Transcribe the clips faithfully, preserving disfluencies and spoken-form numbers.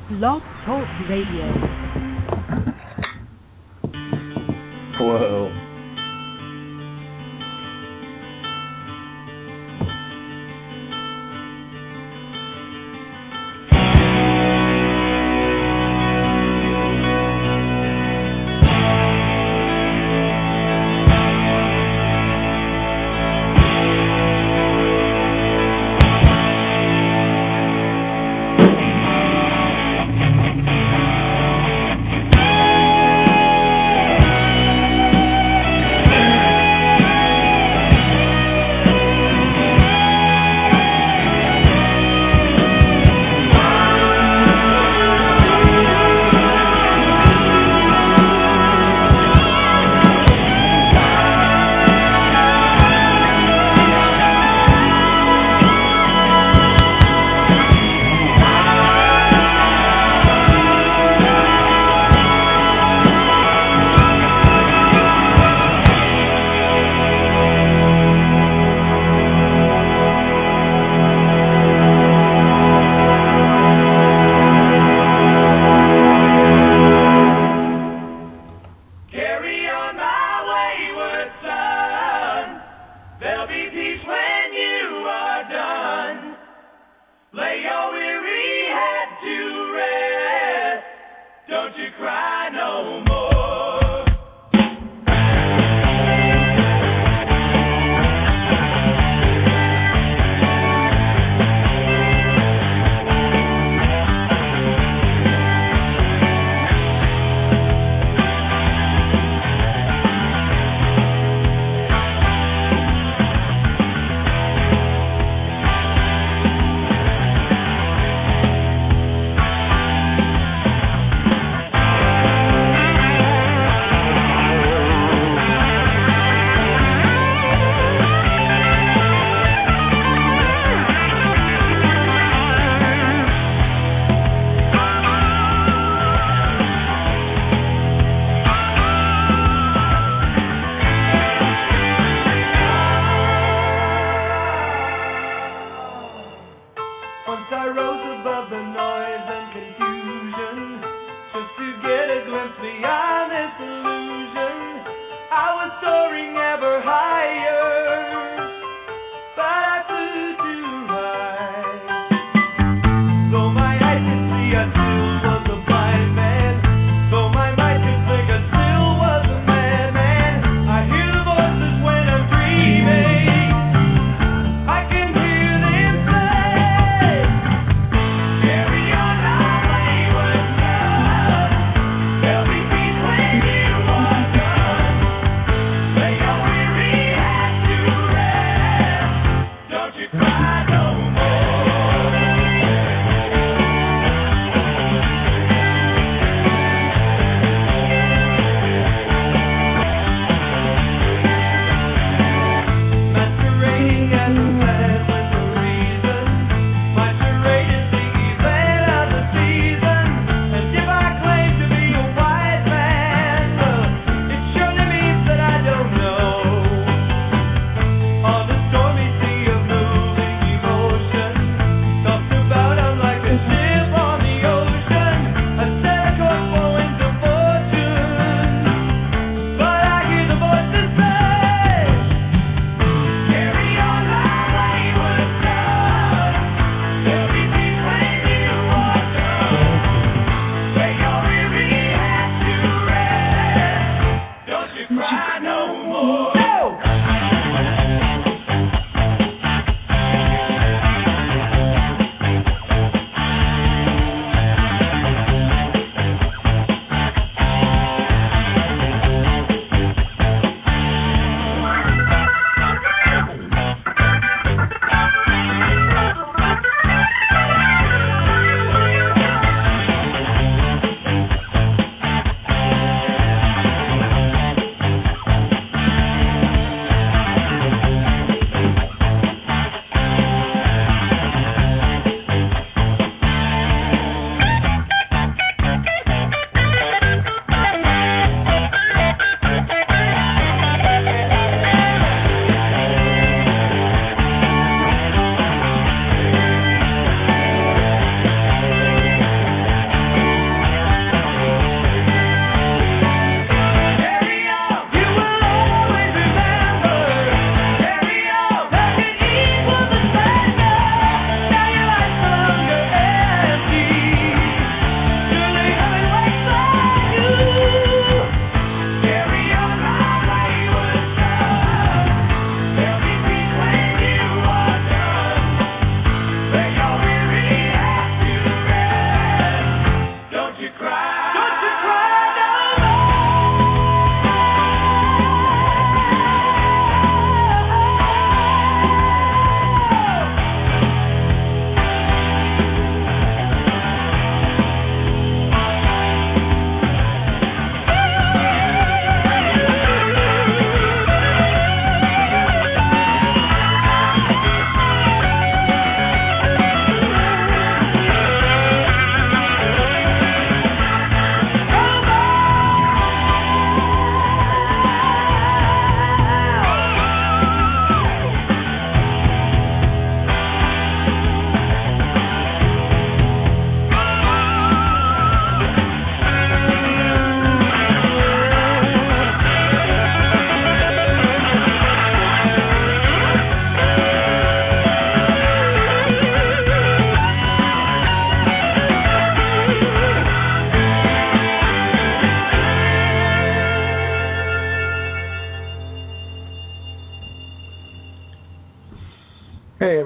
Blog Talk Radio. Whoa. Lay your weary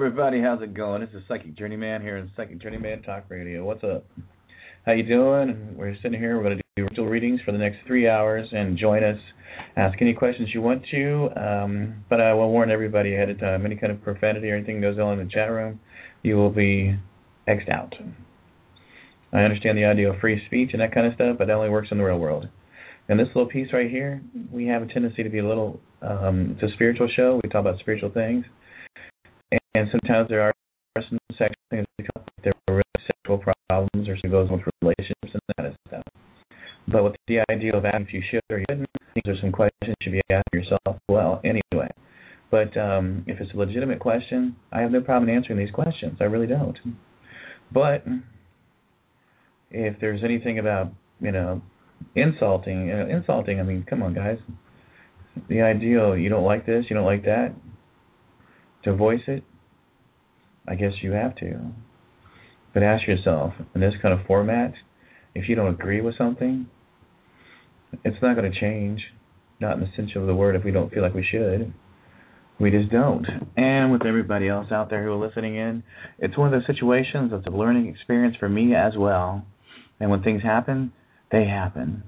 everybody. How's it going? This is Psychic Journeyman here in Psychic Journeyman Talk Radio. What's up? How you doing? We're sitting here. We're going to do virtual readings for the next three hours, and join us. Ask any questions you want to, um, but I will warn everybody ahead of time. Any kind of profanity or anything goes on in the chat room, you will be X'd out. I understand the idea of free speech and that kind of stuff, but that only works in the real world. And this little piece right here, we have a tendency to be a little, um, it's a spiritual show. We talk about spiritual things. And sometimes there are some sexual things that come up. There are really sexual problems or something goes on with relationships and that kind of stuff. But with the idea of asking if you should or you shouldn't, these are some questions you should be asking yourself well anyway. But um, if it's a legitimate question, I have no problem answering these questions. I really don't. But if there's anything about, you know, insulting, you know, insulting, I mean, come on, guys. The ideal, you don't like this, you don't like that, to voice it, I guess you have to. But ask yourself, in this kind of format, if you don't agree with something, it's not going to change, not in the sense of the word if we don't feel like we should. We just don't. And with everybody else out there who are listening in, it's one of those situations that's a learning experience for me as well. And when things happen, they happen.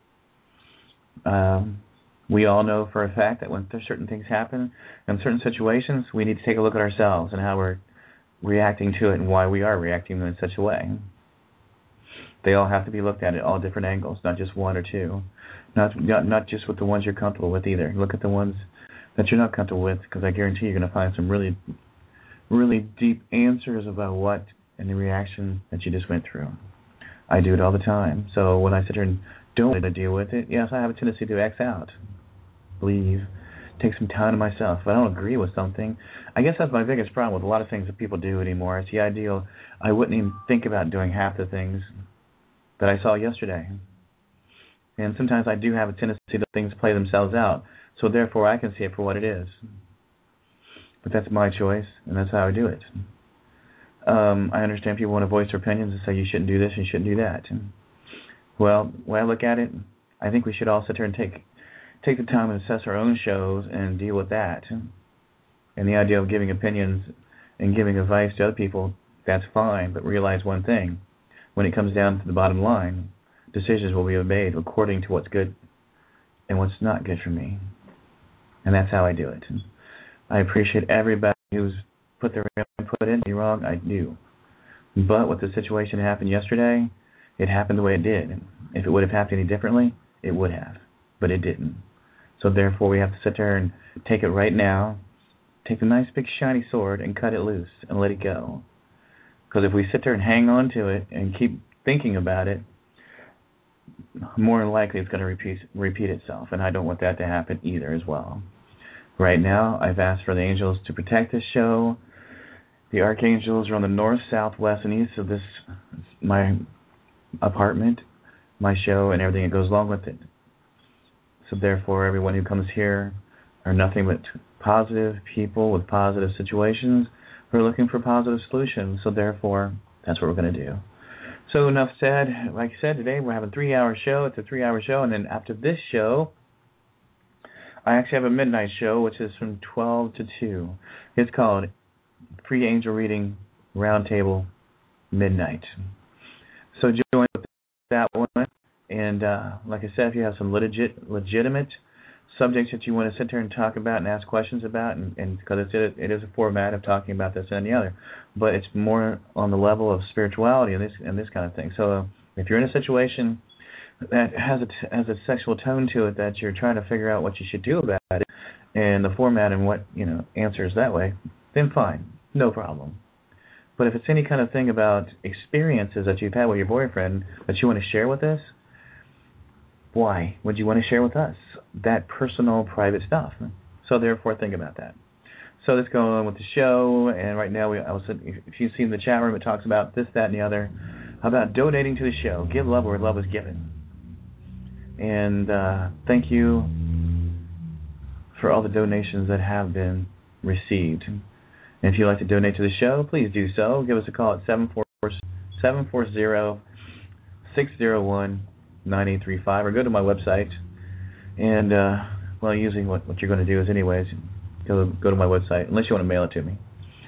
Um, we all know for a fact that when there's certain things happen in certain situations, we need to take a look at ourselves and how we're reacting to it and why we are reacting in such a way. They all have to be looked at at all different angles, not just one or two. Not not, not just with the ones you're comfortable with either. Look at the ones that you're not comfortable with, because I guarantee you're going to find some really, really deep answers about what and the reaction that you just went through. I do it all the time. So when I sit here and don't want to deal with it, yes, I have a tendency to X out, leave, take some time to myself. If I don't agree with something, I guess that's my biggest problem with a lot of things that people do anymore. It's the ideal. I wouldn't even think about doing half the things that I saw yesterday. And sometimes I do have a tendency to things play themselves out, so therefore I can see it for what it is. But that's my choice, and that's how I do it. Um, I understand people want to voice their opinions and say you shouldn't do this and you shouldn't do that. And, well, when I look at it, I think we should all sit there and take take the time and assess our own shows and deal with that. And the idea of giving opinions and giving advice to other people, that's fine, but realize one thing. When it comes down to the bottom line, decisions will be made according to what's good and what's not good for me. And that's how I do it. I appreciate everybody who's put their input in. You're wrong, I do. But with the situation that happened yesterday, it happened the way it did. If it would have happened any differently, it would have. But it didn't. So therefore we have to sit there and take it right now, take the nice big shiny sword and cut it loose and let it go. Because if we sit there and hang on to it and keep thinking about it, more than likely it's going to repeat, repeat itself. And I don't want that to happen either as well. Right now, I've asked for the angels to protect this show. The archangels are on the north, south, west, and east of this, my apartment, my show, and everything that goes along with it. So therefore, everyone who comes here are nothing but positive people with positive situations who are looking for positive solutions. So therefore, that's what we're going to do. So enough said. Like I said, today we're having a three-hour show. It's a three-hour show, and then after this show, I actually have a midnight show, which is from twelve to two. It's called Free Angel Reading Roundtable Midnight. So join that one. And uh, like I said, if you have some legit, legitimate subjects that you want to sit there and talk about and ask questions about, and, and because it's, it is a format of talking about this and the other, but it's more on the level of spirituality and this and this kind of thing. So uh, if you're in a situation that has a, has a sexual tone to it that you're trying to figure out what you should do about it, and the format and what, you know, answers that way, then fine, no problem. But if it's any kind of thing about experiences that you've had with your boyfriend that you want to share with us, why would you want to share with us that personal, private stuff? So therefore, think about that. So let's go on with the show. And right now, we, I was, if you've seen the chat room, it talks about this, that, and the other. How about donating to the show? Give love where love is given. And uh, thank you for all the donations that have been received. And if you'd like to donate to the show, please do so. Give us a call at seven four zero, six zero one, nine eight three five, or go to my website. And, uh, well, usually what, what you're going to do is anyways, go, go to my website, unless you want to mail it to me.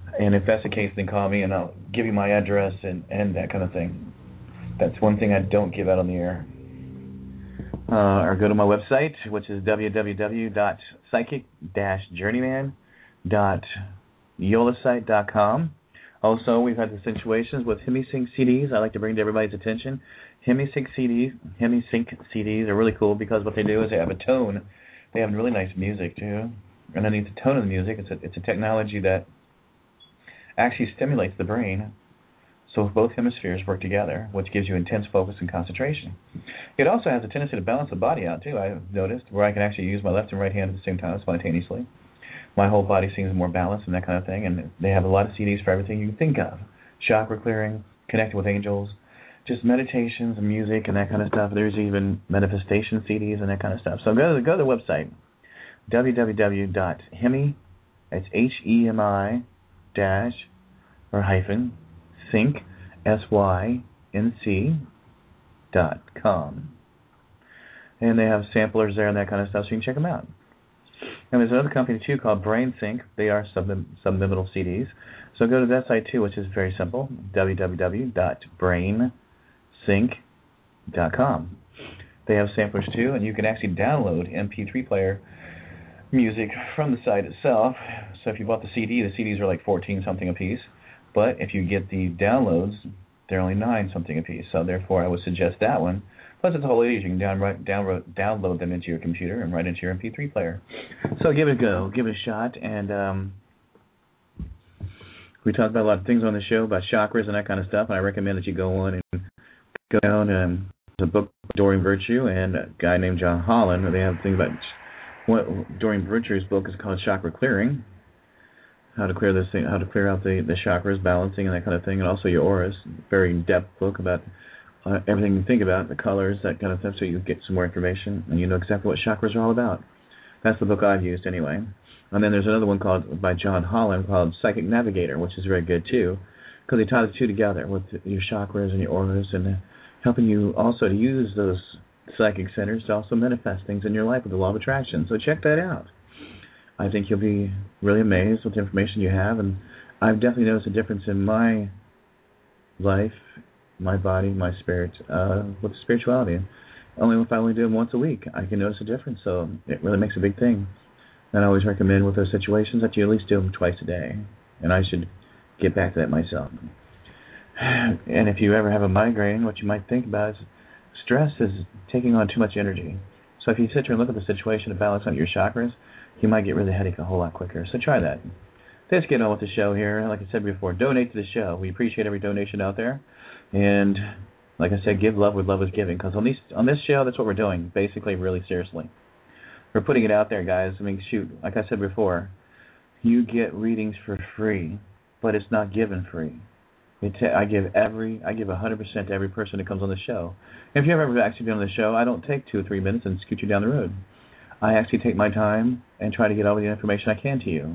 And if that's the case, then call me and I'll give you my address and, and that kind of thing. That's one thing I don't give out on the air. Uh, or go to my website, which is w w w dot psychic dash journeyman dot yolasite dot com. Also, we've had the situations with HemiSync C Ds I like to bring to everybody's attention. HemiSync C Ds, HemiSync C Ds are really cool because what they do is they have a tone. They have really nice music, too. And underneath the tone of the music, it's a, it's a technology that actually stimulates the brain so both hemispheres work together, which gives you intense focus and concentration. It also has a tendency to balance the body out, too, I've noticed, where I can actually use my left and right hand at the same time simultaneously. My whole body seems more balanced and that kind of thing, and they have a lot of C Ds for everything you can think of. Chakra clearing, connecting with angels, just meditations and music and that kind of stuff. There's even manifestation C Ds and that kind of stuff. So go to, go to the website, w w w dot hemi, it's H E M I, dash, or hyphen, sync, S Y N C, dot com. And they have samplers there and that kind of stuff, so you can check them out. And there's another company, too, called BrainSync. They are sublim- subliminal C Ds. So go to that site, too, which is very simple, w w w dot brain sync dot com. They have samplers, too, and you can actually download M P three player music from the site itself. So if you bought the C D, the C Ds are like fourteen something a piece. But if you get the downloads, they're only nine something a piece. So therefore, I would suggest that one. Plus, it's a whole easy. You can download, download, download them into your computer and right into your M P three player. So give it a go. Give it a shot. And um, we talked about a lot of things on the show about chakras and that kind of stuff. And I recommend that you go on and go down. And there's a book, Doreen Virtue, and a guy named John Holland. They have things about what Doreen Virtue's book is called Chakra Clearing. How to clear this thing, how to clear out the, the chakras, balancing and that kind of thing, and also your auras. Very in-depth book about uh, everything you think about, the colors, that kind of stuff, so you get some more information and you know exactly what chakras are all about. That's the book I've used anyway. And then there's another one called by John Holland called Psychic Navigator, which is very good too, because he ties the two together with your chakras and your auras and helping you also to use those psychic centers to also manifest things in your life with the law of attraction. So check that out. I think you'll be really amazed with the information you have, and I've definitely noticed a difference in my life, my body, my spirit, uh, with spirituality. Only if I only do them once a week, I can notice a difference, so it really makes a big thing. And I always recommend with those situations that you at least do them twice a day, and I should get back to that myself. And if you ever have a migraine, what you might think about is stress is taking on too much energy. So if you sit there and look at the situation to balance out your chakras, you might get rid of the headache a whole lot quicker. So try that. Let's get on with the show here. Like I said before, donate to the show. We appreciate every donation out there. And like I said, give love with love is giving. Because on, these, on this show, that's what we're doing, basically, really seriously. We're putting it out there, guys. I mean, shoot, like I said before, you get readings for free, but it's not given free. It's, I give every, I give one hundred percent to every person that comes on the show. If you've ever actually been on the show, I don't take two or three minutes and scoot you down the road. I actually take my time and try to get all the information I can to you.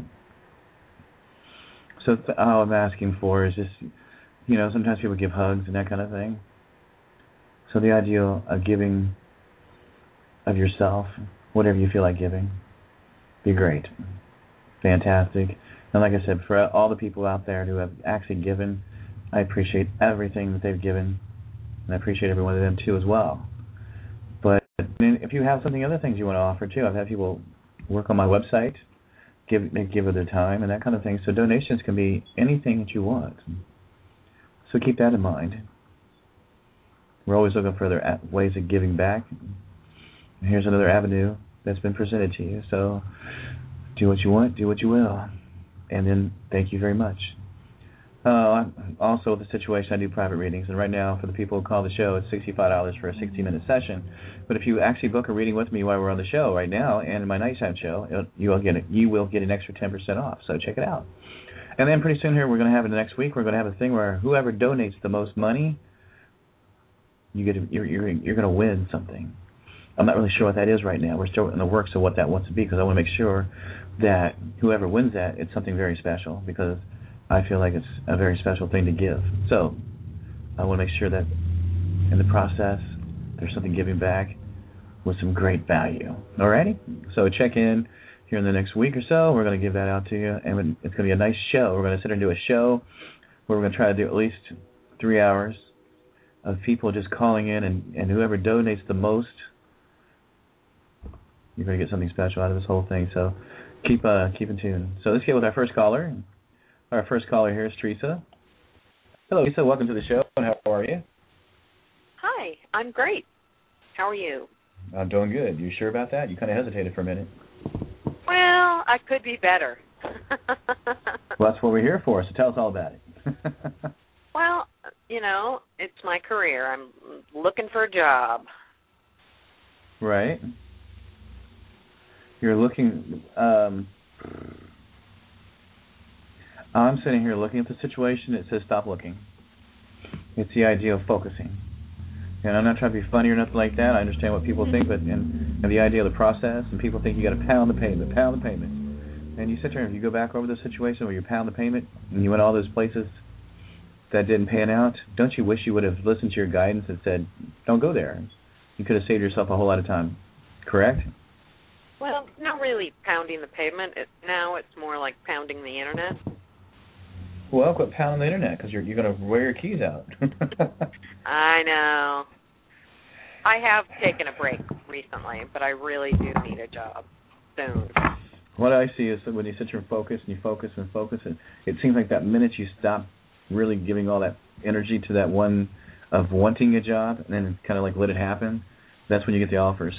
So th- all I'm asking for is just, you know, sometimes people give hugs and that kind of thing. So the idea of giving of yourself, whatever you feel like giving, be great. Fantastic. And like I said, for all the people out there who have actually given, I appreciate everything that they've given, and I appreciate every one of them too as well. But I mean, if you have something, other things you want to offer too, I've had people work on my website, give they give of their time and that kind of thing. So donations can be anything that you want. So keep that in mind. We're always looking for other ways of giving back. And here's another avenue that's been presented to you. So do what you want, do what you will, and then thank you very much. Uh, also, with the situation, I do private readings, and right now, for the people who call the show, it's sixty-five dollars for a sixty-minute session. But if you actually book a reading with me while we're on the show right now, and in my nighttime show, you will get a, you will get an extra ten percent off. So check it out. And then pretty soon here, we're going to have it the next week. We're going to have a thing where whoever donates the most money, you get to, you're you're you're going to win something. I'm not really sure what that is right now. We're still in the works of what that wants to be, because I want to make sure that whoever wins that, it's something very special, because I feel like it's a very special thing to give. So I want to make sure that in the process there's something giving back with some great value. Alrighty? So check in. If here in the next week or so. We're going to give that out to you, and it's going to be a nice show. We're going to sit and do a show where we're going to try to do at least three hours of people just calling in, and, and whoever donates the most, you're going to get something special out of this whole thing. So keep uh, keep in tune. So let's get with our first caller. Our first caller here is Teresa. Hello, Teresa. Welcome to the show. How are you? Hi, I'm great. How are you? I'm doing good. You sure about that? You kind of hesitated for a minute. Well, I could be better. Well, that's what we're here for, so tell us all about it. Well, you know, it's my career. I'm looking for a job. Right. You're looking, um, I'm sitting here looking at the situation. It says stop looking. It's the idea of focusing. And I'm not trying to be funny or nothing like that. I understand what people think, but and, and the idea of the process, and people think you got to pound the payment, pound the payment. And you sit there and you go back over the situation where you pound the payment, and you went all those places that didn't pan out. Don't you wish you would have listened to your guidance and said, don't go there? You could have saved yourself a whole lot of time. Correct? Well, not really pounding the pavement. It, now it's more like pounding the internet. Well, quit pounding the internet because you're you're going to wear your keys out. I know. I have taken a break recently, but I really do need a job soon. What I see is that when you sit here and focus and you focus and focus, and it seems like that minute you stop really giving all that energy to that one of wanting a job and then kind of like let it happen, that's when you get the offers.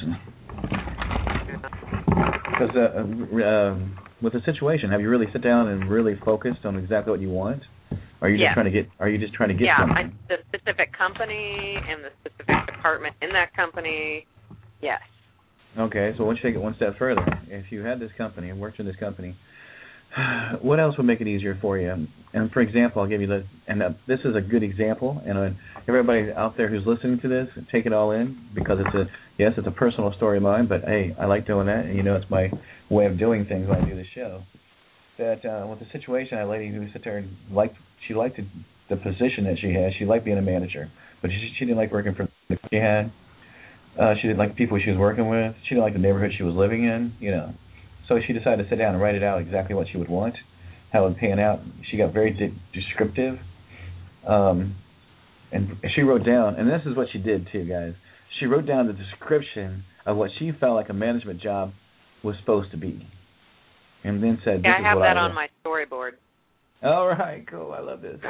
Because uh, uh, with the situation, have you really sit down and really focused on exactly what you want? Or are you just yeah. trying to get? Are you just trying to get yeah, something? Yeah, the specific company and the specific department in that company. Yes. Okay, so once you take it one step further, if you had this company and worked in this company, what else would make it easier for you? And for example, I'll give you the, and uh, this is a good example, and uh, everybody out there who's listening to this, take it all in, because it's a, yes, it's a personal story of mine, but hey, I like doing that, and you know it's my way of doing things when I do the show. That uh, with the situation, I had a lady who sat there and liked, she liked the, the position that she had, she liked being a manager, but she, she didn't like working for the she had. Uh, she didn't like the people she was working with. She didn't like the neighborhood she was living in, you know. So she decided to sit down and write it out exactly what she would want, how it would pan out. She got very de- descriptive, um, and she wrote down, and this is what she did too, guys. She wrote down the description of what she felt like a management job was supposed to be, and then said, "This yeah, is I have what that I on want." my storyboard. All right, cool. I love this.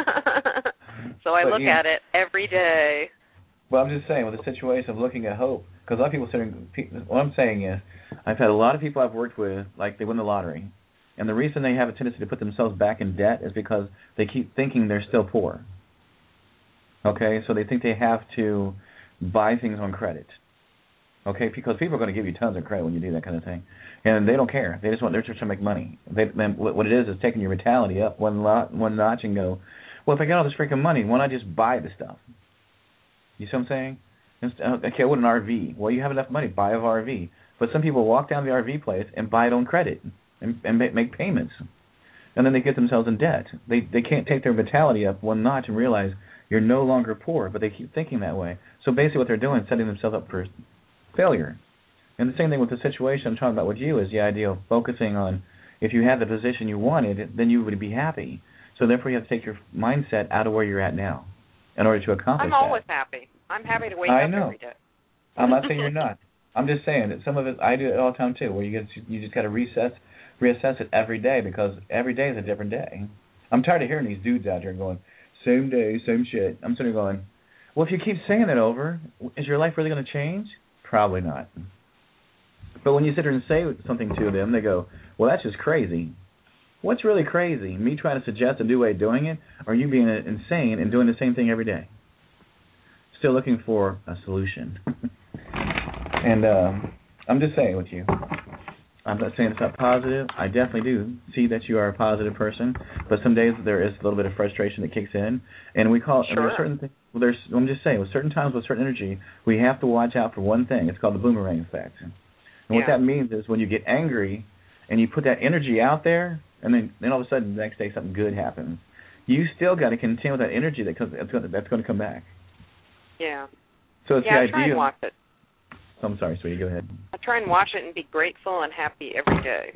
So I but, look yeah. at it every day. Well, I'm just saying, with the situation of looking at hope, because a lot of people saying, what I'm saying is, I've had a lot of people I've worked with, like they win the lottery, and the reason they have a tendency to put themselves back in debt is because they keep thinking they're still poor. Okay, so they think they have to buy things on credit. Okay, because people are going to give you tons of credit when you do that kind of thing, and they don't care. They just want they're just trying to make money. They, then what it is is taking your mentality up one lot, one notch, and go, well, if I got all this freaking money, why not just buy the stuff? You see what I'm saying? Okay, what an R V? Well, you have enough money, buy an R V. But some people walk down the R V place and buy it on credit and, and make payments, and then they get themselves in debt. They they can't take their mentality up one notch and realize you're no longer poor, but they keep thinking that way. So basically, what they're doing is setting themselves up for failure. And the same thing with the situation I'm talking about with you is the idea of focusing on if you had the position you wanted, then you would be happy. So therefore, you have to take your mindset out of where you're at now in order to accomplish I'm that. always happy. I'm happy to wake I up know. every day. I'm not saying you're not. I'm just saying that some of it, I do it all the time too, where you get you just got to reassess, reassess it every day because every day is a different day. I'm tired of hearing these dudes out here going, same day, same shit. I'm sitting there going, well, if you keep saying it over, is your life really going to change? Probably not. But when you sit there and say something to them, they go, well, that's just crazy. What's really crazy? Me trying to suggest a new way of doing it, or you being insane and doing the same thing every day? Still looking for a solution. And um, I'm just saying with you, I'm not saying it's not positive. I definitely do see that you are a positive person, but some days there is a little bit of frustration that kicks in, and we call sure. there are certain things. Well, there's I'm just saying with certain times with certain energy, we have to watch out for one thing. It's called the boomerang effect, and yeah. what that means is when you get angry and you put that energy out there, and then then all of a sudden the next day something good happens. You still got to contend with that energy that comes that's going to, that's going to come back. Yeah. So it's yeah, the I try idea. and watch it. I'm sorry, sweetie. Go ahead. I try and watch it and be grateful and happy every day.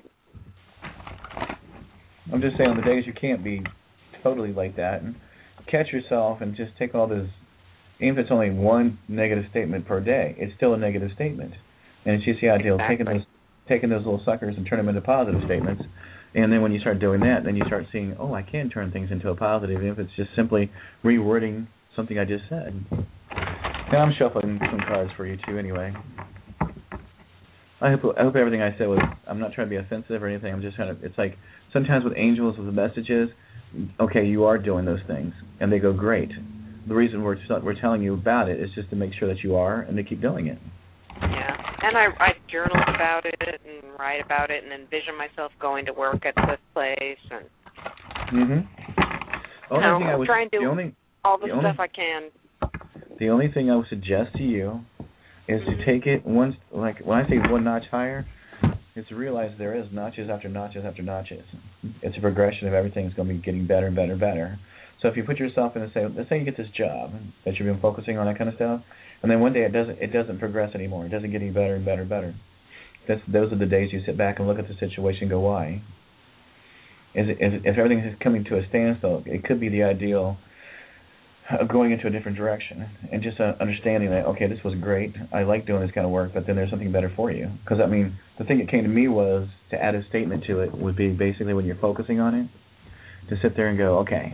I'm just saying, on the days you can't be totally like that, and catch yourself and just take all this. Even if it's only one negative statement per day, it's still a negative statement. And it's just the idea exactly. of taking those taking those little suckers and turn them into positive statements. And then when you start doing that, then you start seeing, oh, I can turn things into a positive, even if it's just simply rewording something I just said. And I'm shuffling some cards for you, too, anyway. I hope I hope everything I said was, I'm not trying to be offensive or anything. I'm just trying to, it's like, sometimes with angels, with the messages, okay, you are doing those things, and they go great. The reason we're we're telling you about it is just to make sure that you are, and to keep doing it. Yeah, and I, I journal about it and write about it and envision myself going to work at this place. And mm-hmm. you know, I'm would, trying to do the only, all the, the stuff only, I can. The only thing I would suggest to you is mm-hmm. to take it one, like when I say one notch higher, is to realize there is notches after notches after notches. It's a progression of everything's going to be getting better and better and better. So if you put yourself in and say, let's say you get this job that you've been focusing on, that kind of stuff, and then one day it doesn't it doesn't progress anymore. It doesn't get any better and better and better. That's, those are the days you sit back and look at the situation and go, why? Is it, is it, if everything is coming to a standstill, it could be the ideal of going into a different direction and just uh, understanding that, okay, this was great. I like doing this kind of work, but then there's something better for you. Because, I mean, the thing that came to me was to add a statement to it would be basically when you're focusing on it, to sit there and go, okay,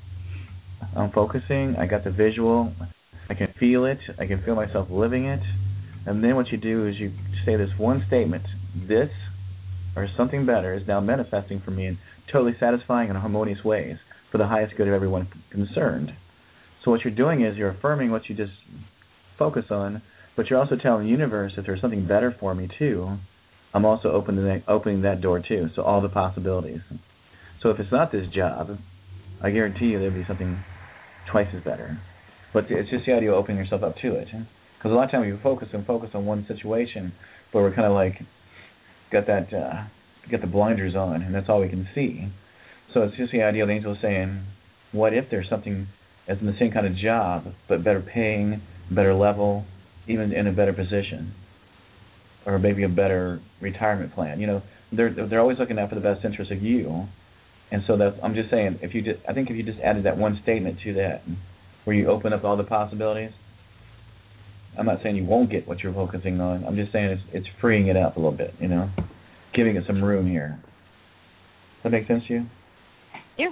I'm focusing, I got the visual, I can feel it, I can feel myself living it, and then what you do is you say this one statement, this or something better is now manifesting for me in totally satisfying and harmonious ways for the highest good of everyone concerned. So what you're doing is you're affirming what you just focus on, but you're also telling the universe if there's something better for me too, I'm also opening that, opening that door too, so all the possibilities. So if it's not this job, I guarantee you there'll be something twice as better. But it's just the idea of opening yourself up to it. Because a lot of times we focus and focus on one situation, but we're kind of like, got that, uh, got the blinders on, and that's all we can see. So it's just the idea of the angel saying, what if there's something as in the same kind of job, but better paying, better level, even in a better position, or maybe a better retirement plan. You know, they're they're always looking out for the best interest of you, and so that's, I'm just saying, if you just, I think if you just added that one statement to that, where you open up all the possibilities. I'm not saying you won't get what you're focusing on. I'm just saying it's it's freeing it up a little bit, you know, giving it some room here. Does that make sense to you? Yes.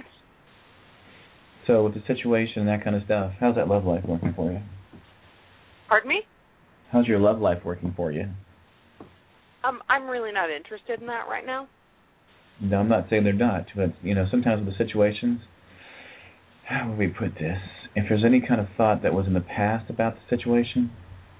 So with the situation and that kind of stuff, how's that love life working for you? Pardon me? How's your love life working for you? Um, I'm really not interested in that right now. No, I'm not saying they're not, but, you know, sometimes with the situations, how would we put this? If there's any kind of thought that was in the past about the situation?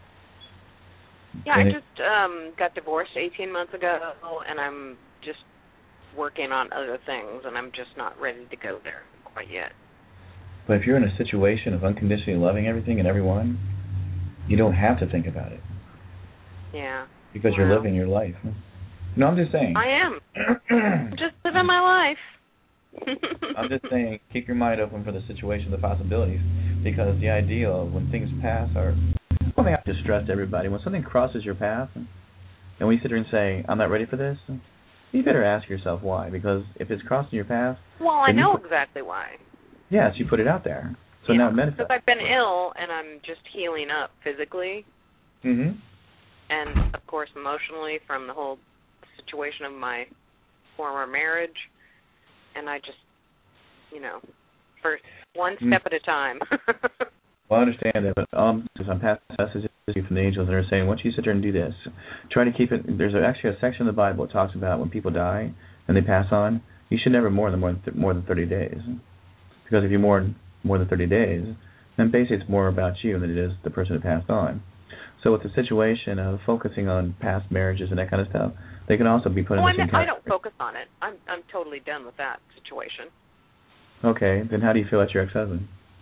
Yeah, I just um, got divorced eighteen months ago, and I'm just working on other things, and I'm just not ready to go there quite yet. But if you're in a situation of unconditionally loving everything and everyone, you don't have to think about it. Yeah. Because wow. you're living your life. No, I'm just saying. I am. Just living my life. I'm just saying, keep your mind open for the situation, the possibilities, because the idea of when things pass are... One thing I just stress to everybody, when something crosses your path, and we sit here and say, I'm not ready for this, you better ask yourself why, because if it's crossing your path... Well, I know put, exactly why. Yes, you put it out there. So yeah, now it manifests. Because I've been ill, and I'm just healing up physically. Mm-hmm. And, of course, emotionally from the whole situation of my former marriage. And I just, you know, first one step mm. at a time. Well, I understand that, but um, because I'm passing messages from the angels that are saying, once you sit there and do this, try to keep it. There's actually a section of the Bible that talks about when people die and they pass on, you should never more than more than, th- more than thirty days. Because if you're more, more than thirty days, then basically it's more about you than it is the person who passed on. So with the situation of focusing on past marriages and that kind of stuff, they can also be put oh, in the same I don't focus on it. I'm I'm totally done with that situation. Okay, then how do you feel about your ex-husband?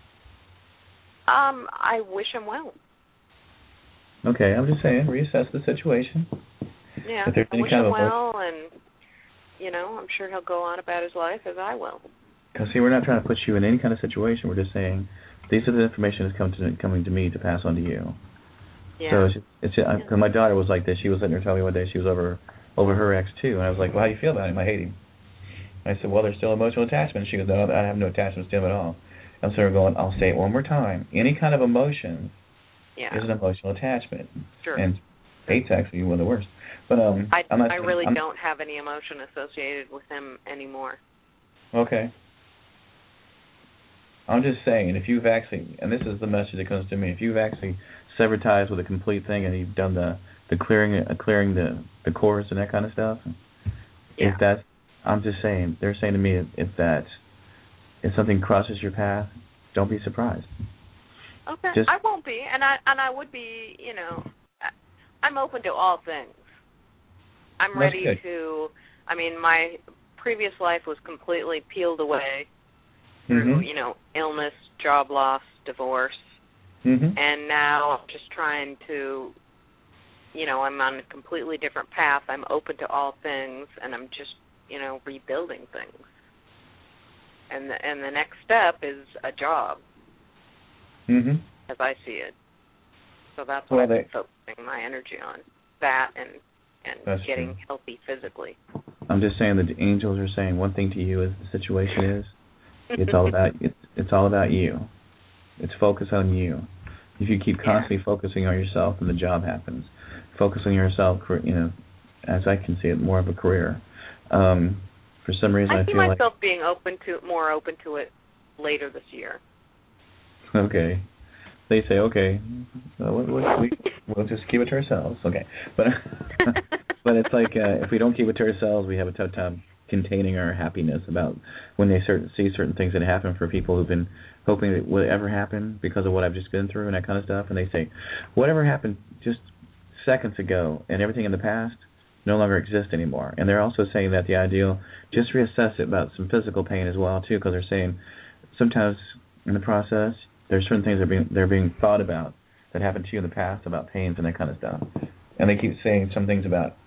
Um, I wish him well. Okay, I'm just saying, reassess the situation. Yeah, if there's I any wish kind him of well, and, you know, I'm sure he'll go on about his life as I will. Because, see, we're not trying to put you in any kind of situation. We're just saying, these are the information that's come to, coming to me to pass on to you. Yeah. So it's, it's uh, cause my daughter was like this. She was letting her tell me one day she was over over her ex too, and I was like, well, how do you feel about him? I hate him. And I said, well, there's still emotional attachment. She goes, no, I have no attachments to him at all. I'm sort of going, I'll say it one more time. Any kind of emotion yeah. is an emotional attachment. Sure. And hate's actually one of the worst. But um, I, I'm not, I really I'm, don't have any emotion associated with him anymore. Okay. I'm just saying, if you've actually, and this is the message that comes to me, if you've actually severed ties with a complete thing and you've done the the clearing, uh, clearing the the cores and that kind of stuff, yeah. if that's, I'm just saying, they're saying to me, if, if that, if something crosses your path, don't be surprised. Okay, just, I won't be, and I and I would be, you know, I'm open to all things. I'm ready good. to. I mean, my previous life was completely peeled away through, mm-hmm. you know, illness, job loss, divorce, mm-hmm. and now I'm just trying to, you know, I'm on a completely different path. I'm open to all things, and I'm just, you know, rebuilding things. And the, and the next step is a job, mm-hmm. as I see it. So that's what well, I've been they, focusing my energy on, that and, and getting true. healthy physically. I'm just saying that the angels are saying one thing to you as the situation is, it's all about it's, it's all about you. It's focus on you. If you keep constantly yeah. focusing on yourself, then the job happens. Focusing on yourself, you know, as I can see it, more of a career. Um, for some reason, I, I see feel myself like, being open to more open to it later this year. Okay. They say, okay, uh, we, we, we'll just keep it to ourselves. Okay, but but it's like uh, if we don't keep it to ourselves, we have a tough time containing our happiness about when they certain, see certain things that happen for people who've been hoping it would ever happen because of what I've just been through and that kind of stuff, and they say, whatever happened just seconds ago and everything in the past no longer exists anymore. And they're also saying that the ideal, just reassess it about some physical pain as well too, because they're saying sometimes in the process there's certain things that are being they're being thought about that happened to you in the past about pains and that kind of stuff, and they keep saying some things about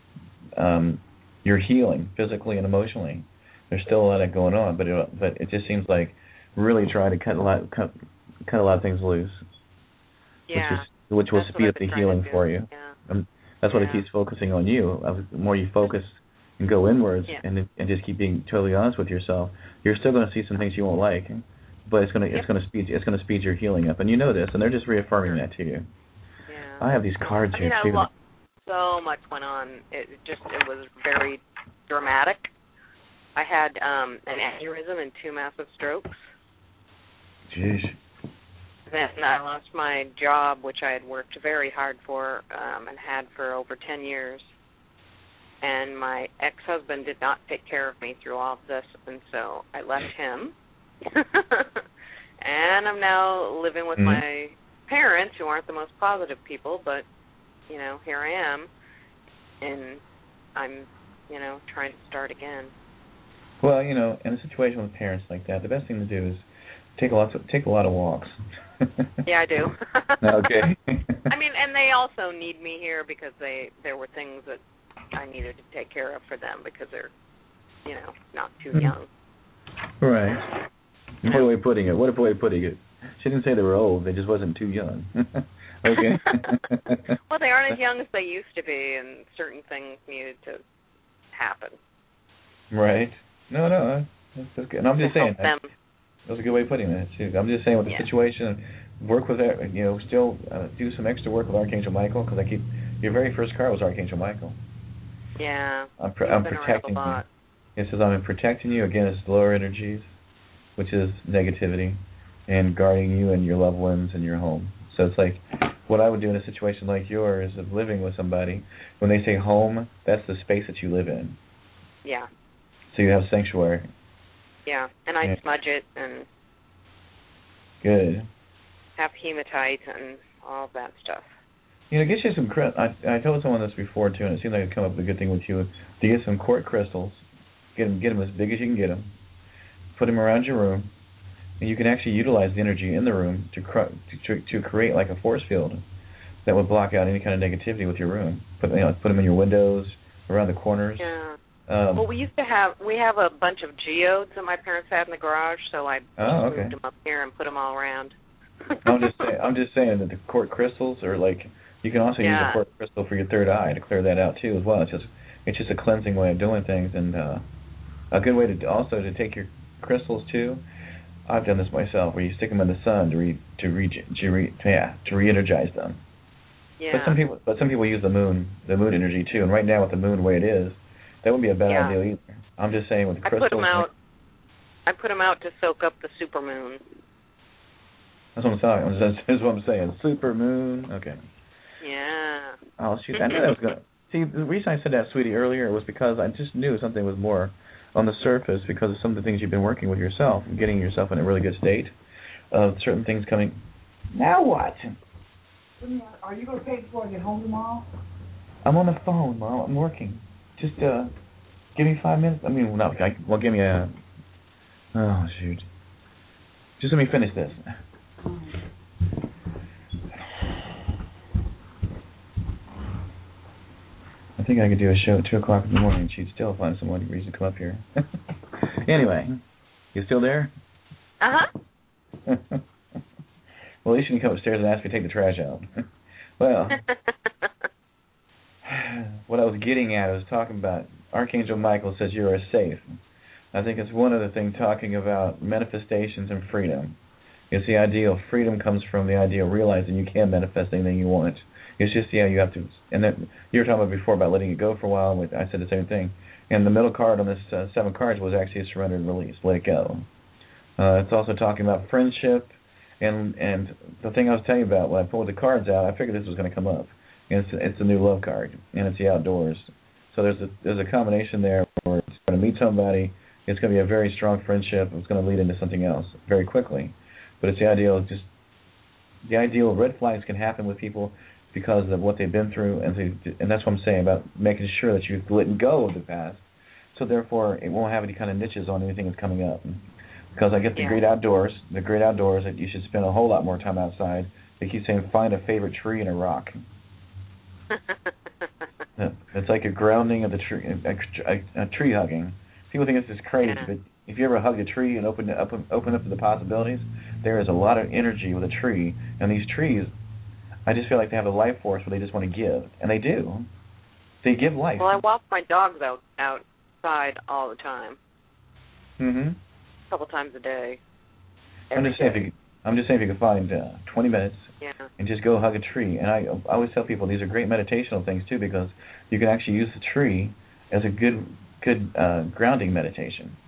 um, your healing physically and emotionally. There's still a lot of going on, but it, but it just seems like really try to cut a lot cut cut a lot of things loose, yeah, which is which will that's speed up the healing for you. Yeah. Um, that's why yeah. it keeps focusing on you. The more you focus and go inwards yeah. and and just keep being totally honest with yourself, you're still going to see some things you won't like. But it's gonna yep. it's gonna speed it's gonna speed your healing up, and you know this, and they're just reaffirming sure. that to you. Yeah. I have these cards I mean, here too. Lo- so much went on. It just it was very dramatic. I had um, an aneurysm and two massive strokes. Jeez. Then I lost my job, which I had worked very hard for um, and had for over ten years. And my ex-husband did not take care of me through all of this, and so I left him. And I'm now living with mm-hmm. my parents, who aren't the most positive people, but, you know, here I am, and I'm, you know, trying to start again. Well, you know, in a situation with parents like that, the best thing to do is take a lot of, take a lot of walks. Yeah, I do. Okay. I mean, and they also need me here because they there were things that I needed to take care of for them because they're, you know, not too mm-hmm. young. Right. What a way of putting it. What a way of putting it. She didn't say they were old. They just wasn't too young. Okay. Well, they aren't as young as they used to be, and certain things needed to happen. Right. No, no. That's, that's good. And I'm just to saying that, that was a good way of putting it, too. I'm just saying with the yeah. situation, work with that, you know, still uh, do some extra work with Archangel Michael, because I keep, your very first card was Archangel Michael. Yeah. I'm, pr- I'm protecting you. It says I'm protecting you against lower energies, which is negativity, and guarding you and your loved ones and your home. So it's like what I would do in a situation like yours of living with somebody. When they say home, that's the space that you live in. Yeah. So you have sanctuary. Yeah, and I yeah. smudge it and good. Have hematite and all that stuff. You know, get you some. I I told someone this before too, and it seemed like it'd come up with a good thing with you. To get some quartz crystals, get them, get them as big as you can get them. Put them around your room, and you can actually utilize the energy in the room to cr- to, to create like a force field that would block out any kind of negativity with your room. Put you know, put them in your windows, around the corners. Yeah. Um, well, we used to have we have a bunch of geodes that my parents had in the garage, so I oh, okay. moved them up here and put them all around. I'm just saying. I'm just saying that the quartz crystals are like you can also yeah. use a quartz crystal for your third eye to clear that out too as well. It's just it's just a cleansing way of doing things, and uh, a good way to also to take your crystals too. I've done this myself, where you stick them in the sun to re to re, to re yeah to re-energize them. Yeah. But some people but some people use the moon the moon energy too, and right now with the moon the way it is, that wouldn't be a bad yeah. idea either. I'm just saying with the I crystals. put them out. I put them out to soak up the supermoon. That's what I'm saying. That's what I'm saying. Super moon. Okay. Yeah. Oh shoot! I knew that was gonna. See, the reason I said that, sweetie, earlier was because I just knew something was more on the surface because of some of the things you've been working with yourself and getting yourself in a really good state of certain things coming. Now what? Are you going to pay before I get home tomorrow? I'm on the phone, Mom. I'm working. Just uh, give me five minutes. I mean, no, I, well, give me a. Oh shoot! Just let me finish this. I think I could do a show at two o'clock in the morning. She'd still find some reason to come up here. Anyway, you still there? Uh huh. Well, at least you can come upstairs and ask me to take the trash out. Well, what I was getting at, I was talking about Archangel Michael says you are safe. I think it's one other thing talking about manifestations and freedom. It's the idea of freedom comes from the idea of realizing you can manifest anything you want. It's just, yeah, you have to, and that you were talking about before about letting it go for a while, and I said the same thing. And the middle card on this uh, seven cards was actually a surrender and release, let it go. Uh, it's also talking about friendship, and and the thing I was telling you about, when I pulled the cards out, I figured this was going to come up. And it's, it's a new love card, and it's the outdoors. So there's a, there's a combination there where it's going to meet somebody, it's going to be a very strong friendship, it's going to lead into something else very quickly. But it's the ideal of just, the ideal red flags can happen with people because of what they've been through, and to, and that's what I'm saying about making sure that you've let go of the past, so therefore it won't have any kind of niches on anything that's coming up. Because I get the yeah. great outdoors, the great outdoors, that you should spend a whole lot more time outside. They keep saying find a favorite tree and a rock. It's like a grounding of the tree, a, a, a tree hugging. People think it's just crazy, yeah. but if you ever hug a tree and open it up, open up to the possibilities, there is a lot of energy with a tree, and these trees, I just feel like they have a life force where they just want to give, and they do. They give life. Well, I walk my dogs out outside all the time. Mm-hmm. A couple times a day. I'm just saying, if you, I'm just saying if you can find uh, twenty minutes yeah. and just go hug a tree. And I, I always tell people these are great meditational things too, because you can actually use the tree as a good good uh, grounding meditation,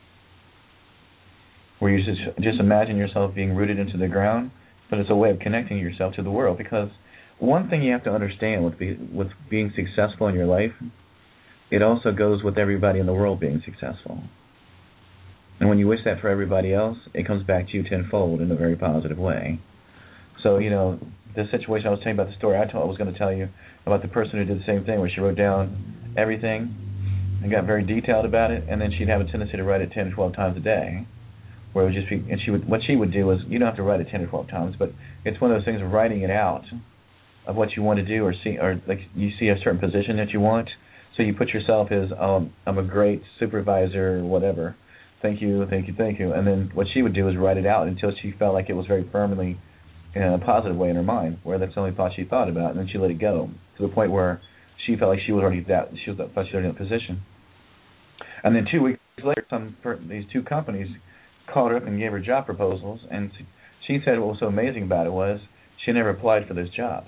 where you just just imagine yourself being rooted into the ground, but it's a way of connecting yourself to the world. Because one thing you have to understand with be, with being successful in your life, it also goes with everybody in the world being successful. And when you wish that for everybody else, it comes back to you tenfold in a very positive way. So, you know, the situation I was telling you about, the story I, told, I was going to tell you about the person who did the same thing, where she wrote down everything and got very detailed about it, and then she'd have a tendency to write it ten or twelve times a day. Where it would just be, and she would, what she would do is, you don't have to write it ten or twelve times, but it's one of those things of writing it out of what you want to do, or see, or like you see a certain position that you want, so you put yourself as, um, I'm a great supervisor or whatever. Thank you, thank you, thank you. And then what she would do is write it out until she felt like it was very firmly in a positive way in her mind, where that's the only thought she thought about, and then she let it go to the point where she felt like she was already that she was thought she was already in a position. And then two weeks later, some these two companies called her up and gave her job proposals, and she said what was so amazing about it was she never applied for those jobs,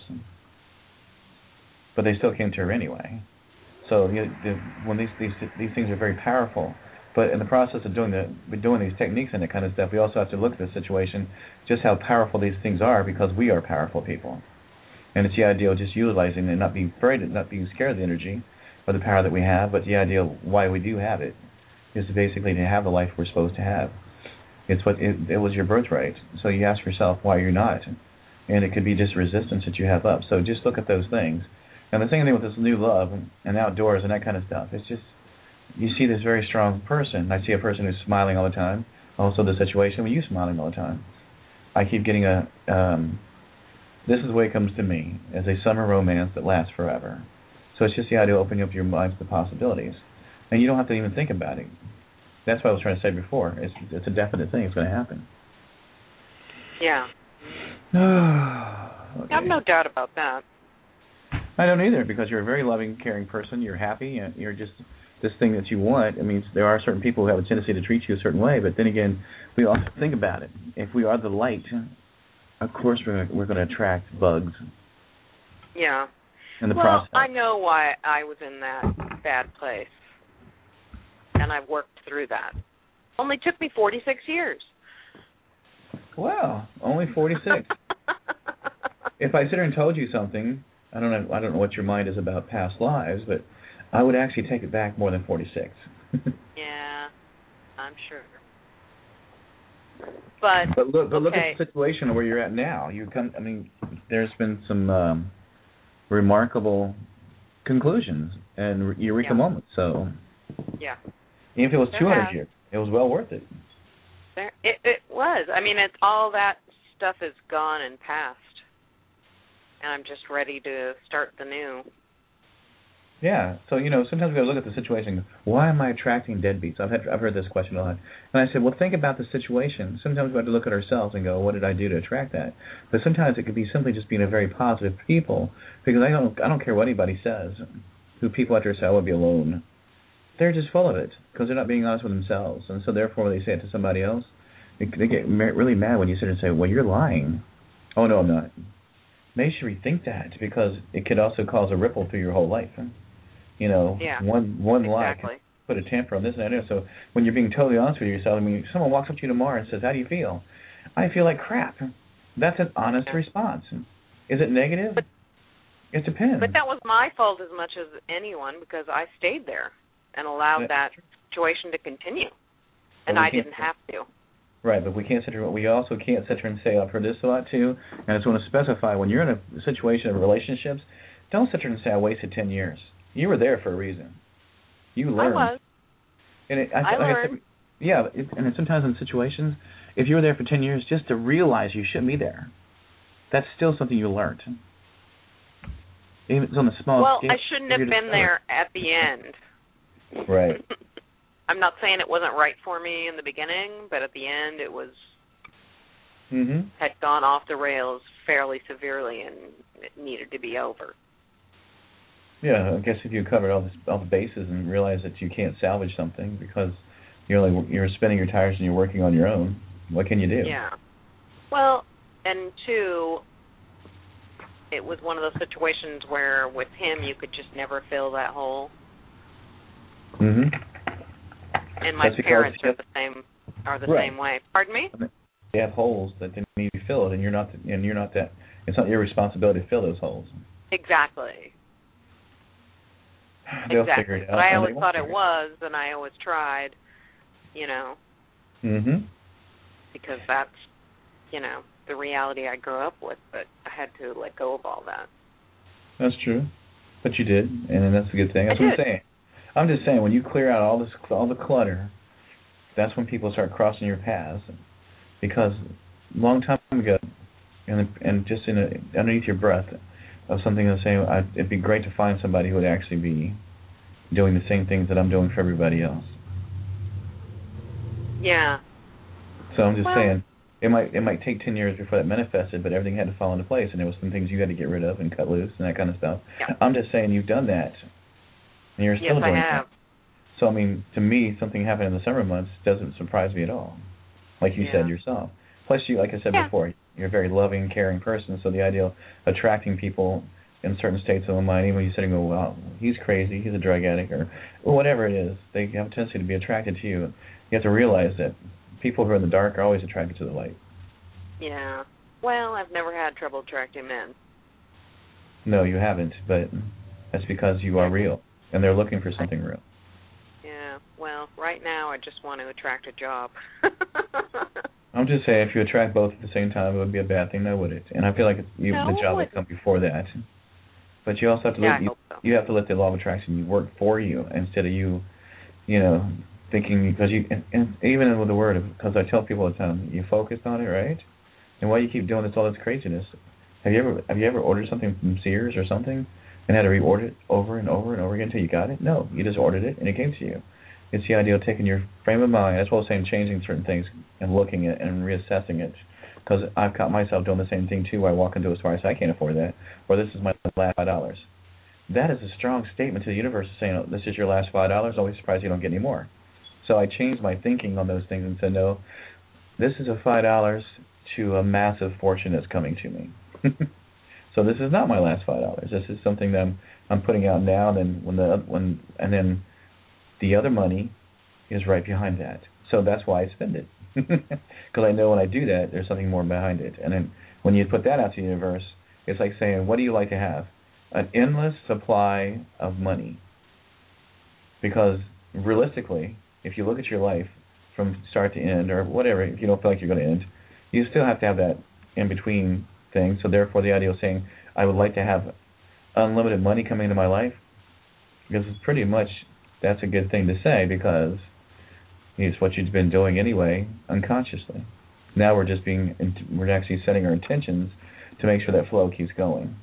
but they still came to her anyway. So you know, the, when these these these things are very powerful. But in the process of doing the doing these techniques and that kind of stuff, we also have to look at the situation, just how powerful these things are, because we are powerful people. And it's the idea of just utilizing it and not being afraid, of, not being scared of the energy or the power that we have, but the idea of why we do have it is basically to have the life we're supposed to have. It's what it, it was your birthright. So you ask yourself why you're not, and it could be just resistance that you have up. So just look at those things. And the same thing with this new love and outdoors and that kind of stuff. It's just, you see this very strong person. I see a person who's smiling all the time. Also the situation with you smiling all the time. I keep getting a, um, this is the way it comes to me, as a summer romance that lasts forever. So it's just the idea of opening up your mind to the possibilities. And you don't have to even think about it. That's what I was trying to say before. It's, it's a definite thing. It's going to happen. Yeah. Okay. I have no doubt about that. I don't either, because you're a very loving, caring person. You're happy, and you're just this thing that you want. I mean, there are certain people who have a tendency to treat you a certain way, but then again, we also think about it. If we are the light, of course we're we're going to attract bugs. Yeah. In the well, process. I know why I was in that bad place, and I've worked through that. Only took me forty-six years. Wow, only forty-six. If I sit here and told you something, I don't know. I don't know what your mind is about past lives, but I would actually take it back more than forty-six. Yeah, I'm sure. But but look, but look okay. at the situation where you're at now. You come. I mean, there's been some um, remarkable conclusions and eureka yeah. moments. So, yeah, even if it was there two hundred has. years, it was well worth it. There, it, it was. I mean, it's all that stuff is gone and past, and I'm just ready to start the new. Yeah. So, you know, sometimes we got to look at the situation. Why am I attracting deadbeats? I've had I've heard this question a lot. And I said, well, think about the situation. Sometimes we have to look at ourselves and go, what did I do to attract that? But sometimes it could be simply just being a very positive people, because I don't I don't care what anybody says. Who people out there say, I would be alone. They're just full of it because they're not being honest with themselves. And so therefore when they say it to somebody else, they, they get really mad when you sit and say, well, you're lying. Oh, no, I'm not. They should rethink that, because it could also cause a ripple through your whole life. You know, yeah, one one exactly. lie can put a tamper on this and that. So when you're being totally honest with yourself, I mean, if someone walks up to you tomorrow and says, how do you feel? I feel like crap. That's an honest yeah. response. Is it negative? But, it depends. But that was my fault as much as anyone, because I stayed there and allowed that situation to continue, and I didn't have to. Right, but we can't sit here. We also can't sit here and say, I've heard this a lot too, and I just want to specify, when you're in a situation of relationships, don't sit here and say, I wasted ten years. You were there for a reason. You learned. I was. And it, I, I like learned. I said, yeah, it, and sometimes in situations, if you were there for ten years, just to realize you shouldn't be there, that's still something you learned. Even if it's on the small well, scale. Well, I shouldn't have been there at the end. Right. I'm not saying it wasn't right for me in the beginning, but at the end it was mm-hmm. had gone off the rails fairly severely, and it needed to be over. Yeah, I guess if you covered all, this, all the bases and realize that you can't salvage something because you're only, you're spinning your tires and you're working on your own, what can you do? Yeah. Well, and two, it was one of those situations where with him you could just never fill that hole. Mm-hmm. And my That's parents are the same are the right. same way. Pardon me? They have holes that they need to be filled, and you're not and you're not that. It's not your responsibility to fill those holes. Exactly. They'll exactly. figure it out. But I always they thought it was, and I always tried, you know. Mm-hmm. Because that's, you know, the reality I grew up with, but I had to let go of all that. That's true. But you did, and that's a good thing. That's I what did. I'm saying. I'm just saying, when you clear out all this, all the clutter, that's when people start crossing your paths. Because a long time ago, and and just in a, underneath your breath of something that's saying, I'd, it'd be great to find somebody who would actually be doing the same things that I'm doing for everybody else. Yeah. So I'm just well, saying, it might it might take ten years before that manifested, but everything had to fall into place, and there was some things you had to get rid of and cut loose and that kind of stuff. Yeah. I'm just saying you've done that. And you're still yes, doing I have. that. So, I mean, to me, something happening in the summer months doesn't surprise me at all, like you yeah. said yourself. Plus, you, like I said yeah. before, you're a very loving, caring person, so the idea of attracting people in certain states of the mind, even when you sit and go, well, he's crazy, he's a drug addict, or, or whatever it is, they have a tendency to be attracted to you. You have to realize that people who are in the dark are always attracted to the light. Yeah. Well, I've never had trouble attracting men. No, you haven't, but that's because you are real. And they're looking for something real. Yeah, well, right now I just want to attract a job. I'm just saying, if you attract both at the same time, it would be a bad thing, now would it? And I feel like you, no, the job would come before that. But you also have to yeah, let I you, hope so. you have to let the law of attraction work for you instead of you, you know, thinking because you and, and even with the word, because I tell people all the time, you focused on it, right? And why do you keep doing this all this craziness? Have you ever have you ever ordered something from Sears or something? And had to reorder it over and over and over again until you got it? No, you just ordered it and it came to you. It's the idea of taking your frame of mind, as well as saying changing certain things and looking at it and reassessing it because I've caught myself doing the same thing too. Where I walk into a store, I say, I can't afford that, or this is my last five dollars. That is a strong statement to the universe saying, oh, this is your last five dollars. Always surprised you don't get any more. So I changed my thinking on those things and said, no, this is a five dollars to a massive fortune that's coming to me. So this is not my last five dollars. This is something that I'm I'm putting out now, and then when the when and then the other money is right behind that. So that's why I spend it, because I know when I do that, there's something more behind it. And then when you put that out to the universe, it's like saying, what do you like to have? An endless supply of money. Because realistically, if you look at your life from start to end, or whatever, if you don't feel like you're going to end, you still have to have that in between thing. So therefore, the idea of saying, I would like to have unlimited money coming into my life, because it's pretty much, that's a good thing to say, because it's what you've been doing anyway, unconsciously. Now we're just being, we're actually setting our intentions to make sure that flow keeps going.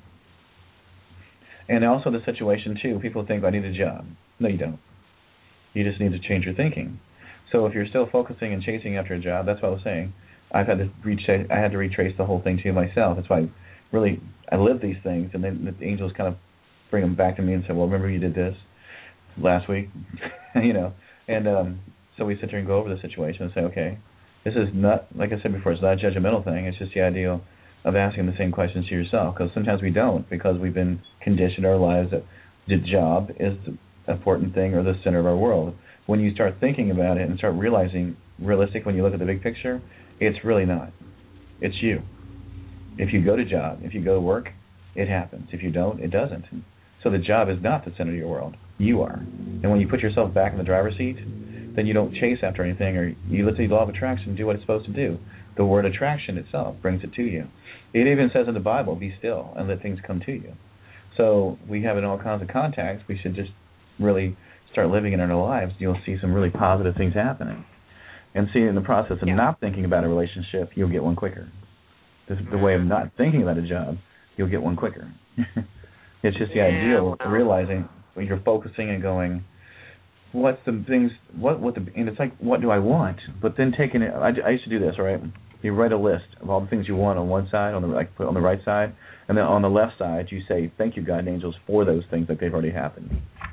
And also the situation too, people think, I need a job. No, you don't. You just need to change your thinking. So if you're still focusing and chasing after a job, that's what I was saying. I've had to retrace. I had to retrace the whole thing to myself. That's why I really I live these things, and then the angels kind of bring them back to me and say, "Well, remember you did this last week," you know. And um, so we sit there and go over the situation and say, "Okay, this is not, like I said before, it's not a judgmental thing. It's just the idea of asking the same questions to yourself, because sometimes we don't, because we've been conditioned our lives that the job is the important thing or the center of our world. When you start thinking about it and start realizing, realistic, when you look at the big picture, it's really not. It's you. If you go to job, if you go to work, it happens. If you don't, it doesn't. So the job is not the center of your world. You are. And when you put yourself back in the driver's seat, then you don't chase after anything, or you let the law of attraction do what it's supposed to do. The word attraction itself brings it to you. It even says in the Bible, be still and let things come to you. So we have in all kinds of contacts. We should just really start living it in our lives. You'll see some really positive things happening. And see, in the process of yeah. not thinking about a relationship, you'll get one quicker. This is the way of not thinking about a job, you'll get one quicker. It's just the yeah, idea of well. realizing when you're focusing and going, what's the things, what, what the, and it's like, what do I want? But then taking it, I, I used to do this, right? You write a list of all the things you want on one side, on the like put on the right side, and then on the left side you say, thank you, God and angels, for those things that they've already happened.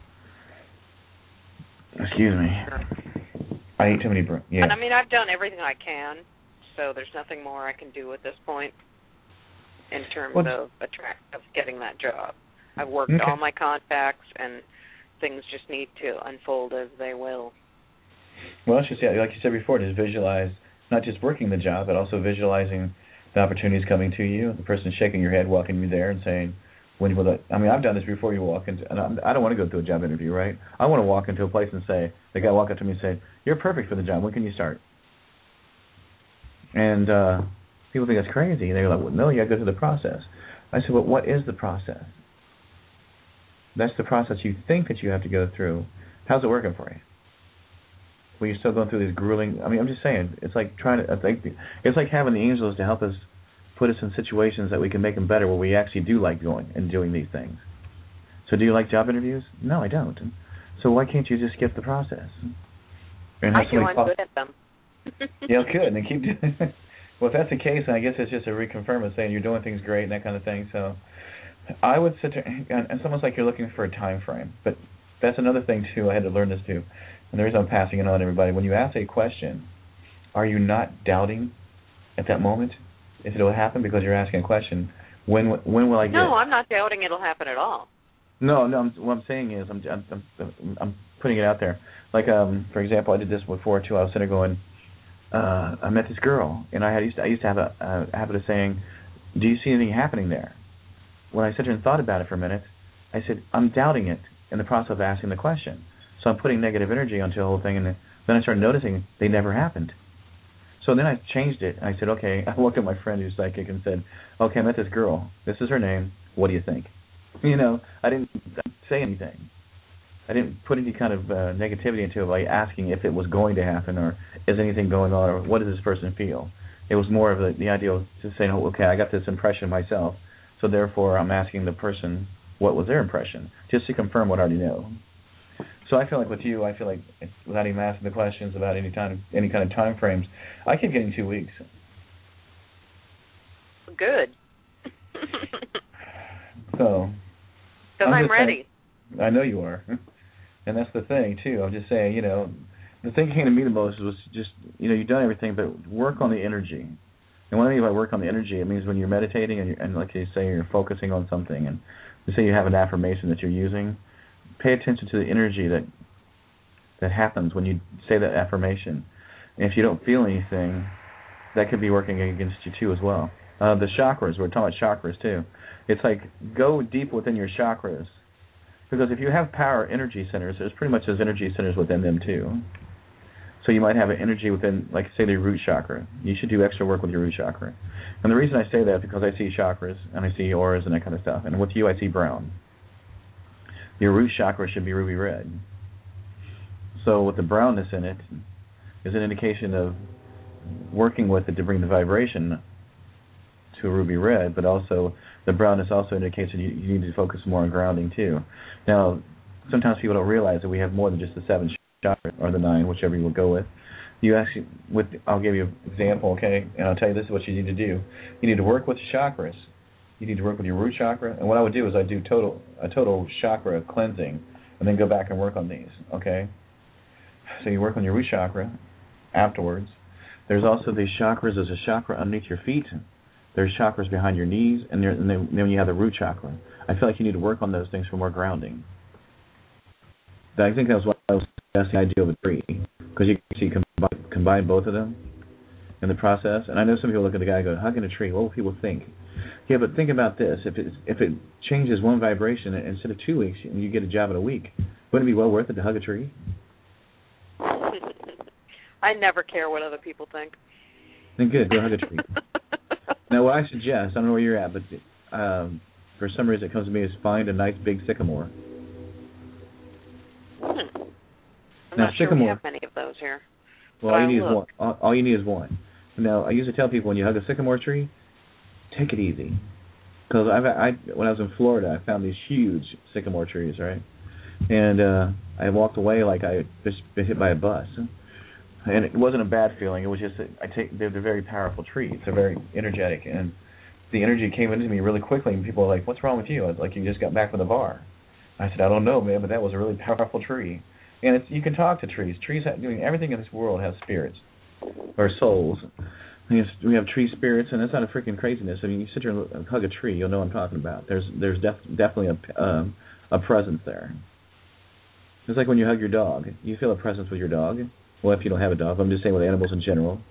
Excuse me. I ate too many. Br- yeah. And I mean, I've done everything I can, so there's nothing more I can do at this point in terms well, of attract of getting that job. I've worked okay. all my contacts, and things just need to unfold as they will. Well, it's just, yeah, like you said before, just visualize not just working the job, but also visualizing the opportunities coming to you. The person shaking your head, walking you there, and saying, "When will that?" I mean, I've done this before. You walk into, and I don't want to go to a job interview, right? I want to walk into a place and say, the guy walk up to me and say, "You're perfect for the job. When can you start?" And uh, people think that's crazy. They're like, "Well, no, you got to go through the process." I said, "Well, what is the process?" That's the process you think that you have to go through. How's it working for you? Well, you're still going through these grueling. I mean, I'm just saying, it's like trying to. I think it's like having the angels to help us, put us in situations that we can make them better, where we actually do like going and doing these things. So, do you like job interviews? No, I don't. So why can't you just skip the process? And I do. I'm pop- good at them. Yeah, good. And then keep doing. Well, if that's the case, then I guess it's just a reconfirmation saying you're doing things great and that kind of thing. So, I would sit there, and it's almost like you're looking for a time frame. But that's another thing too. I had to learn this too. And the reason I'm passing it on to everybody, when you ask a question, are you not doubting at that moment if it will happen because you're asking a question? When when will I get? No, I'm not doubting it'll happen at all. No, no. I'm, what I'm saying is, I'm, I'm I'm I'm putting it out there. Like, um, for example, I did this before too. I was sitting there going, uh, I met this girl, and I had used to, I used to have a, a habit of saying, "Do you see anything happening there?" When I sat there and thought about it for a minute, I said, "I'm doubting it in the process of asking the question." So I'm putting negative energy onto the whole thing, and then I started noticing they never happened. So then I changed it. I said, okay, I looked at my friend who's psychic and said, okay, I met this girl. This is her name. What do you think? You know, I didn't say anything. I didn't put any kind of uh, negativity into it by asking if it was going to happen or is anything going on or what does this person feel. It was more of the, the idea of just saying, oh, okay, I got this impression myself, so therefore I'm asking the person what was their impression, just to confirm what I already know. So I feel like with you, I feel like without even asking the questions about any time, any kind of time frames, I keep getting two weeks. good. So. Because I'm, I'm ready. Saying, I know you are. And that's the thing, too. I'm just saying, you know, the thing that came to me the most was just, you know, you've done everything, but work on the energy. And when I mean by work on the energy, it means when you're meditating and, you're, and like you say, you're focusing on something, and you say you have an affirmation that you're using, pay attention to the energy that that happens when you say that affirmation. And if you don't feel anything, that could be working against you, too, as well. Uh, the chakras, we're talking about chakras, too. It's like go deep within your chakras. Because if you have power energy centers, there's pretty much those energy centers within them, too. So you might have an energy within, like, say, the root chakra. You should do extra work with your root chakra. And the reason I say that is because I see chakras, and I see auras and that kind of stuff. And with you, I see brown. Your root chakra should be ruby red. So with the brownness in it is an indication of working with it to bring the vibration to a ruby red, but also the brownness also indicates that you, you need to focus more on grounding, too. Now, sometimes people don't realize that we have more than just the seven chakras, or the nine, whichever you will go with. You actually, with, I'll give you an example, okay, and I'll tell you this is what you need to do. You need to work with chakras. You need to work with your root chakra, and what I would do is I'd do total a total chakra cleansing, and then go back and work on these, okay? So you work on your root chakra afterwards. There's also these chakras. There's a chakra underneath your feet. There's chakras behind your knees, and, there, and then, then you have the root chakra. I feel like you need to work on those things for more grounding. I think that was what I was that's the idea of a tree, because you can see combine, combine both of them in the process. And I know some people look at the guy and go, hugging a tree, what will people think? Yeah, but think about this. If it, if it changes one vibration, instead of two weeks, and you get a job in a week, wouldn't it be well worth it to hug a tree? I never care what other people think. Then good, go hug a tree. Now, what I suggest, I don't know where you're at, but um, for some reason it comes to me is find a nice big sycamore. Hmm. I'm now, not sure sycamore, we have many of those here. Well, all you need look. is one. All, all you need is one. Now, I usually tell people when you hug a sycamore tree, take it easy. Because I've, I, when I was in Florida, I found these huge sycamore trees, right? And uh, I walked away like I had just been hit by a bus. And it wasn't a bad feeling. It was just that I take they're, they're very powerful trees. They're very energetic, and the energy came into me really quickly. And people were like, "What's wrong with you?" I was like, "You just got back from the bar." I said, "I don't know, man, but that was a really powerful tree." And it's, you can talk to trees. Trees have, doing everything in this world have spirits or souls. We have, we have tree spirits, and that's not a freaking craziness. I mean, you sit here and hug a tree, you'll know what I'm talking about. There's there's def, definitely a um, a presence there. It's like when you hug your dog. You feel a presence with your dog. Well, if you don't have a dog, I'm just saying with animals in general.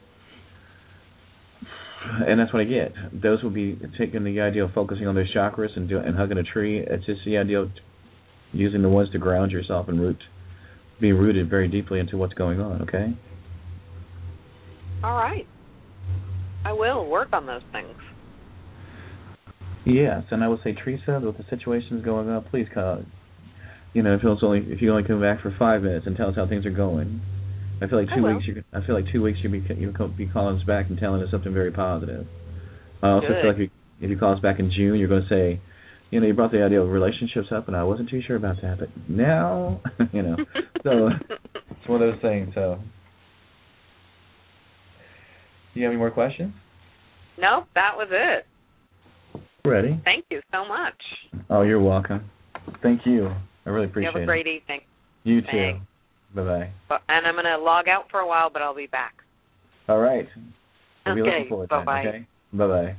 And that's what I get. Those will be taking the idea of focusing on those chakras and, do, and hugging a tree. It's just the idea of using the ones to ground yourself and root, be rooted very deeply into what's going on, okay? All right. I will work on those things. Yes, and I would say, Teresa, with the situations going on, please call. You know, if it's only if you only come back for five minutes and tell us how things are going. I feel like two weeks. You, I feel like two weeks you'll be you'll be calling us back and telling us something very positive. I also Good. feel like if, if you call us back in June, you're going to say, you know, you brought the idea of relationships up, and I wasn't too sure about that, but now, you know, so it's one of those things. So, do you have any more questions? No, that was it. Ready? Thank you so much. Oh, you're welcome. Thank you. I really appreciate it. You have a great it. evening. You Thanks. too. Bye-bye. And I'm going to log out for a while, but I'll be back. All right. We'll be okay. looking forward to it. Bye-bye. Okay? Bye-bye.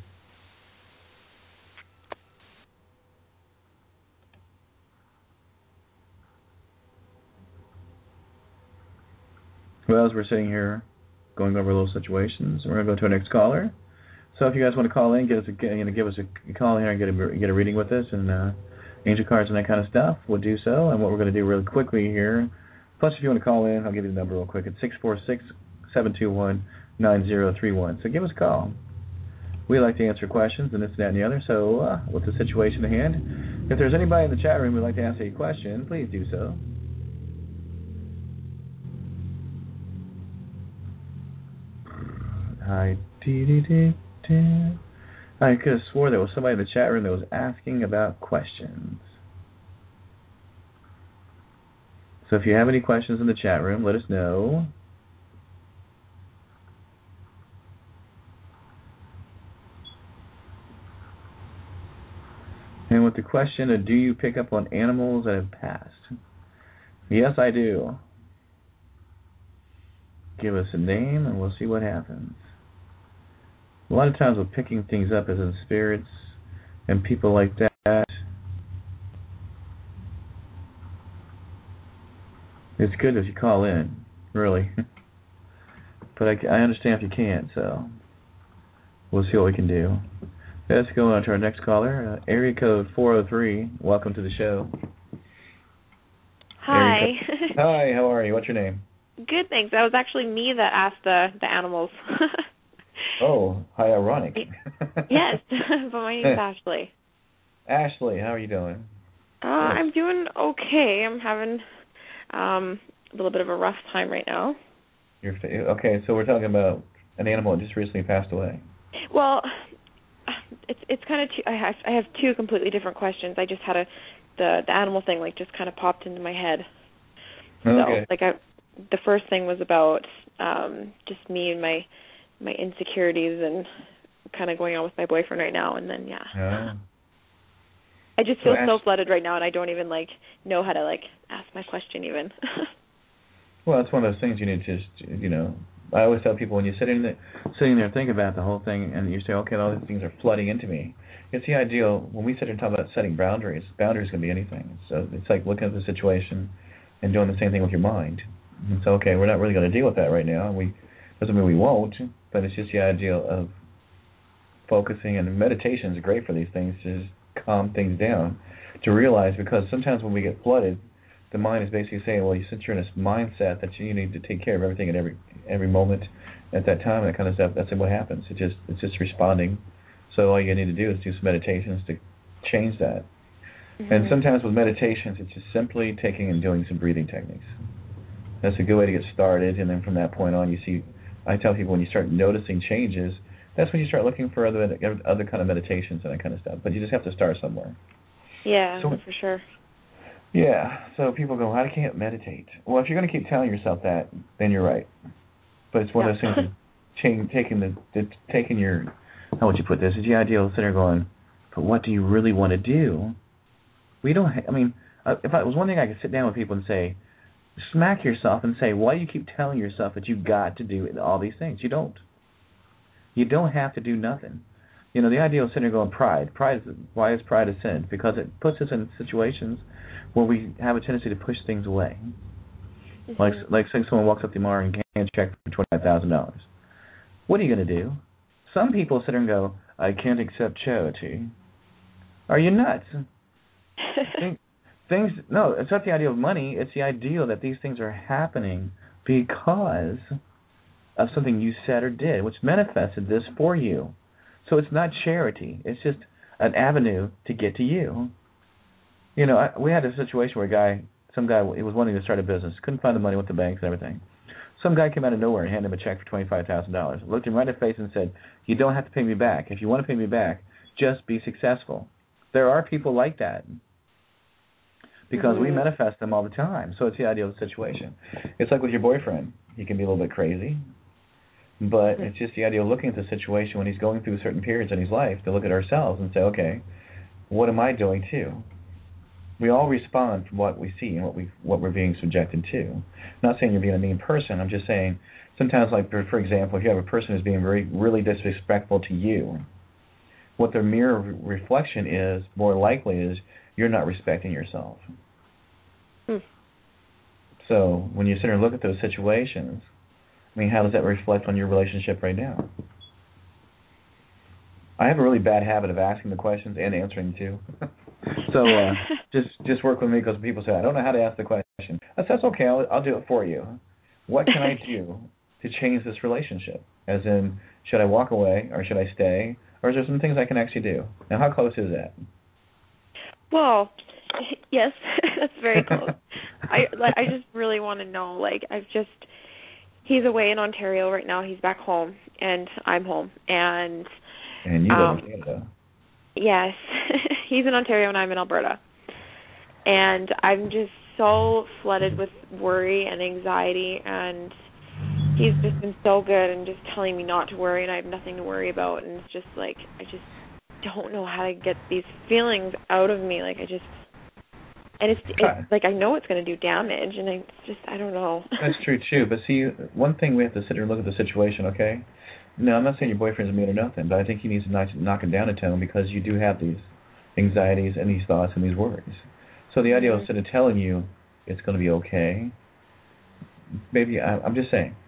Well, as we're sitting here going over little situations, we're going to go to our next caller. So if you guys want to call in, get us a, you know, give us a call here and get a, get a reading with us and uh, angel cards and that kind of stuff, we'll do so. And what we're going to do really quickly here, plus if you want to call in, I'll give you the number real quick. It's six four six, seven two one, nine zero three one. So give us a call. We like to answer questions and this, that, and the other. So uh, with the situation at hand, if there's anybody in the chat room who'd like to ask a question, please do so. Hi, dee dee dee dee. I could have swore there was somebody in the chat room that was asking about questions. So if you have any questions in the chat room, let us know. And with the question of do you pick up on animals that have passed? Yes, I do. Give us a name and we'll see what happens. A lot of times we're picking things up as in spirits and people like that. It's good if you call in, really. But I, I understand if you can't, so we'll see what we can do. Let's go on to our next caller, uh, area code four oh three. Welcome to the show. Hi. Hi, how are you? What's your name? Good, thanks. That was actually me that asked the, the animals. Oh, how ironic. Yes, but my name's Ashley. Ashley, how are you doing? Uh, I'm doing okay. I'm having um, a little bit of a rough time right now. You're, okay, so we're talking about an animal that just recently passed away. Well, it's it's kind of two, I have I have two completely different questions. I just had a the the animal thing like just kind of popped into my head. Okay. So like I the first thing was about um, just me and my my insecurities and kind of going on with my boyfriend right now, and then yeah. Oh. I just feel so, so Ash- flooded right now, and I don't even like know how to like ask my question even. Well, it's one of those things you need to just, you know, I always tell people when you're sitting there, sitting there thinking about the whole thing and you say, okay, all these things are flooding into me. It's the ideal, when we sit here and talk about setting boundaries, boundaries can be anything. So it's like looking at the situation and doing the same thing with your mind. And so, okay, we're not really going to deal with that right now. We doesn't mean we won't, but it's just the ideal of focusing, and meditation is great for these things, to just calm things down, to realize, because sometimes when we get flooded, the mind is basically saying, well, since you're in this mindset that you need to take care of everything at every every moment at that time, that kind of stuff, that's what happens. It just It's just responding. So all you need to do is do some meditations to change that. Mm-hmm. And sometimes with meditations, it's just simply taking and doing some breathing techniques. That's a good way to get started, and then from that point on, you see, I tell people when you start noticing changes, that's when you start looking for other other kind of meditations and that kind of stuff. But you just have to start somewhere. Yeah, so, for sure. Yeah, so people go, I can't meditate. Well, if you're going to keep telling yourself that, then you're right. But it's one yeah. of those things, taking, taking the, the taking your, how would you put this? It's the ideal of sitting there going, but what do you really want to do? We don't, ha- I mean, if I, it was one thing I could sit down with people and say, smack yourself and say, why do you keep telling yourself that you've got to do all these things? You don't. You don't have to do nothing. You know, the idea of sitting there going, pride. Pride is, why is pride a sin? Because it puts us in situations where we have a tendency to push things away. Mm-hmm. Like, like say someone walks up tomorrow and can't check for twenty-five thousand dollars. What are you going to do? Some people sit there and go, I can't accept charity. Are you nuts? Things, no, it's not the idea of money. It's the idea that these things are happening because of something you said or did, which manifested this for you. So it's not charity. It's just an avenue to get to you. You know, I, we had a situation where a guy, some guy, he was wanting to start a business, couldn't find the money with the banks and everything. Some guy came out of nowhere and handed him a check for twenty-five thousand dollars, looked him right in the face and said, you don't have to pay me back. If you want to pay me back, just be successful. There are people like that because mm-hmm. we manifest them all the time. So it's the ideal situation. It's like with your boyfriend. He can be a little bit crazy, but mm-hmm. it's just the idea of looking at the situation when he's going through certain periods in his life to look at ourselves and say, okay, what am I doing too? We all respond to what we see and what we what we're being subjected to. I'm not saying you're being a mean person. I'm just saying sometimes, like for, for example, if you have a person who's being very really disrespectful to you, what their mirror re- reflection is more likely is you're not respecting yourself. Hmm. So when you sit there and look at those situations, I mean, how does that reflect on your relationship right now? I have a really bad habit of asking the questions and answering too. So uh, just just work with me, because people say, I don't know how to ask the question. I said, that's okay, I'll, I'll do it for you. What can I do to change this relationship? As in, should I walk away or should I stay? Or is there some things I can actually do? Now, how close is that? Well, yes, that's very close. I like, I just really want to know, like, I've just, he's away in Ontario right now. He's back home, and I'm home. And, and you live um, in Canada. Yes. He's in Ontario and I'm in Alberta. And I'm just so flooded with worry and anxiety, and he's just been so good and just telling me not to worry, and I have nothing to worry about, and it's just like, I just, don't know how to get these feelings out of me. Like I just, and it's, it's like I know it's going to do damage, and I it's just I don't know. That's true too. But see, one thing we have to sit here and look at the situation. Okay, no, I'm not saying your boyfriend's mean or nothing, but I think he needs to knock, knock it down a tone because you do have these anxieties and these thoughts and these worries. So the idea mm-hmm. instead of telling you it's going to be okay, maybe I, I'm just saying.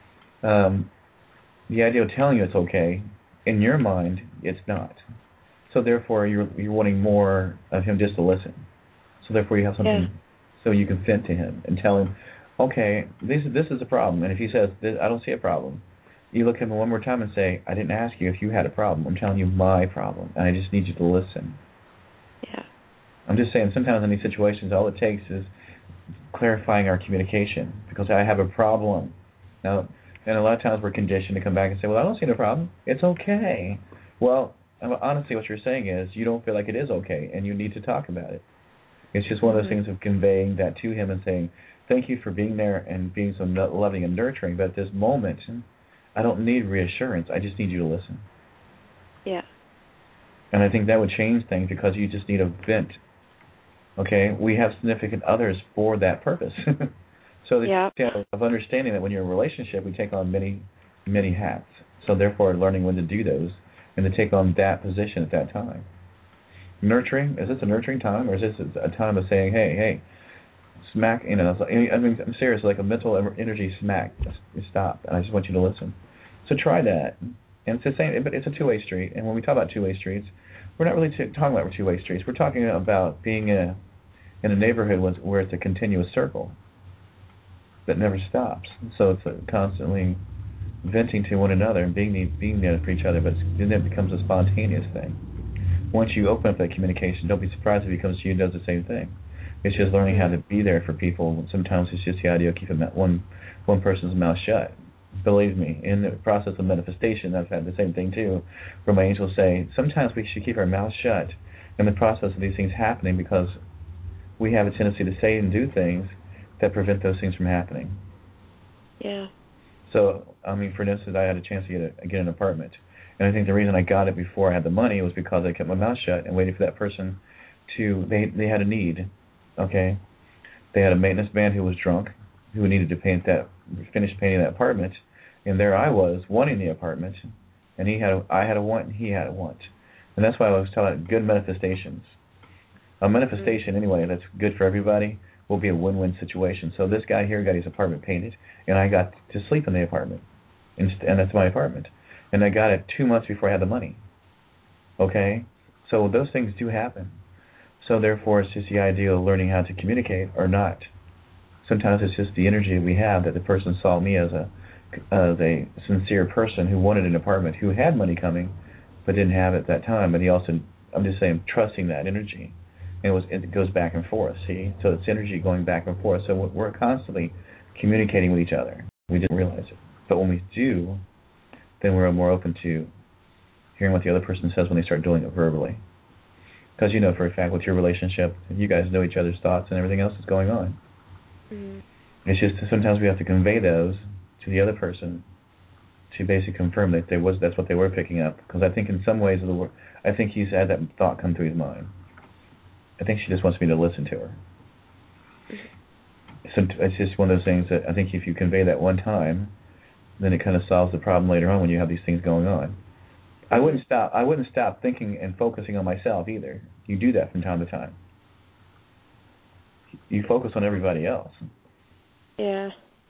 Um, the idea of telling you it's okay, in your mind, it's not. So therefore, you're you're wanting more of him just to listen. So therefore, you have something, yeah. so you can vent to him and tell him, okay, this this is a problem. And if he says, I don't see a problem, you look at him one more time and say, I didn't ask you if you had a problem. I'm telling you my problem, and I just need you to listen. Yeah. I'm just saying, sometimes in these situations, all it takes is clarifying our communication because I have a problem. Now, and a lot of times we're conditioned to come back and say, well, I don't see no problem. It's okay. Well, honestly, what you're saying is you don't feel like it is okay, and you need to talk about it. It's just one of those things of conveying that to him and saying, thank you for being there and being so loving and nurturing, but at this moment, I don't need reassurance. I just need you to listen. Yeah. And I think that would change things because you just need a vent. Okay? We have significant others for that purpose. So the yeah. of understanding that when you're in a relationship, we take on many, many hats. So therefore, learning when to do those and to take on that position at that time. Nurturing, is this a nurturing time, or is this a time of saying, hey, hey, smack, you know, I mean, I'm serious, like a mental energy smack, stop, and I just want you to listen. So try that. And it's the same, but it's a two-way street, and when we talk about two-way streets, we're not really t- talking about two-way streets. We're talking about being a, in a neighborhood where it's a continuous circle that never stops. So it's a constantly venting to one another and being being there for each other, but then it becomes a spontaneous thing. Once you open up that communication, don't be surprised if he comes to you and does the same thing. It's just learning how to be there for people. Sometimes it's just the idea of keeping that one one person's mouth shut. Believe me, in the process of manifestation, I've had the same thing too, where my angels say, sometimes we should keep our mouth shut in the process of these things happening because we have a tendency to say and do things that prevent those things from happening. Yeah. So, I mean, for instance, I had a chance to get, a, get an apartment. And I think the reason I got it before I had the money was because I kept my mouth shut and waited for that person to, they they had a need, okay? They had a maintenance man who was drunk, who needed to paint that, finish painting that apartment, and there I was, wanting the apartment, and he had a, I had a want, and he had a want. And that's why I was telling good manifestations. A manifestation, anyway, that's good for everybody will be a win-win situation. So this guy here got his apartment painted, and I got to sleep in the apartment, and, and that's my apartment. And I got it two months before I had the money. Okay? So those things do happen. So therefore, it's just the idea of learning how to communicate or not. Sometimes it's just the energy we have that the person saw me as a as a sincere person who wanted an apartment, who had money coming, but didn't have it at that time. But he also, I'm just saying, trusting that energy. And it, was, it goes back and forth, see? So it's energy going back and forth. So we're constantly communicating with each other. We didn't realize it. But when we do, then we're more open to hearing what the other person says when they start doing it verbally. Because you know for a fact with your relationship, you guys know each other's thoughts and everything else that's going on. Mm-hmm. It's just that sometimes we have to convey those to the other person to basically confirm that they was that's what they were picking up. Because I think in some ways of the world, I think he's had that thought come through his mind. I think she just wants me to listen to her. So it's just one of those things that I think if you convey that one time, then it kind of solves the problem later on when you have these things going on. I wouldn't stop. I wouldn't stop thinking and focusing on myself either. You do that from time to time. You focus on everybody else. Yeah.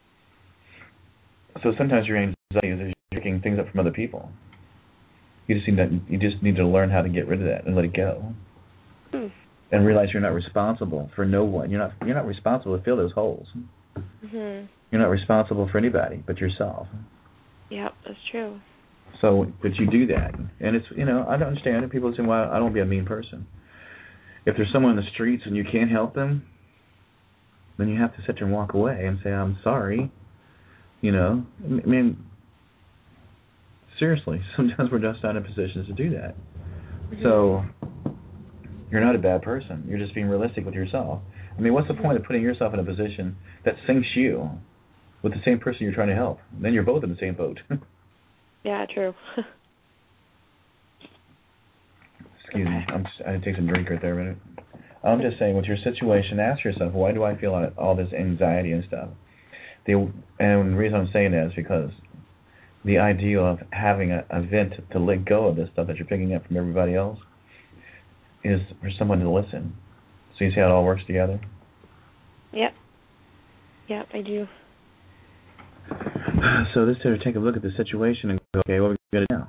So sometimes your anxiety is you're picking things up from other people. You just need to, you just need to learn how to get rid of that and let it go. Hmm. And realize you're not responsible for no one. You're not you're not responsible to fill those holes. Mm-hmm. You're not responsible for anybody but yourself. Yeah, that's true. So, but you do that, and it's you know I don't understand it. People say, "Well, I don't want to be a mean person." If there's someone in the streets and you can't help them, then you have to sit there and walk away and say, "I'm sorry." You know, I mean, seriously, sometimes we're just not in positions to do that. Mm-hmm. So. You're not a bad person. You're just being realistic with yourself. I mean, what's the point of putting yourself in a position that sinks you with the same person you're trying to help? Then you're both in the same boat. Yeah, true. Excuse me. I'm just, I take some drink right there a minute. I'm just saying, with your situation, ask yourself, why do I feel all, all this anxiety and stuff? The and the reason I'm saying that is because the idea of having a, a vent to let go of this stuff that you're picking up from everybody else is for someone to listen. So you see how it all works together? Yep. Yep, I do. So this is to take a look at the situation and go, okay, what are we going to do now?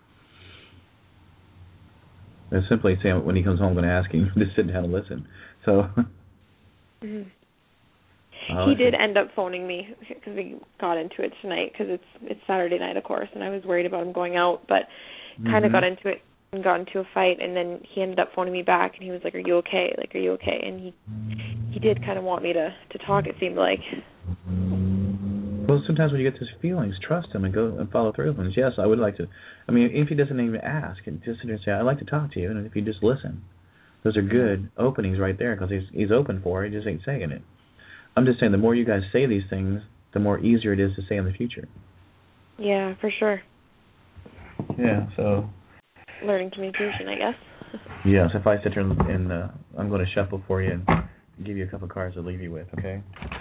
And simply saying when he comes home, I'm going to ask him to sit down and listen. So mm-hmm. Oh, he did end up phoning me because we got into it tonight because it's it's Saturday night, of course, and I was worried about him going out, but mm-hmm. kind of got into it and got into a fight, and then he ended up phoning me back, and he was like, "Are you okay? Like, are you okay?" And he he did kind of want me to to talk. It seemed like. Well, sometimes when you get those feelings, trust him and go and follow through with them. Yes, I would like to. I mean, if he doesn't even ask, and just sit there and say, "I'd like to talk to you," and if you just listen, those are good openings right there because he's he's open for it. He just ain't saying it. I'm just saying, the more you guys say these things, the more easier it is to say in the future. Yeah, for sure. Yeah, so. Learning communication, I guess. Yes, if I sit here and, and uh, I'm going to shuffle for you and give you a couple of cards to leave you with, okay?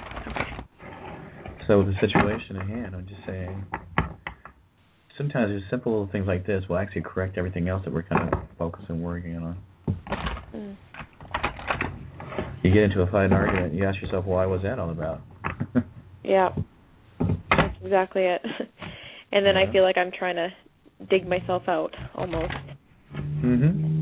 So the situation at hand, I'm just saying, sometimes there's simple little things like this will actually correct everything else that we're kind of focusing and working on. Mm. You get into a fight and argument, you ask yourself, why was that all about? Yeah, that's exactly it. And then yeah. I feel like I'm trying to dig myself out, almost. Mm-hmm.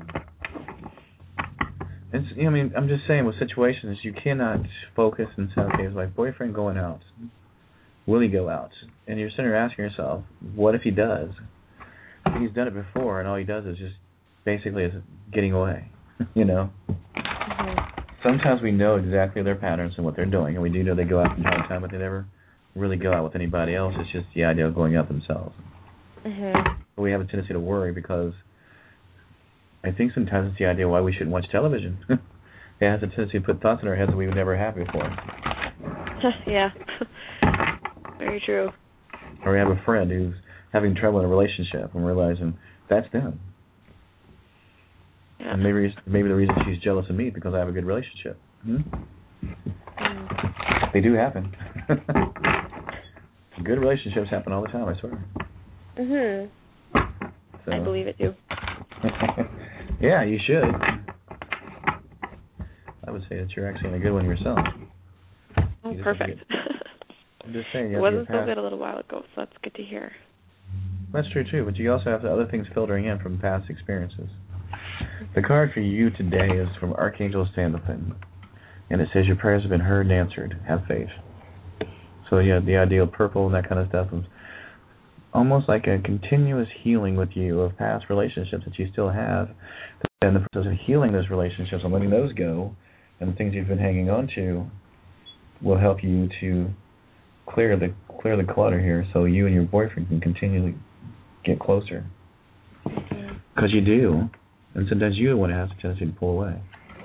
It's, I mean, I'm just saying, with situations, you cannot focus and say, okay, is my boyfriend going out? Will he go out? And you're sitting there asking yourself, what if he does? He's done it before, and all he does is just basically is getting away, you know? Mm-hmm. Sometimes we know exactly their patterns and what they're doing, and we do know they go out from time to time, but they never really go out with anybody else. It's just the idea of going out themselves. Mm-hmm. But we have a tendency to worry because I think sometimes it's the idea why we shouldn't watch television. It has a tendency to put thoughts in our heads that we would never have before. Yeah. Very true. Or we have a friend who's having trouble in a relationship and realizing that's them. Yeah. And maybe maybe the reason she's jealous of me is because I have a good relationship. Hmm? Mm. They do happen. Good relationships happen all the time, I swear. Mhm. So. I believe it too. Yeah, you should. I would say that you're actually in a good one yourself. Oh, you perfect. I'm just saying. It wasn't so good a little while ago, so that's good to hear. That's true too, but you also have the other things filtering in from past experiences. The card for you today is from Archangel Sandalphon, and it says your prayers have been heard and answered. Have faith. So yeah, the ideal purple and that kind of stuff is almost like a continuous healing with you of past relationships that you still have. And the process of healing those relationships and letting those go and the things you've been hanging on to will help you to clear the clear the clutter here so you and your boyfriend can continually get closer. Because you do. And sometimes you want to have the tendency to pull away.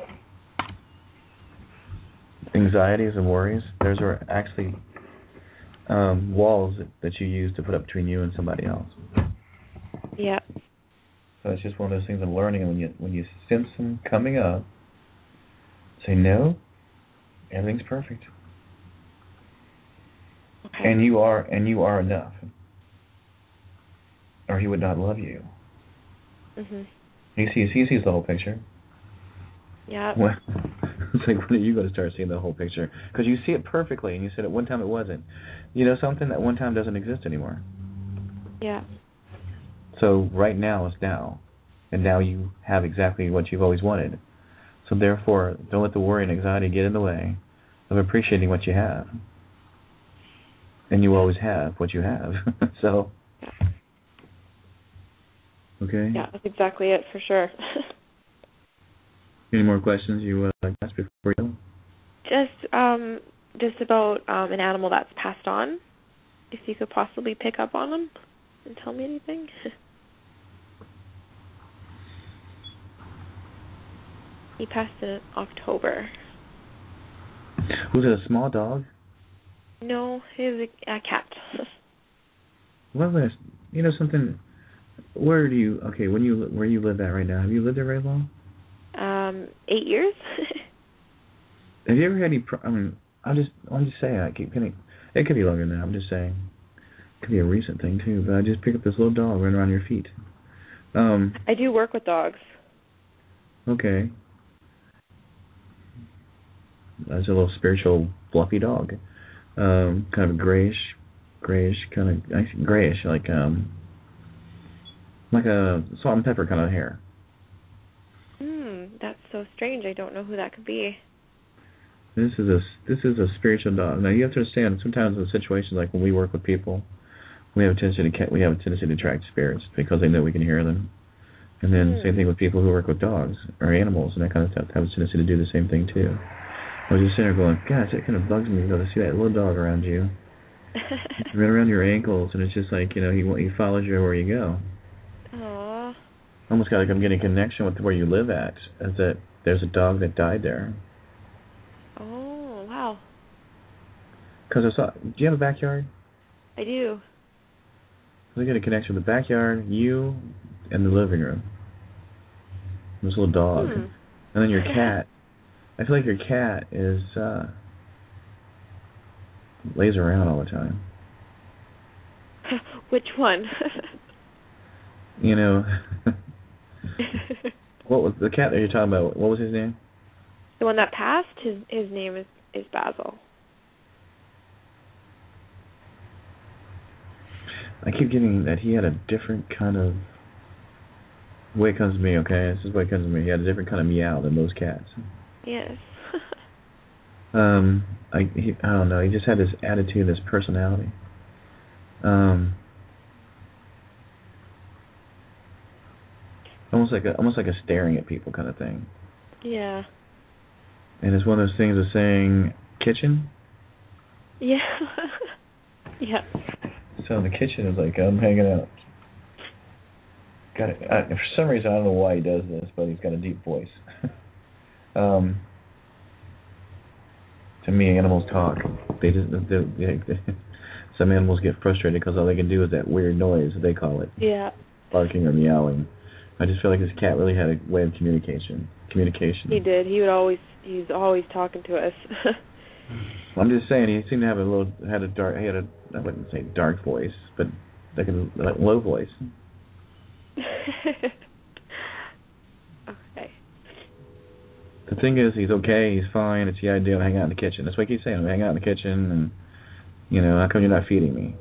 Anxieties and worries, those are actually um, walls that, that you use to put up between you and somebody else. Yeah. So it's just one of those things of learning. And when you when you sense them coming up, say no. Everything's perfect. Okay. And you are and you are enough, or he would not love you. Mhm. He sees he sees the whole picture. Yeah. Well, it's like, when are you going to start seeing the whole picture? Because you see it perfectly, and you said at one time it wasn't. You know something? That one time doesn't exist anymore. Yeah. So right now is now, and now you have exactly what you've always wanted. So therefore, don't let the worry and anxiety get in the way of appreciating what you have. And you always have what you have. So. Yeah. Okay. Yeah, that's exactly it for sure. Any more questions you would like to ask before you go? Just, um, just about um, an animal that's passed on. If you could possibly pick up on them and tell me anything. He passed in October. Was it a small dog? No, it was a, a cat. What was, you know something? Where do you? Okay, when you where you live at right now? Have you lived there very long? Um, eight years. Have you ever had any? Pro- I mean, I'm just I'm just saying. I keep getting. It could be longer than that. I'm just saying. It could be a recent thing too. But I just picked up this little dog running around your feet. Um. I do work with dogs. Okay. That's a little spiritual, fluffy dog. Um, kind of grayish, grayish, kind of actually grayish, like um, like a salt and pepper kind of hair. Hmm, that's so strange. I don't know who that could be. This is a this is a spiritual dog. Now you have to understand. Sometimes in situations like when we work with people, we have a tendency to we have a tendency to attract spirits because they know we can hear them. And then Hmm. same thing with people who work with dogs or animals and that kind of stuff have a tendency to do the same thing too. I was just sitting there going, gosh, that kind of bugs me to see that little dog around you, right around your ankles, and it's just like, you know, he he follows you where you go. Aww. Almost got like I'm getting a connection with where you live at, as that there's a dog that died there. Oh, wow. Because I saw, do you have a backyard? I do. We get a connection with the backyard, you, and the living room. This little dog, Hmm. and then your cat. I feel like your cat is uh, lays around all the time. Which one? You know, what was the cat that you're talking about? What was his name? The one that passed. His his name is is Basil. I keep getting that he had a different kind of way it comes to me. Okay, this is the way it comes to me. He had a different kind of meow than most cats. Yes. Um, I he, I don't know. He just had this attitude, this personality. Um, almost like a almost like a staring at people kind of thing. Yeah. And it's one of those things of saying kitchen. Yeah. Yeah. So in the kitchen is like I'm hanging out. Got it. I, for some reason I don't know why he does this, but he's got a deep voice. um. To me, animals talk. They just they, they, they, some animals get frustrated because all they can do is that weird noise they call it, Yeah. barking or meowing. I just feel like this cat really had a way of communication. Communication. He did. He would always. He's always talking to us. I'm just saying he seemed to have a little had a dark. He had a I wouldn't say dark voice, but like a like low voice. Okay. The thing is, he's okay. He's fine. It's the idea of hanging out in the kitchen. That's what he keeps saying. Hang out in the kitchen, and you know, how come you're not feeding me?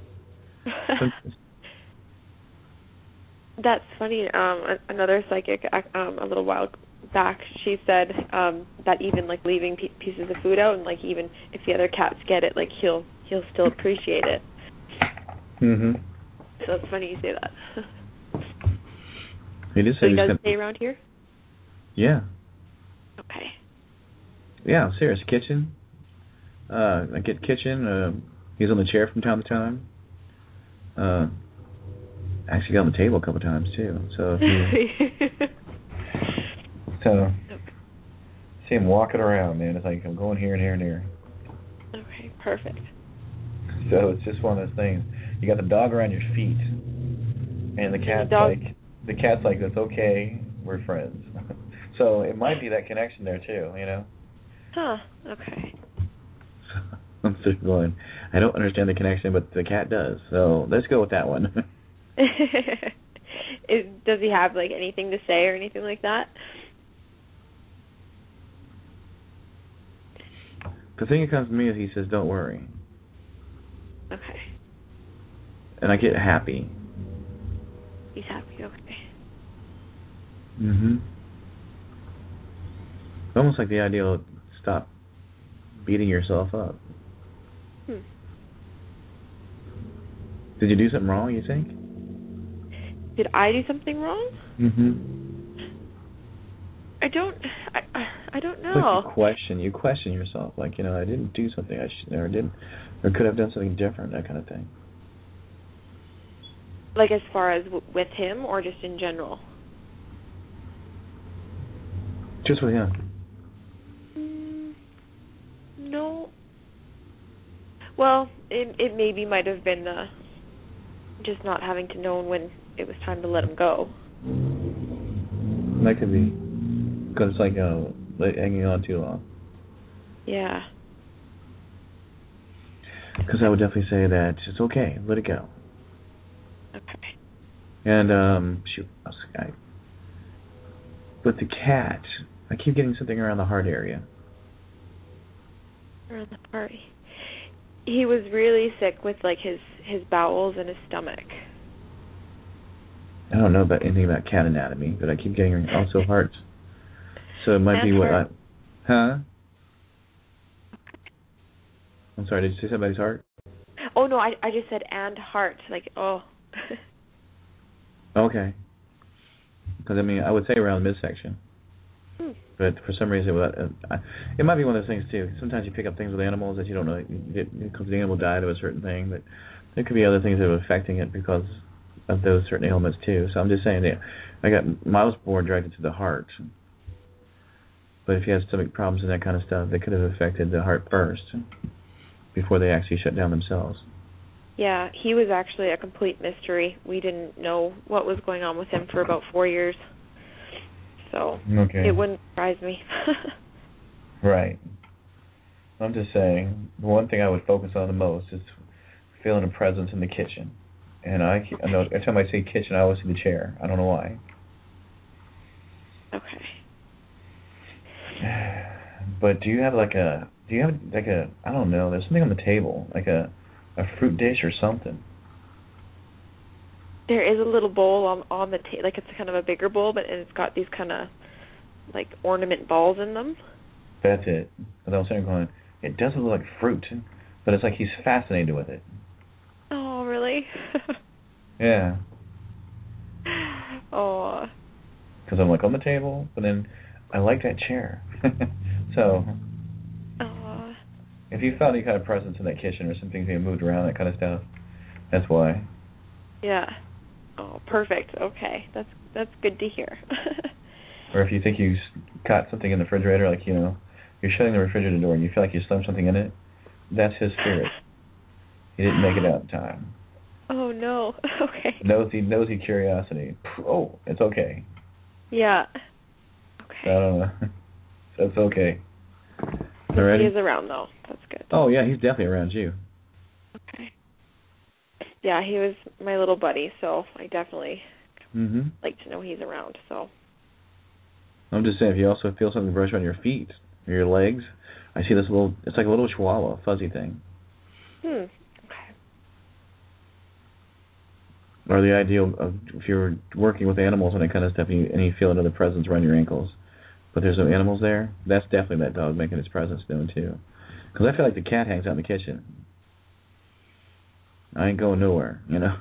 That's funny. Um, another psychic, um, a little while back, she said um, that even like leaving p- pieces of food out, and like even if the other cats get it, like he'll he'll still appreciate it. Mhm. So it's funny you say that. He just So said he he's does gonna, stay around here? yeah. Okay. Yeah, I'm serious. Kitchen. Uh, I get kitchen. Uh, he's on the chair from time to time. Uh, actually got on the table a couple times too. So if you, so see him walking around, man. It's like I'm going here and here and here. Okay, perfect. So it's just one of those things. You got the dog around your feet, and the cat's the dog- like, the cat's like, that's okay. We're friends. So it might be that connection there too, you know. Huh. Okay. I'm just going, I don't understand the connection, but the cat does. So let's go with that one. Is, does he have like anything to say or anything like that? The thing that comes to me is he says, don't worry. Okay. And I get happy. He's happy. Okay. Mm-hmm. Almost like the idea of stop beating yourself up. Hmm. Did you do something wrong, you think? Did I do something wrong? Mm-hmm. I don't. I. I don't know. Like you question, you question yourself, like, you know, I didn't do something I should, or didn't, or could have done something different, that kind of thing. Like as far as w- with him, or just in general? Just with him. Mm, no. Well, it it maybe might have been the just not having to know when it was time to let him go. That could be. Because it's like, uh, like hanging on too long. Yeah. Because I would definitely say that it's okay, let it go. Okay. And, um, shoot, I, with the cat, I keep getting something around the heart area. Around the heart. He was really sick with, like, his, his bowels and his stomach. I don't know about anything about cat anatomy, but I keep getting also hearts. So it might and be what heart. I... Huh? I'm sorry, did you say somebody's heart? Oh, no, I I just said and heart. Like, oh. Okay. Because, I mean, I would say around midsection. Hmm. But for some reason, uh, it might be one of those things, too. Sometimes you pick up things with animals that you don't know. Because the animal died of a certain thing. But there could be other things that are affecting it because of those certain ailments, too. So I'm just saying that I got I was born directed to the heart. But if you have stomach problems and that kind of stuff, they could have affected the heart first before they actually shut down themselves. Yeah, he was actually a complete mystery. We didn't know what was going on with him for about four years. So okay. It wouldn't surprise me. Right. I'm just saying, the one thing I would focus on the most is feeling a presence in the kitchen. And I, I know every time I say kitchen, I always see the chair. I don't know why. Okay. But do you have like a, do you have like a, I don't know, there's something on the table, like a, a fruit dish or something. There is a little bowl on on the table, like it's kind of a bigger bowl, but and it's got these kind of like ornament balls in them. That's it. Because I was saying, going, it doesn't look like fruit, but it's like he's fascinated with it. Oh, really? Yeah. Oh. Because I'm like on the table, but then I like that chair. So. Oh. If you found any kind of presence in that kitchen or some things being moved around, that kind of stuff, that's why. Yeah. Oh, perfect. Okay, that's that's good to hear. Or if you think you caught something in the refrigerator, like, you know, you're shutting the refrigerator door and you feel like you slammed something in it, that's his spirit. He didn't make it out in time. Oh, no. Okay. Nosy, nosy curiosity. Oh, it's okay. Yeah. Okay. So, I don't know. So it's okay. He Ready? is around, though. That's good. Oh, yeah, he's definitely around you. Okay. Yeah, he was my little buddy, so I definitely Mm-hmm. like to know he's around, so. I'm just saying, if you also feel something brush on your feet or your legs, I see this little, it's like a little chihuahua, fuzzy thing. Hmm. Okay. Or the ideal of if you're working with animals and that kind of stuff, and you, and you feel another presence around your ankles, but there's no animals there, that's definitely that dog making its presence known too. Because I feel like the cat hangs out in the kitchen. I ain't going nowhere, you know.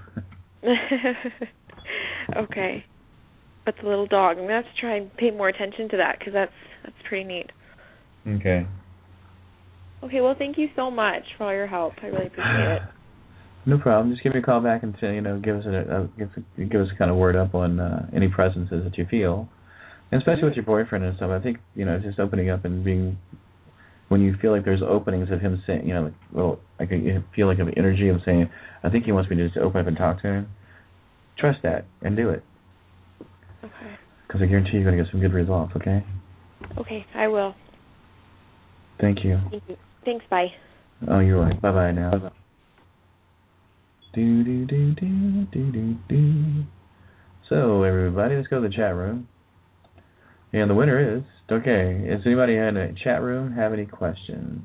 Okay. But the little dog, I'm going to have to try and pay more attention to that because that's, that's pretty neat. Okay. Okay, well, thank you so much for all your help. I really appreciate it. No problem. Just give me a call back and say, you know, give us a, a give, a, give us a kind of word up on uh, any presences that you feel, and especially with your boyfriend and stuff. I think, you know, just opening up and being, when you feel like there's openings of him saying, you know, like, well, I can feel like an energy of saying, I think he wants me to just open up and talk to him. Trust that and do it. Okay. Because I guarantee you're going to get some good results. Okay. Okay, I will. Thank you. Thank you. Thanks. Bye. Oh, you're right. Bye bye now. Bye-bye. Do do do do do do do. So everybody, let's go to the chat room. And the winner is okay. Does anybody in the chat room have any questions?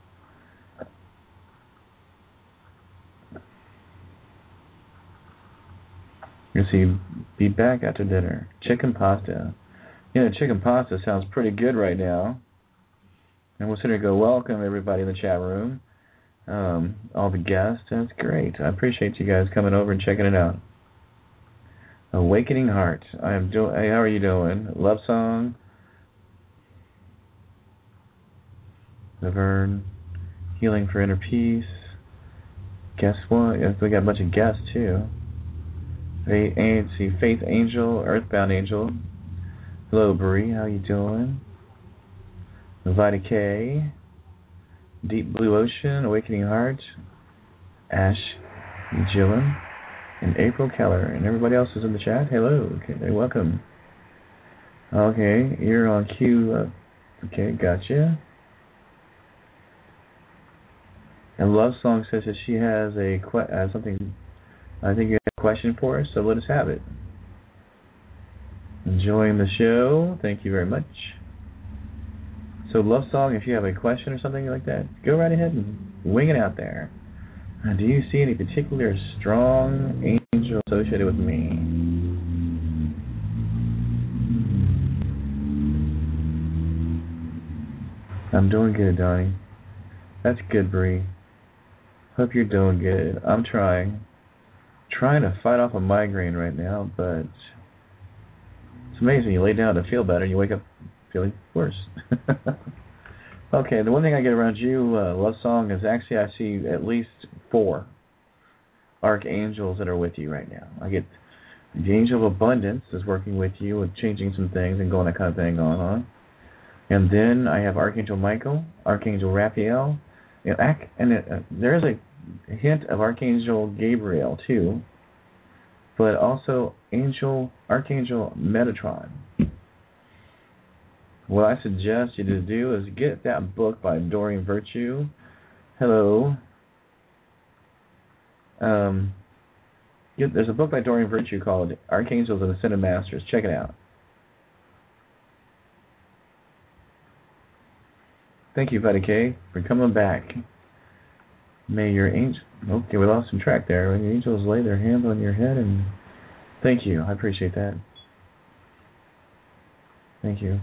You see, be back after dinner. Chicken pasta. You know, chicken pasta sounds pretty good right now. And we'll sit here and go, welcome everybody in the chat room. Um, all the guests. That's great. I appreciate you guys coming over and checking it out. Awakening Heart. I am doing. Hey, how are you doing? Love song. Laverne. Healing for inner peace. Guess what? We got a bunch of guests too. Faith, see, Faith Angel, Earthbound Angel. Hello, Bree. How you doing? Vita K. Deep Blue Ocean, Awakening Heart. Ash, Gillen. And April Keller. And everybody else is in the chat. Hello. Okay, welcome. Okay, you're on cue. Uh, okay, gotcha. And Love Song says that she has a que- uh, something. I think you have a question for us, so let us have it. Enjoying the show. Thank you very much. So, Love Song, if you have a question or something like that, go right ahead and wing it out there. Uh, do you see any particular strong angel associated with me? I'm doing good, Donnie. That's good, Bree. Hope you're doing good. I'm trying. Trying to fight off a migraine right now, but it's amazing. You lay down to feel better, and you wake up feeling worse. Okay, the one thing I get around you, uh, Love Song, is actually I see at least four archangels that are with you right now. I get the Angel of Abundance is working with you and changing some things and going that kind of thing on on. And then I have Archangel Michael, Archangel Raphael, you know, and it, uh, there is a hint of Archangel Gabriel too, but also Angel Archangel Metatron. What I suggest you to do is get that book by Doreen Virtue. Hello. Um, get, there's a book by Doreen Virtue called Archangels and Ascended Masters. Check it out. Thank you, Vita K, for coming back. May your angel... Okay, we lost some track there. When your angels lay their hands on your head, and thank you. I appreciate that. Thank you.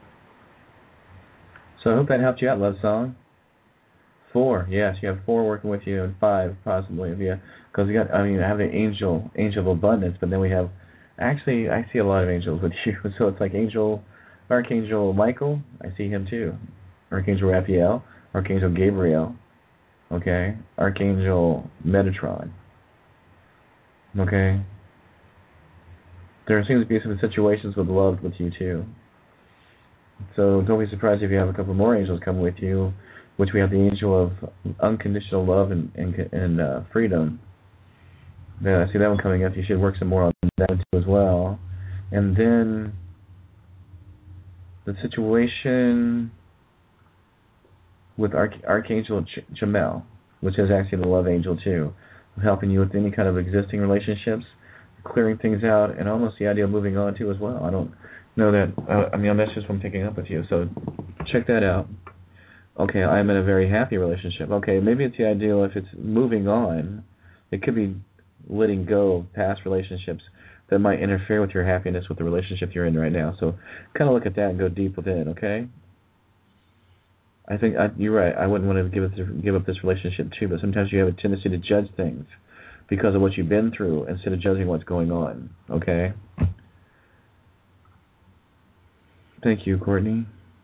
So I hope that helped you out, Love Song. Four, yes, you have four working with you, and five possibly, yeah. Because you got, I mean, I have the angel, angel of abundance, but then we have, actually, I see a lot of angels with you. So it's like Angel, Archangel Michael, I see him too. Archangel Raphael, Archangel Gabriel, okay, Archangel Metatron, okay. There seems to be some situations with love with you too. So don't be surprised if you have a couple more angels come with you, which we have the angel of unconditional love and and, and uh, freedom. Yeah, I see that one coming up. You should work some more on that one too as well. And then the situation with Arch- Archangel Ch- Jamel, which is actually the love angel too, helping you with any kind of existing relationships, clearing things out, and almost the idea of moving on too as well. I don't know that, uh, I mean, that's just what I'm picking up with you, so check that out. Okay, I'm in a very happy relationship. Okay, maybe it's the ideal if it's moving on. It could be letting go of past relationships that might interfere with your happiness with the relationship you're in right now. So kind of look at that and go deep within, okay? I think I, you're right. I wouldn't want to give, it, give up this relationship too, but sometimes you have a tendency to judge things because of what you've been through instead of judging what's going on, okay? Thank you, Courtney.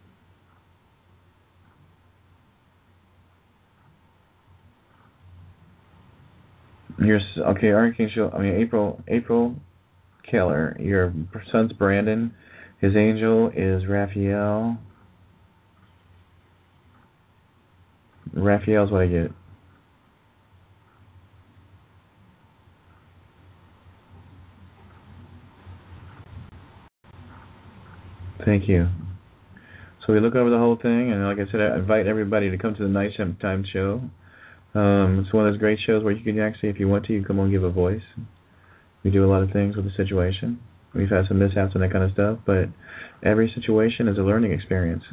Your okay, Archangel. I mean, April. April Keller. Your son's Brandon. His angel is Raphael. Raphael's what I get. Thank you. So we look over the whole thing, and like I said, I invite everybody to come to the Nighttime Show. Um, it's one of those great shows where you can actually, if you want to, you come on and give a voice. We do a lot of things with the situation. We've had some mishaps and that kind of stuff, but every situation is a learning experience.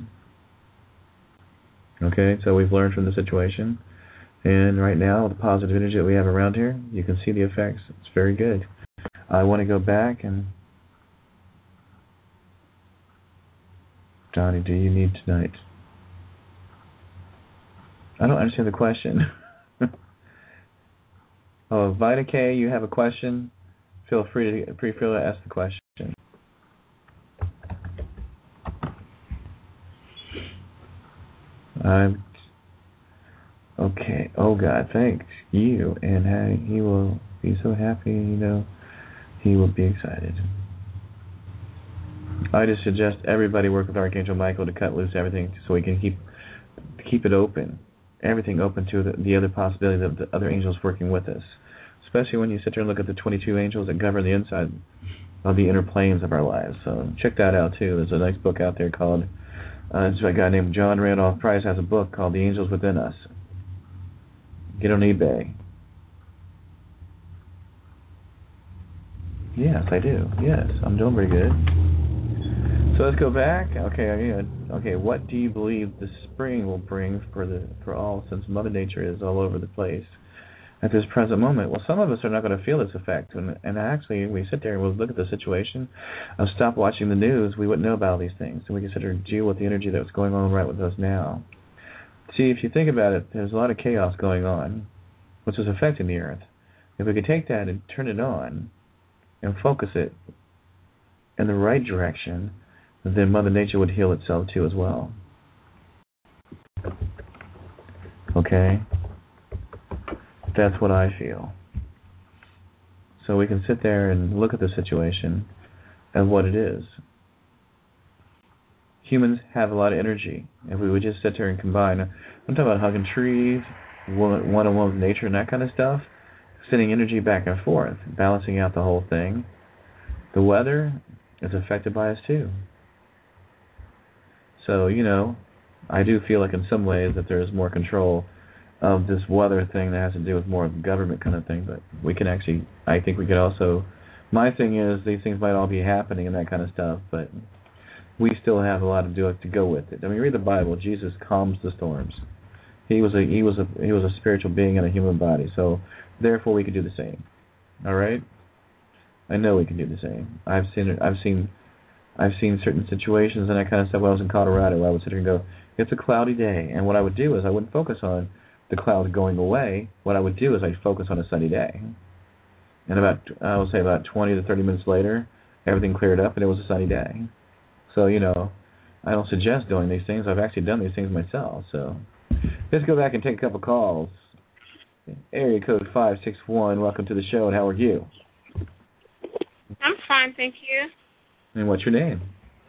Okay, so we've learned from the situation, and right now, the positive energy that we have around here, you can see the effects. It's very good. I want to go back and... Johnny, do you need tonight? I don't understand the question. Oh, Vita K, you have a question? Feel free to feel free to ask the question. I'm okay. Oh God, thanks you, and hey, he will be so happy. You know, he will be excited. I just suggest everybody work with Archangel Michael to cut loose everything, so we can keep keep it open, everything open to the, the other possibility of the other angels working with us, especially when you sit there and look at the twenty-two angels that govern the inside of the inner planes of our lives. So check that out too. There's a nice book out there called, uh, it's a guy named John Randolph Price has a book called The Angels Within Us. Get on eBay. Yes, I do. Yes, I'm doing pretty good. So let's go back. Okay, okay. What do you believe the spring will bring for the for all, since Mother Nature is all over the place at this present moment? Well, some of us are not going to feel this effect, and, and actually, we sit there and we'll look at the situation, and stop watching the news. We wouldn't know about all these things, and we can sit there and deal with the energy that's going on right with us now. See, if you think about it, there's a lot of chaos going on, which is affecting the earth. If we could take that and turn it on, and focus it in the right direction, then Mother Nature would heal itself too as well. Okay? That's what I feel. So we can sit there and look at the situation and what it is. Humans have a lot of energy. If we would just sit there and combine, I'm talking about hugging trees, one-on-one with nature and that kind of stuff, sending energy back and forth, balancing out the whole thing. The weather is affected by us too. So, you know, I do feel like in some ways that there is more control of this weather thing that has to do with more of the government kind of thing, but we can actually, I think we could also, my thing is these things might all be happening and that kind of stuff, but we still have a lot to do to go with it. I mean, read the Bible. Jesus calms the storms. He was a he was a he was a spiritual being in a human body, so therefore we can do the same. All right? I know we can do the same. I've seen it. I've seen I've seen certain situations and that kind of stuff when I was in Colorado where I would sit there and go, it's a cloudy day, and what I would do is I wouldn't focus on the clouds going away. What I would do is I'd focus on a sunny day. And about I would say about twenty to thirty minutes later, everything cleared up and it was a sunny day. So, you know, I don't suggest doing these things. I've actually done these things myself. So let's go back and take a couple calls. Area code five six one, welcome to the show, and how are you? I'm fine, thank you. And what's your name?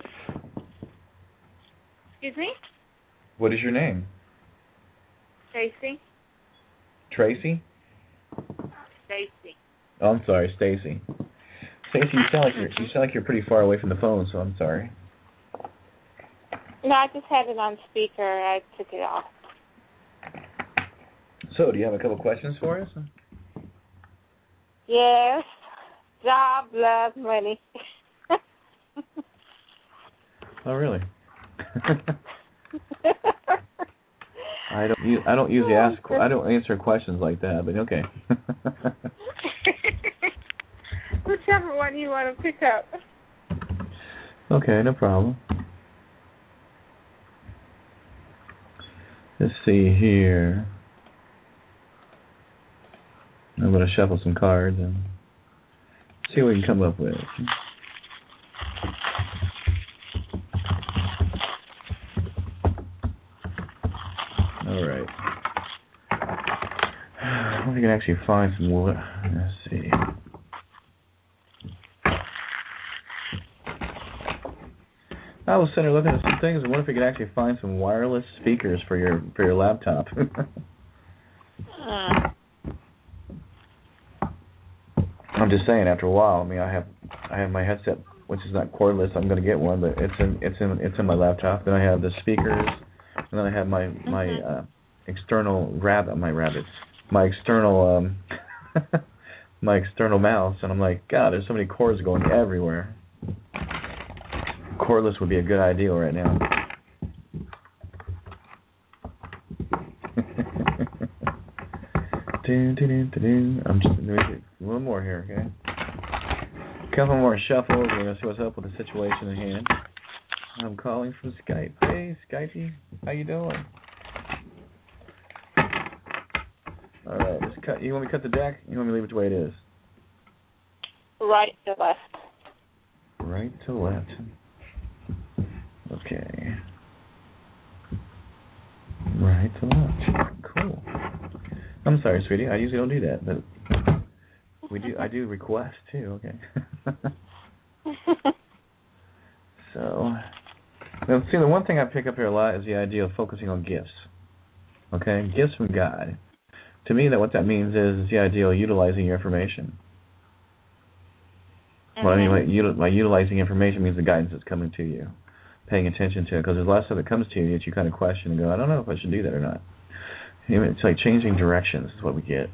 Excuse me? What is your name? Stacy. Tracy? Stacy. Oh, I'm sorry, Stacy. Stacy, you sound like you're you sound like you're pretty far away from the phone, so I'm sorry. No, I just had it on speaker. I took it off. So, do you have a couple questions for us? Yes. Job, love, money. Oh, really? I don't. u- I don't usually ask. I don't answer questions like that, but okay. Whichever one you want to pick up. Okay, no problem. Let's see here. I'm going to shuffle some cards and see what we can come up with. All right. I wonder if we can actually find some more. Let's see. I was sitting there looking at some things, and what if we could actually find some wireless speakers for your for your laptop? uh. I'm just saying. After a while, I mean, I have I have my headset, which is not cordless. I'm going to get one, but it's in it's in it's in my laptop. Then I have the speakers, and then I have my my uh, external rabbit, my rabbits, my external um, my external mouse, and I'm like, God, there's so many cords going everywhere. Cordless would be a good idea right now. do, do, do, do, do. I'm just doing a little more here, okay? A couple more shuffles. We're gonna see what's up with the situation at hand. I'm calling from Skype. Hey, Skypey, how you doing? All right, let's cut. You want me to cut the deck? You want me to leave it the way it is? Right to left. Right to left. Okay. Right to left. Cool. I'm sorry, sweetie. I usually don't do that, but we do. I do request too. Okay. So, now, see, the one thing I pick up here a lot is the idea of focusing on gifts. Okay, gifts from God. To me, that what that means is, is the idea of utilizing your information. Mm-hmm. Well, I mean, by, by utilizing information means the guidance that's coming to you, paying attention to it, because there's lots of it comes to you that you kind of question and go, I don't know if I should do that or not. You know, it's like changing directions is what we get.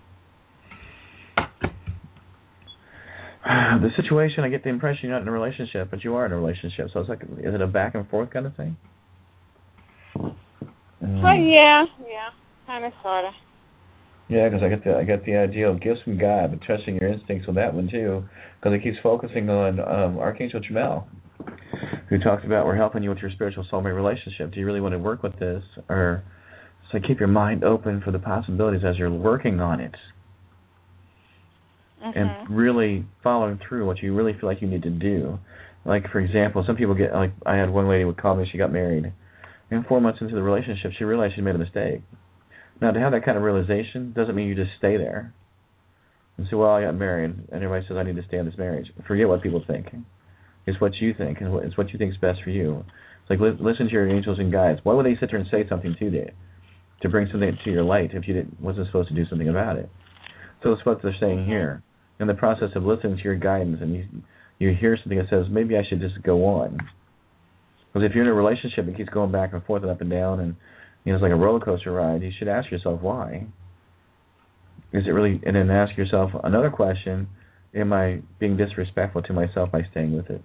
The situation, I get the impression you're not in a relationship, but you are in a relationship. So it's like, is it a back and forth kind of thing? Um, oh yeah, yeah, kind of, sorta. Yeah, because I get the I get the idea of gifts from God, but trusting your instincts with that one too, because it keeps focusing on um, Archangel Jamel, who talks about we're helping you with your spiritual soulmate relationship. Do you really want to work with this, or so keep your mind open for the possibilities as you're working on it, mm-hmm. and really following through what you really feel like you need to do. Like for example, some people get like I had one lady would call me. She got married, and four months into the relationship, she realized she made a mistake. Now, to have that kind of realization doesn't mean you just stay there and say, well, I got married, and everybody says I need to stay in this marriage. Forget what people think. It's what you think, and it's what you think is best for you. It's like, li- listen to your angels and guides. Why would they sit there and say something to you, to bring something to your light if you didn't, wasn't supposed to do something about it? So it's what they're saying here. In the process of listening to your guidance, and you, you hear something that says, maybe I should just go on. Because if you're in a relationship that keeps going back and forth and up and down, and you know, it's like a roller coaster ride, you should ask yourself why. Is it really, and then ask yourself another question, am I being disrespectful to myself by staying with it?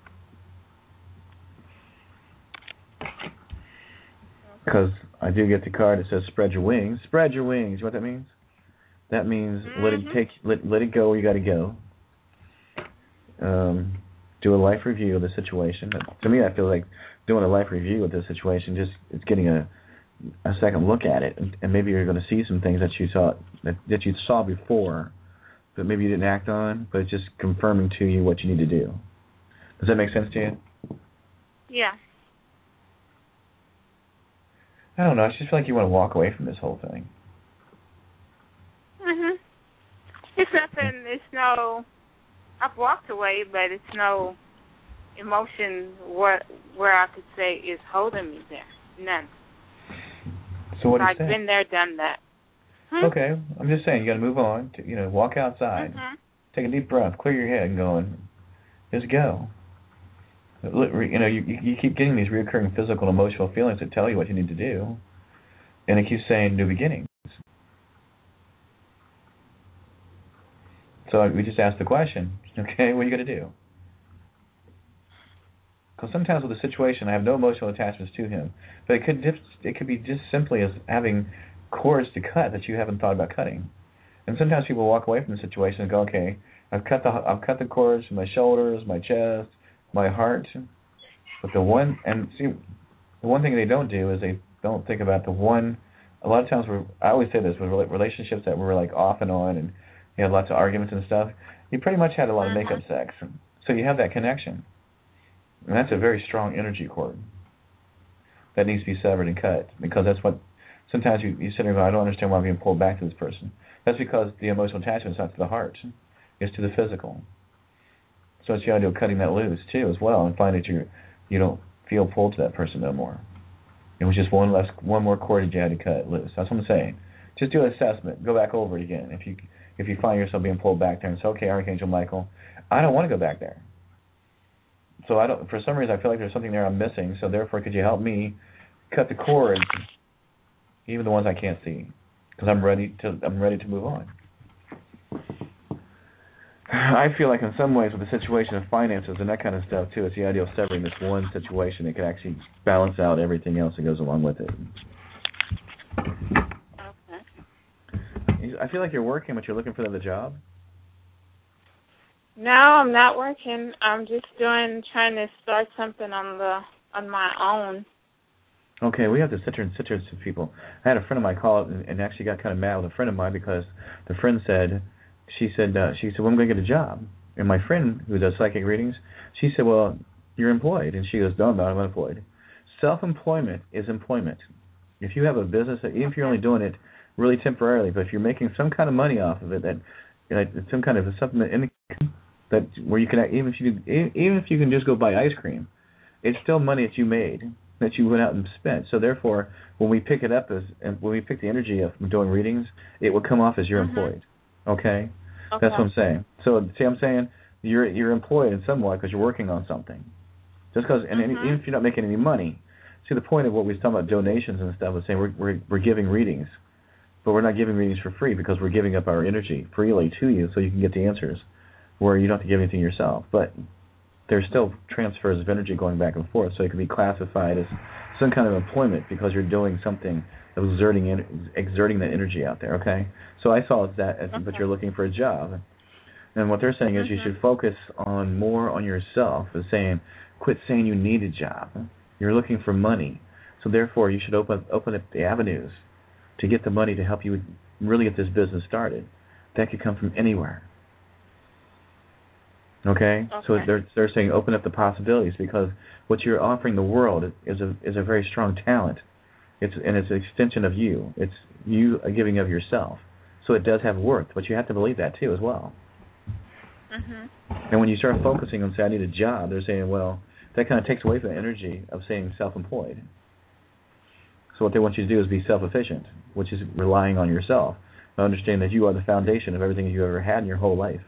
Because I do get the card that says spread your wings. Spread your wings. You know what that means? That means mm-hmm. let it take, let, let it go where you got to go. Um, do a life review of the situation. To me, I feel like doing a life review of this situation, just it's getting a a second look at it, and, and maybe you're going to see some things that you saw that, that you saw before, but maybe you didn't act on, but it's just confirming to you what you need to do. Does that make sense to you? Yeah. I don't know. I just feel like you want to walk away from this whole thing. Mhm. It's nothing. It's no. I've walked away, but it's no emotion where where I could say is holding me there. None. So what do you I've say? been there, done that. Hmm? Okay, I'm just saying you got to move on. To, you know, walk outside, mm-hmm. take a deep breath, clear your head, and go and just go. You know, you you keep getting these recurring physical and emotional feelings that tell you what you need to do, and it keeps saying new beginnings. So we just ask the question, okay, what are you going to do? Because sometimes with a situation, I have no emotional attachments to him, but it could just, it could be just simply as having cords to cut that you haven't thought about cutting. And sometimes people walk away from the situation and go, okay, I've cut the I've cut the cords from my shoulders, my chest, my heart, but the one and see, the one thing they don't do is they don't think about the one. A lot of times, we're, I always say this with relationships that were like off and on, and you had lots of arguments and stuff. You pretty much had a lot of makeup sex, so you have that connection. And that's a very strong energy cord that needs to be severed and cut, because that's what sometimes you, you sit there and go, I don't understand why I'm being pulled back to this person. That's because the emotional attachment is not to the heart, it's to the physical. So it's the idea of cutting that loose too as well, and find that you you don't feel pulled to that person no more. It was just one less one more cord that you had to cut loose. That's what I'm saying. Just do an assessment. Go back over it again. If you if you find yourself being pulled back there and say, okay, Archangel Michael, I don't want to go back there. So I don't. For some reason, I feel like there's something there I'm missing. So therefore, could you help me cut the cords, even the ones I can't see, because I'm ready to. I'm ready to move on. I feel like in some ways, with the situation of finances and that kind of stuff too, it's the idea of severing this one situation. It could actually balance out everything else that goes along with it. Okay. I feel like you're working, but you're looking for another job. No, I'm not working. I'm just doing, trying to start something on the on my own. Okay, we have to sit here and sit here with people. I had a friend of mine call and, and actually got kind of mad with a friend of mine because the friend said, she said, uh, she said, well, I'm going to get a job. And my friend who does psychic readings, she said, well, you're employed. And she goes, no, I'm not, I'm unemployed. Self-employment is employment. If you have a business, even if you're only doing it really temporarily, but if you're making some kind of money off of it, that you know, some kind of supplement income, that where you can, even if you even if you can just go buy ice cream, it's still money that you made. that you went out and spent. So therefore, when we pick it up as, and when we pick the energy of doing readings, it will come off as you're mm-hmm. employed. Okay? okay? That's what I'm saying. So see, I'm saying you're you're employed in some way because you're working on something. Just because, and mm-hmm. even if you're not making any money, see the point of what we was talking about donations and stuff was saying we're we're we're giving readings, but we're not giving readings for free because we're giving up our energy freely to you so you can get the answers, where you don't have to give anything yourself. But there's still transfers of energy going back and forth, so it can be classified as some kind of employment because you're doing something, exerting exerting that energy out there. Okay, so I saw that as, okay. but you're looking for a job, and what they're saying is mm-hmm. you should focus on more on yourself, as saying, quit saying you need a job. You're looking for money, so therefore you should open open up the avenues to get the money to help you really get this business started. That could come from anywhere. Okay? okay, so they're they're saying open up the possibilities because what you're offering the world is a is a very strong talent. It's and it's an extension of you. It's you giving of yourself. So it does have worth, but you have to believe that too as well. Mm-hmm. And when you start focusing on say I need a job, they're saying, well, that kind of takes away from the energy of saying self-employed. So what they want you to do is be self-efficient, which is relying on yourself. Now understand that you are the foundation of everything you ever had in your whole life.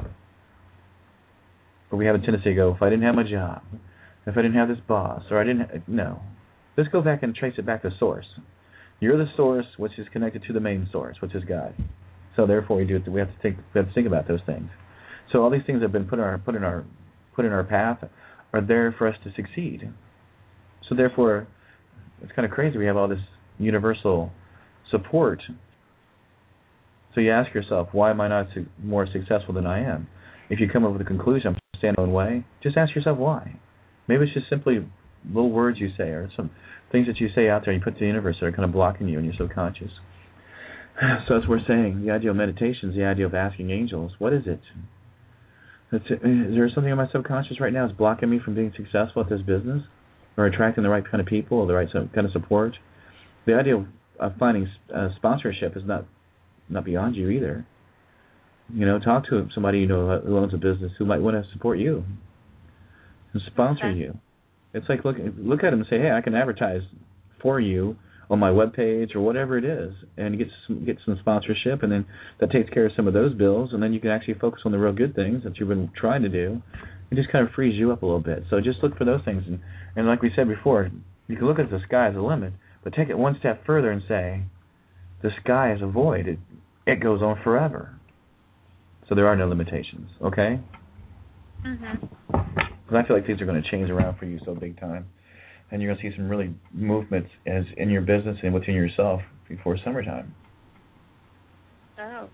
But we have a tendency to go, if I didn't have my job, if I didn't have this boss, or I didn't, ha- no. Let's go back and trace it back to source. You're the source, which is connected to the main source, which is God. So therefore, we do. We have to think. We have to think about those things. So all these things have been put in our put in our put in our path are there for us to succeed. So therefore, it's kind of crazy. We have all this universal support. So you ask yourself, why am I not su- more successful than I am? If you come up with a conclusion, I'm standing my own way, just ask yourself why. Maybe it's just simply little words you say or some things that you say out there and you put to the universe that are kind of blocking you in your subconscious. So as we're saying, the idea of meditation is the idea of asking angels, what is it? Is there something in my subconscious right now that's blocking me from being successful at this business or attracting the right kind of people or the right kind of support? The idea of, of finding uh, sponsorship is not not beyond you either. You know, talk to somebody you know who owns a business who might want to support you and sponsor okay. you. It's like look look at them and say, hey, I can advertise for you on my webpage or whatever it is, and get some, get some sponsorship, and then that takes care of some of those bills, and then you can actually focus on the real good things that you've been trying to do. It just kind of frees you up a little bit. So just look for those things, and, and like we said before, you can look at the sky as a limit, but take it one step further and say, the sky is a void. It, it goes on forever. So there are no limitations, okay? Mm-hmm. Because I feel like things are going to change around for you so big time. And you're going to see some really movements as in your business and within yourself before summertime. Oh.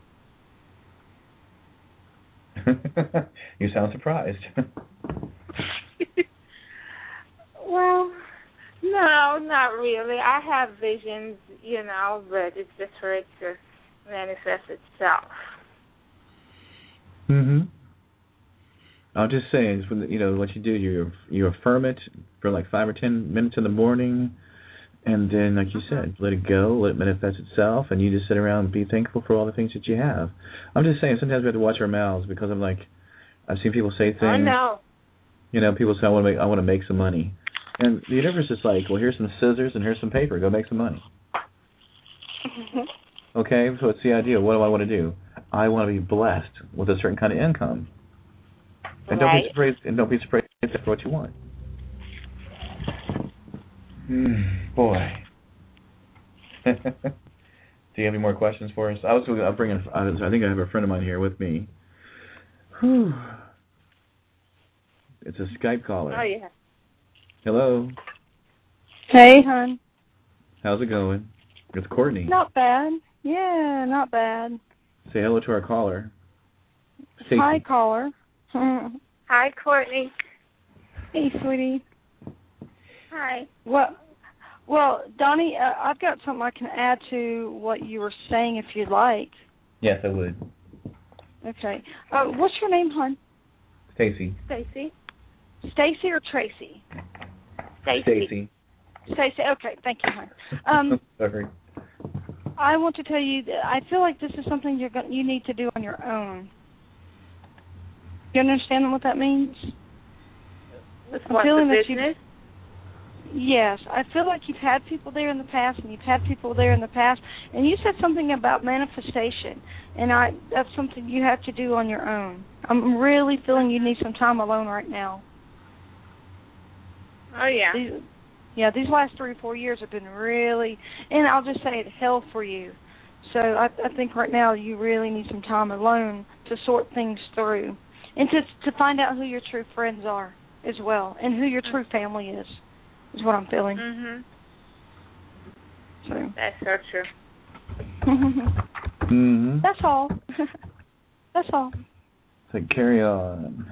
You sound surprised. Well, no, not really. I have visions, you know, but it's just for it to manifest itself. Mm-hmm. I'll just say, you know, what you do, you you affirm it for like five or ten minutes in the morning, and then, like you said, let it go, let it manifest itself, and you just sit around and be thankful for all the things that you have. I'm just saying, sometimes we have to watch our mouths because I'm like, I've seen people say things. I know. You know, people say, I want to make, I want to make some money, and the universe is like, well, here's some scissors and here's some paper, go make some money. Okay, so it's the idea. What do I want to do? I want to be blessed with a certain kind of income. And don't right. be surprised. And don't be surprised for what you want. Mm, boy. Do you have any more questions for us? I was. I'll bring in. I think I have a friend of mine here with me. Whew. It's a Skype caller. Oh yeah. Hello. Hey, hon. How's it going? It's Courtney. Not bad. Yeah, not bad. Say hello to our caller. Stacey. Hi, caller. Hi, Courtney. Hey, sweetie. Hi. Well, well, Donnie, uh, I've got something I can add to what you were saying if you'd like. Yes, I would. Okay. Uh, what's your name, hon? Stacy. Stacy. Stacy or Tracy? Stacy. Stacy. Stacy. Okay, thank you, hon. Um, Sorry. I want to tell you that I feel like this is something you're going, you need to do on your own. You understand what that means? With I'm what, feeling the that business? Yes, I feel like you've had people there in the past, and you've had people there in the past, and you said something about manifestation, and I that's something you have to do on your own. I'm really feeling you need some time alone right now. Oh, yeah. These, yeah, these last three or four years have been really, and I'll just say it, hell for you. So I, I think right now you really need some time alone to sort things through, and to to find out who your true friends are as well, and who your true family is, is what I'm feeling. Mhm. So that's so true. Mm-hmm. That's all. That's all. So carry on.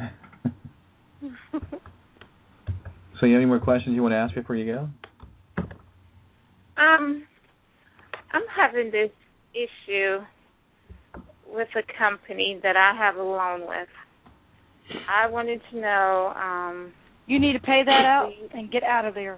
So you have any more questions you want to ask before you go? Um, I'm having this issue with a company that I have a loan with. I wanted to know. Um, you need to pay that out and get out of there.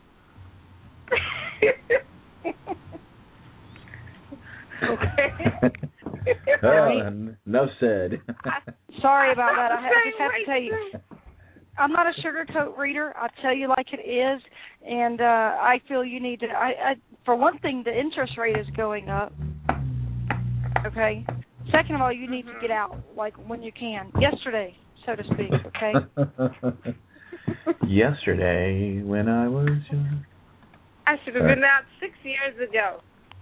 Okay. Oh, enough said. Sorry about that. I, I just have to tell you. I'm not a sugarcoat reader. I'll tell you like it is, and uh, I feel you need to. I, I, for one thing, the interest rate is going up. Okay. Second of all, you need to get out like when you can. Yesterday, so to speak. Okay. Yesterday, when I was young. I should have been out six years ago.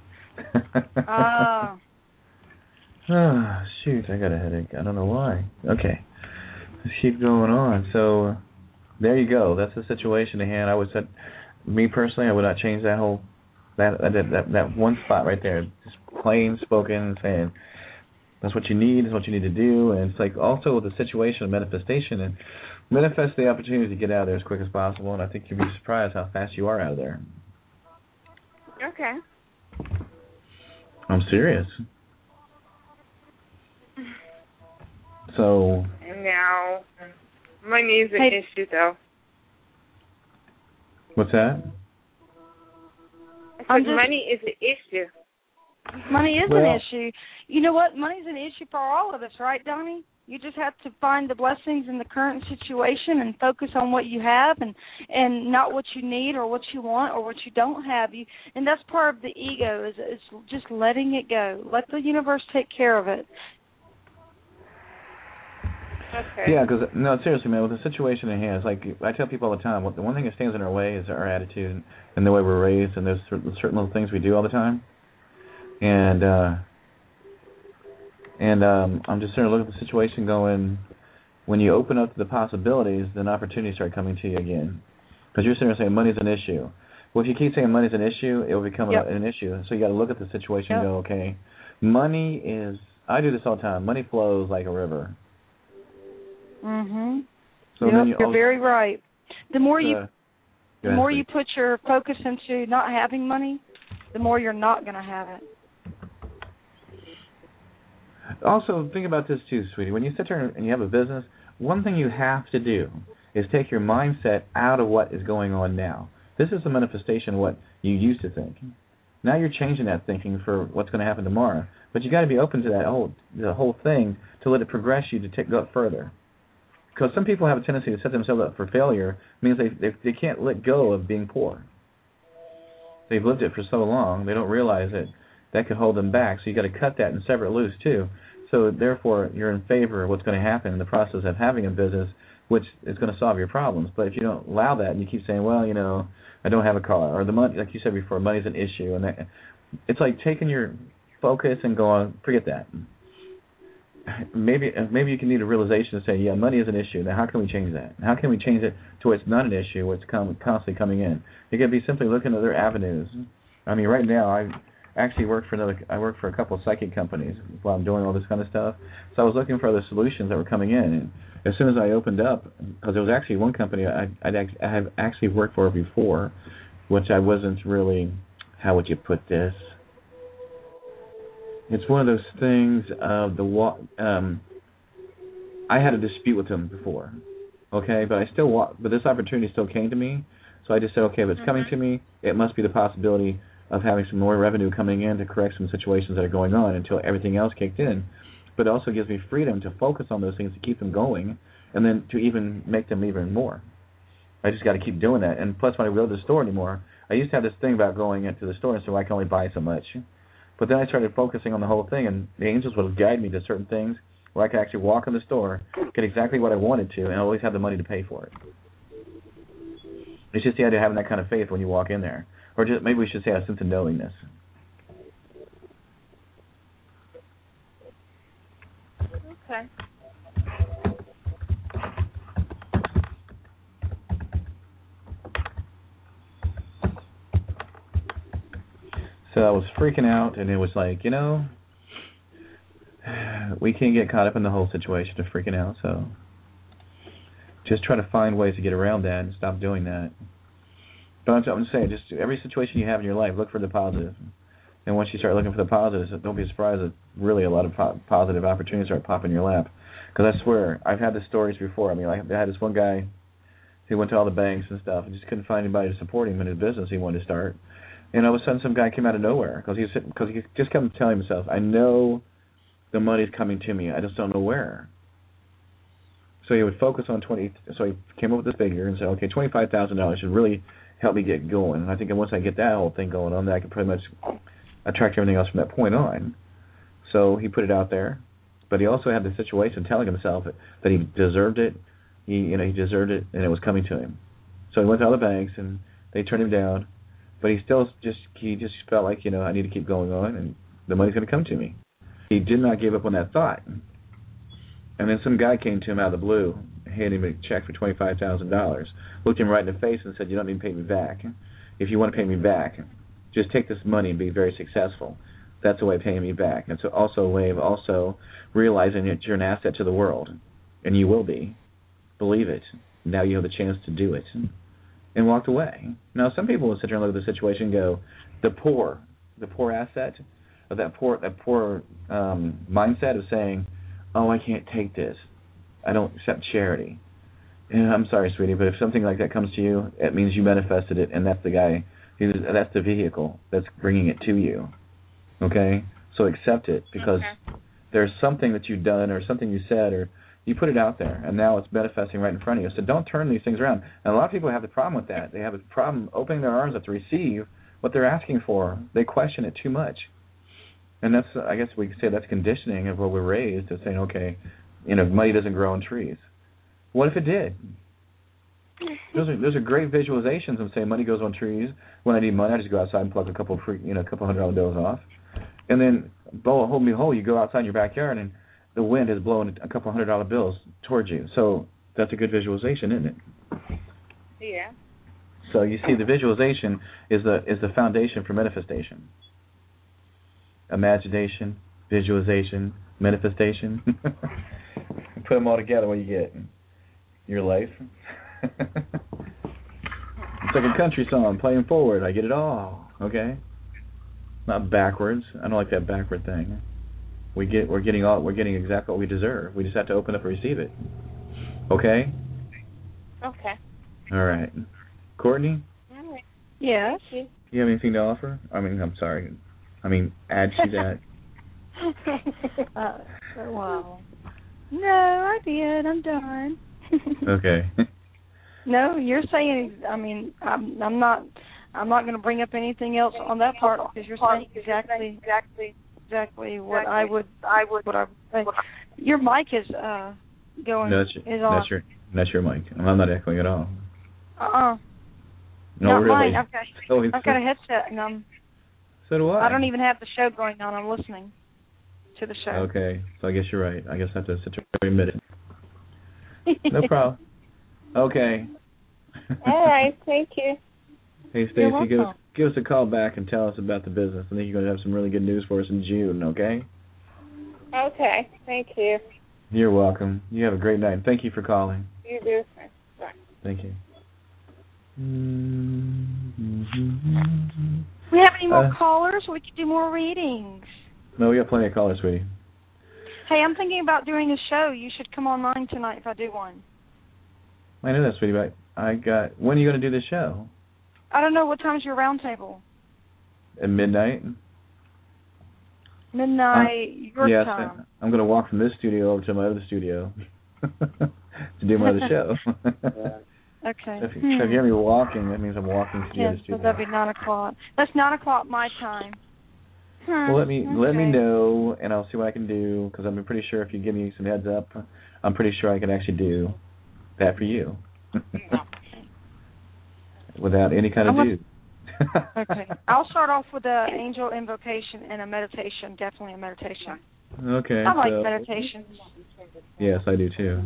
Ah. Oh, shoot, I got a headache. I don't know why. Okay. Let's keep going on. So, uh, there you go. That's the situation at hand. I would say, me personally, I would not change that whole, that that that, that one spot right there. Just plain spoken, saying, that's what you need, is what you need to do. And it's like also the situation of manifestation, and manifest the opportunity to get out of there as quick as possible. And I think you'd be surprised how fast you are out of there. Okay. I'm serious. So. Now, money is an hey. issue, though. What's that? I said money is an issue. Money is well, an issue. You know what? Money's an issue for all of us, right, Donnie? You just have to find the blessings in the current situation and focus on what you have, and, and not what you need or what you want or what you don't have. You and that's part of the ego, is is just letting it go. Let the universe take care of it. Okay. Yeah, because, no, seriously, man, with the situation at hand, it's like I tell people all the time, the one thing that stands in our way is our attitude and the way we're raised, and there's certain, certain little things we do all the time. And uh, and um, I'm just sort of looking at the situation going, when you open up to the possibilities, then opportunities start coming to you again. Because you're sitting there saying money's an issue. Well, if you keep saying money's an issue, it will become yep. a, an issue. So you got to look at the situation yep. and go, okay, money is, I do this all the time, money flows like a river. Mm-hmm. So yep, then you you're also, very right. The more you uh, the more you put your focus into not having money, the more you're not going to have it. Also, think about this too, sweetie. When you sit there and you have a business, one thing you have to do is take your mindset out of what is going on now. This is a manifestation of what you used to think. Now you're changing that thinking for what's going to happen tomorrow. But you got to be open to that whole the whole thing to let it progress you to take go up further. Because some people have a tendency to set themselves up for failure, means they, they they can't let go of being poor. They've lived it for so long, they don't realize that that could hold them back. So you got to cut that and sever it loose too. So therefore, you're in favor of what's going to happen in the process of having a business, which is going to solve your problems. But if you don't allow that and you keep saying, well, you know, I don't have a car, or the money, like you said before, money's an issue, and that, it's like taking your focus and going, forget that. Maybe maybe you can need a realization to say, yeah, money is an issue. Now, how can we change that? How can we change it to where it's not an issue, where it's come, constantly coming in? You got to be simply looking at other avenues. I mean, right now, I actually work for another. I work for a couple of psychic companies while I'm doing all this kind of stuff. So I was looking for other solutions that were coming in. And as soon as I opened up, because there was actually one company I I'd, I have actually worked for before, which I wasn't really. How would you put this? It's one of those things of the um, I had a dispute with them before, okay, but I still wa- but this opportunity still came to me, so I just said, okay, if it's mm-hmm. coming to me, it must be the possibility of having some more revenue coming in to correct some situations that are going on until everything else kicked in. But it also gives me freedom to focus on those things to keep them going, and then to even make them even more. I just got to keep doing that. And plus, when I go to the store anymore, I used to have this thing about going into the store, and so I can only buy so much. But then I started focusing on the whole thing, and the angels would guide me to certain things where I could actually walk in the store, get exactly what I wanted to, and I always have the money to pay for it. It's just the idea of having that kind of faith when you walk in there. Or just maybe we should say a sense of knowingness. Okay. So I was freaking out, and it was like, you know, we can't get caught up in the whole situation of freaking out, so just try to find ways to get around that and stop doing that. But I'm, I'm just saying, just every situation you have in your life, look for the positive. And once you start looking for the positives, don't be surprised that really a lot of po- positive opportunities start popping in your lap. Because I swear, I've had the stories before. I mean, like, I had this one guy who went to all the banks and stuff and just couldn't find anybody to support him in his business he wanted to start. And all of a sudden, some guy came out of nowhere because he, because he just kept telling himself, I know the money's coming to me. I just don't know where. So he would focus on twenty. So he came up with this figure and said, okay, twenty-five thousand dollars should really help me get going. And I think once I get that whole thing going on, then I can pretty much attract everything else from that point on. So he put it out there, but he also had the situation telling himself that he deserved it. He, you know, he deserved it, and it was coming to him. So he went to all the banks, and they turned him down. But he still just he just felt like, you know, I need to keep going on, and the money's going to come to me. He did not give up on that thought. And then some guy came to him out of the blue, handed him a check for twenty-five thousand dollars, looked him right in the face and said, you don't need to pay me back. If you want to pay me back, just take this money and be very successful. That's a way of paying me back. It's also a way of also realizing that you're an asset to the world, and you will be. Believe it. Now you have the chance to do it. And walked away. Now, some people will sit there and look at the situation and go, the poor, the poor asset, of that poor, that poor um, mindset of saying, oh, I can't take this. I don't accept charity. And I'm sorry, sweetie, but if something like that comes to you, it means you manifested it, and that's the guy, who's, that's the vehicle that's bringing it to you. Okay? So accept it, because okay. There's something that you've done or something you said or you put it out there, and now it's manifesting right in front of you. So don't turn these things around. And a lot of people have the problem with that. They have a problem opening their arms up to receive what they're asking for. They question it too much. And that's, I guess we could say that's conditioning of what we're raised to saying, okay, you know, money doesn't grow on trees. What if it did? Those are those are great visualizations of saying money goes on trees. When I need money, I just go outside and pluck a couple of free, you know, a couple hundred dollar bills off. And then, hold me whole, you go outside in your backyard and the wind has blown a couple hundred dollar bills towards you. So that's a good visualization, isn't it? Yeah. So you see, the visualization is the is the foundation for manifestation. Imagination, visualization, manifestation. Put them all together, what do you get? Your life. It's like a country song, playing forward. I get it all. Okay. Not backwards. I don't like that backward thing. We get, we're getting all, we're getting exactly what we deserve. We just have to open up and receive it. Okay? Okay. All right. Courtney? All right. Yes? Do you have anything to offer? I mean, I'm sorry. I mean, add to that. uh, wow. No, I did. I'm done. Okay. No, you're saying, I mean, I'm, I'm not, I'm not going to bring up anything else on that part because you're saying exactly, exactly, exactly what I would, I would, what I would say. Your mic is uh going. No, that's, your, is on. that's your, that's your mic. I'm not echoing at all. Uh-uh. No, not really. Mine. I've got, oh, I've got a headset and I'm. So do I. I don't even have the show going on. I'm listening to the show. Okay, so I guess you're right. I guess I have to sit there and admit it. No problem. Okay. All right. Thank you. Hey, Stacy, give us, give us a call back and tell us about the business. I think you're going to have some really good news for us in June, okay? Okay. Thank you. You're welcome. You have a great night. Thank you for calling. You do. Bye. Thank you. We have any more uh, callers? We could do more readings. No, we got plenty of callers, sweetie. Hey, I'm thinking about doing a show. You should come online tonight if I do one. I know that, sweetie, but I got... When are you going to do this show? I don't know. What time's your round table? At midnight? Midnight, uh, your yes, time. I'm going to walk from this studio over to my other studio to do my other show. Okay. So if, hmm. so if you hear me walking, that means I'm walking to the Yes, other so studio. that'd be nine o'clock. That's nine o'clock my time. Hmm. Well, let me okay. let me know, and I'll see what I can do. Because I'm pretty sure if you give me some heads up, I'm pretty sure I can actually do that for you, without any kind of I'm due. Okay. I'll start off with an angel invocation and a meditation. Definitely a meditation. Okay. I like so, meditations. Yes, I do too.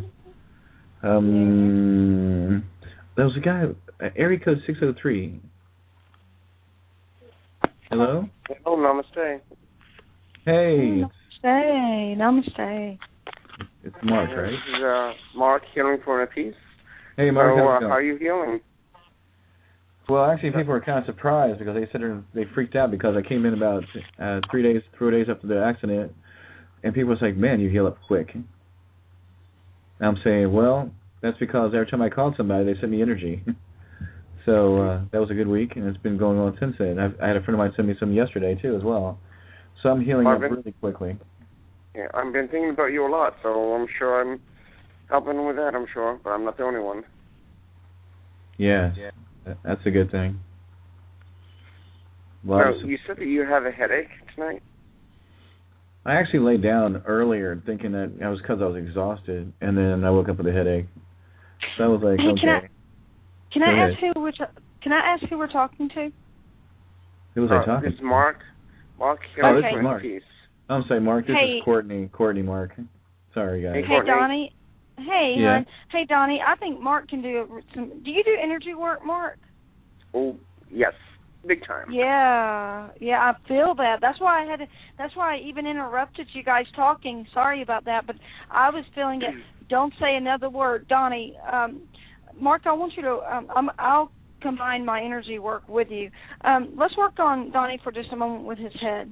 Um, there was a guy, uh, area code six oh three. Hello? Hello, namaste. Hey. Namaste. Namaste. It's Mark, right? This is uh, Mark, healing for a peace. Hey, Mark, so, how's uh, it going? how are you healing? Well, actually, people were kind of surprised because they said they freaked out because I came in about uh, three days, four days after the accident, and people was like, "Man, you heal up quick." And I'm saying, well, that's because every time I called somebody, they sent me energy. So uh, that was a good week, and it's been going on since then. I've, I had a friend of mine send me some yesterday too, as well. So I'm healing Marvin? up really quickly. Yeah, I've been thinking about you a lot, so I'm sure I'm helping with that. I'm sure, but I'm not the only one. Yes, yeah. That's a good thing. Now, Well, you said that you have a headache tonight. I actually laid down earlier thinking that it was because I was exhausted, and then I woke up with a headache. So I was like, Hey, okay. Can I, can Go I ahead. ask who we're ta- Can I ask who we're talking to? Who was uh, I talking This is to? Mark. Mark, Oh, healing this for is Mark. peace. I'm sorry, Mark. This Hey. is Courtney. Courtney, Mark. Sorry, guys. Hey, Hey, Courtney. Donnie. Hey, Yeah. hon. Hey, Donnie. I think Mark can do some. Do you do energy work, Mark? Oh, yes, big time. Yeah, yeah, I feel that. That's why I had to, that's why I even interrupted you guys talking. Sorry about that, but I was feeling it. Don't say another word, Donnie. Um, Mark, I want you to. Um, I'm, I'll combine my energy work with you. Um, let's work on Donnie for just a moment with his head.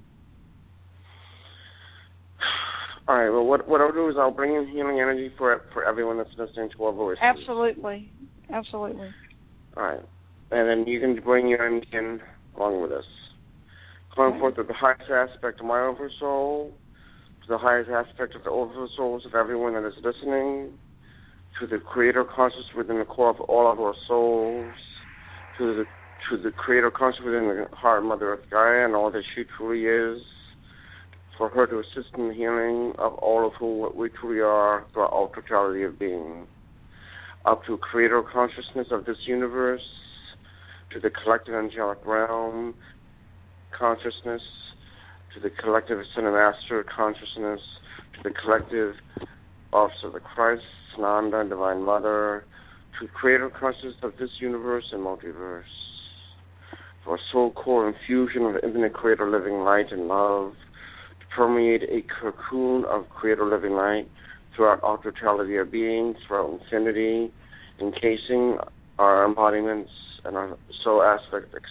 All right. Well, what what I'll do is I'll bring in healing energy for for everyone that's listening to our voices. Absolutely, absolutely. All right. And then you can bring your energy in along with us. Calling forth with the highest aspect of my oversoul, to the highest aspect of the oversouls of everyone that is listening, to the creator conscious within the core of all of our souls, to the to the creator conscious within the heart of Mother Earth Gaia and all that she truly is, for her to assist in the healing of all of who we truly are through our totality of being. Up to creator consciousness of this universe, to the collective angelic realm consciousness, to the collective Ascended Master consciousness, to the collective Office of the Christ, Sananda, Divine Mother, to creator consciousness of this universe and multiverse. For a soul core infusion of infinite creator living light and love, to permeate a cocoon of creator living light throughout our totality of being, throughout infinity, encasing our embodiments and our soul aspect ex-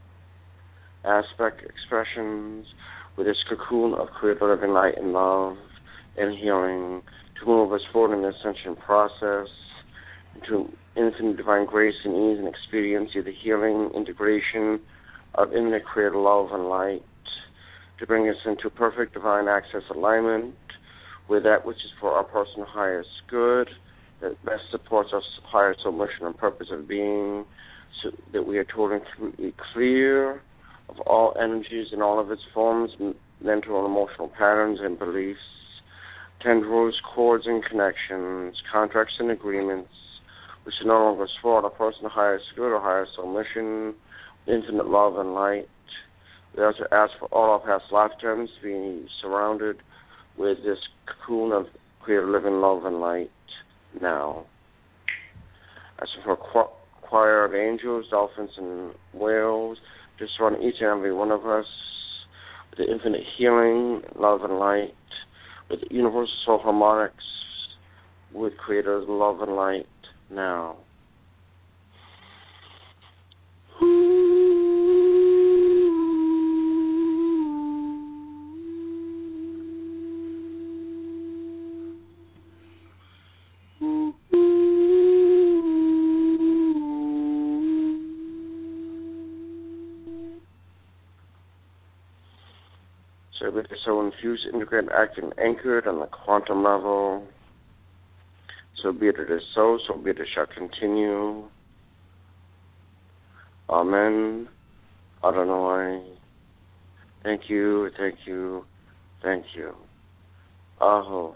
aspect expressions with this cocoon of creator living light and love and healing to move us forward in the ascension process, into infinite divine grace and ease and experience of the healing integration of infinite creator love and light, to bring us into perfect divine access alignment with that which is for our personal highest good, that best supports our higher soul mission and purpose of being, so that we are totally clear of all energies in all of its forms, mental and emotional patterns and beliefs, tendrils, cords and connections, contracts and agreements, which are no longer support our personal highest good or higher soul mission, infinite love and light. We also ask for all our past lifetimes to be surrounded with this cocoon of creative living love and light now. As for a choir of angels, dolphins, and whales, to surround each and every one of us with the infinite healing, love, and light, with the universal soul harmonics, with creator's love and light now. So be it so infused, integrated, acting, anchored on the quantum level. So be it it is so, so be it it shall continue. Amen. Adonai. Thank you, thank you, thank you. Aho.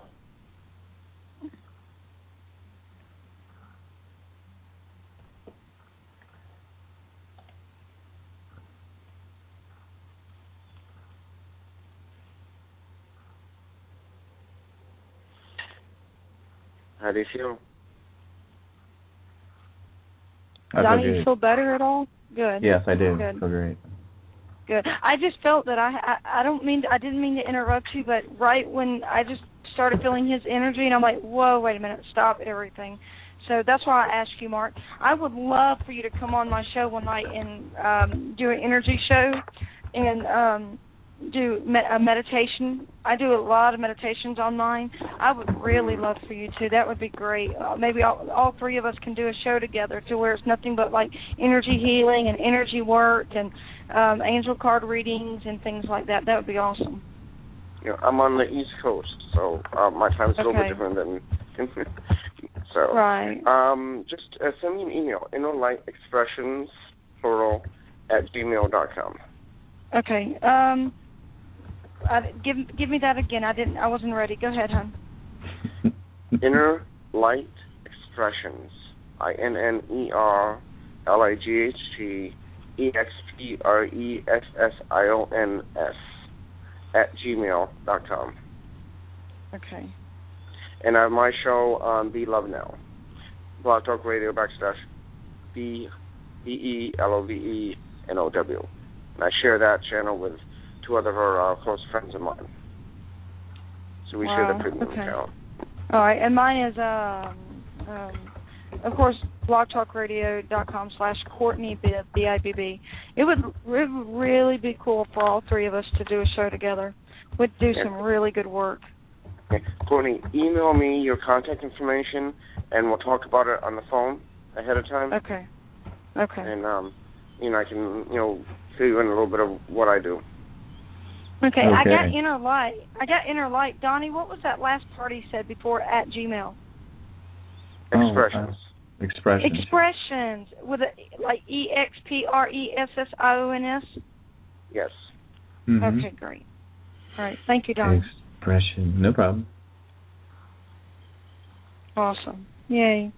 How do you feel? I Donnie, feel you good. feel better at all? Good. Yes, I do. Good. Feel great. Good. I just felt that I, I I don't mean to, I didn't mean to interrupt you, but right when I just started feeling his energy, and I'm like, whoa, wait a minute, stop everything. So that's why I asked you, Mark. I would love for you to come on my show one night and um, do an energy show and um, do me- a meditation. I do a lot of meditations online. I would really love for you to. That would be great. Uh, maybe all, all three of us can do a show together to where it's nothing but like energy healing and energy work and um, angel card readings and things like that. That would be awesome. You know, I'm on the East Coast, so uh, my time's a little Okay. bit different than. so, Right. um, just uh, send me an email, inner light expressions, plural, at gmail dot com. Okay. Um, I, give give me that again. I didn't. I wasn't ready. Go ahead, hon. Inner light expressions, I N N E R L I G H T E X P R E S S I O N S at gmail dot com. Okay. And I have my show on Be Love Now, Blog Talk Radio backslash B B E L O V E N O W. And I share that channel with two other uh, close friends of mine. So we Wow. share the premium Okay. account. All right, and mine is, um, um, of course, blogtalkradio.com slash Courtney Bibb, B I B B. It would, it would really be cool for all three of us to do a show together. We'd do Yeah. some really good work. Okay. Courtney, email me your contact information, and we'll talk about it on the phone ahead of time. Okay. Okay. And, um, you know, I can, you know, fill you in a little bit of what I do. Okay, I Okay. got Inner Light. I got Inner Light. Donnie, what was that last part he said before at Gmail? Expressions. Oh, uh, expressions. Expressions with a like E X P R E S S I O N S. Yes. Mm-hmm. Okay, great. All right, thank you, Donnie. Expression. No problem. Awesome. Yay.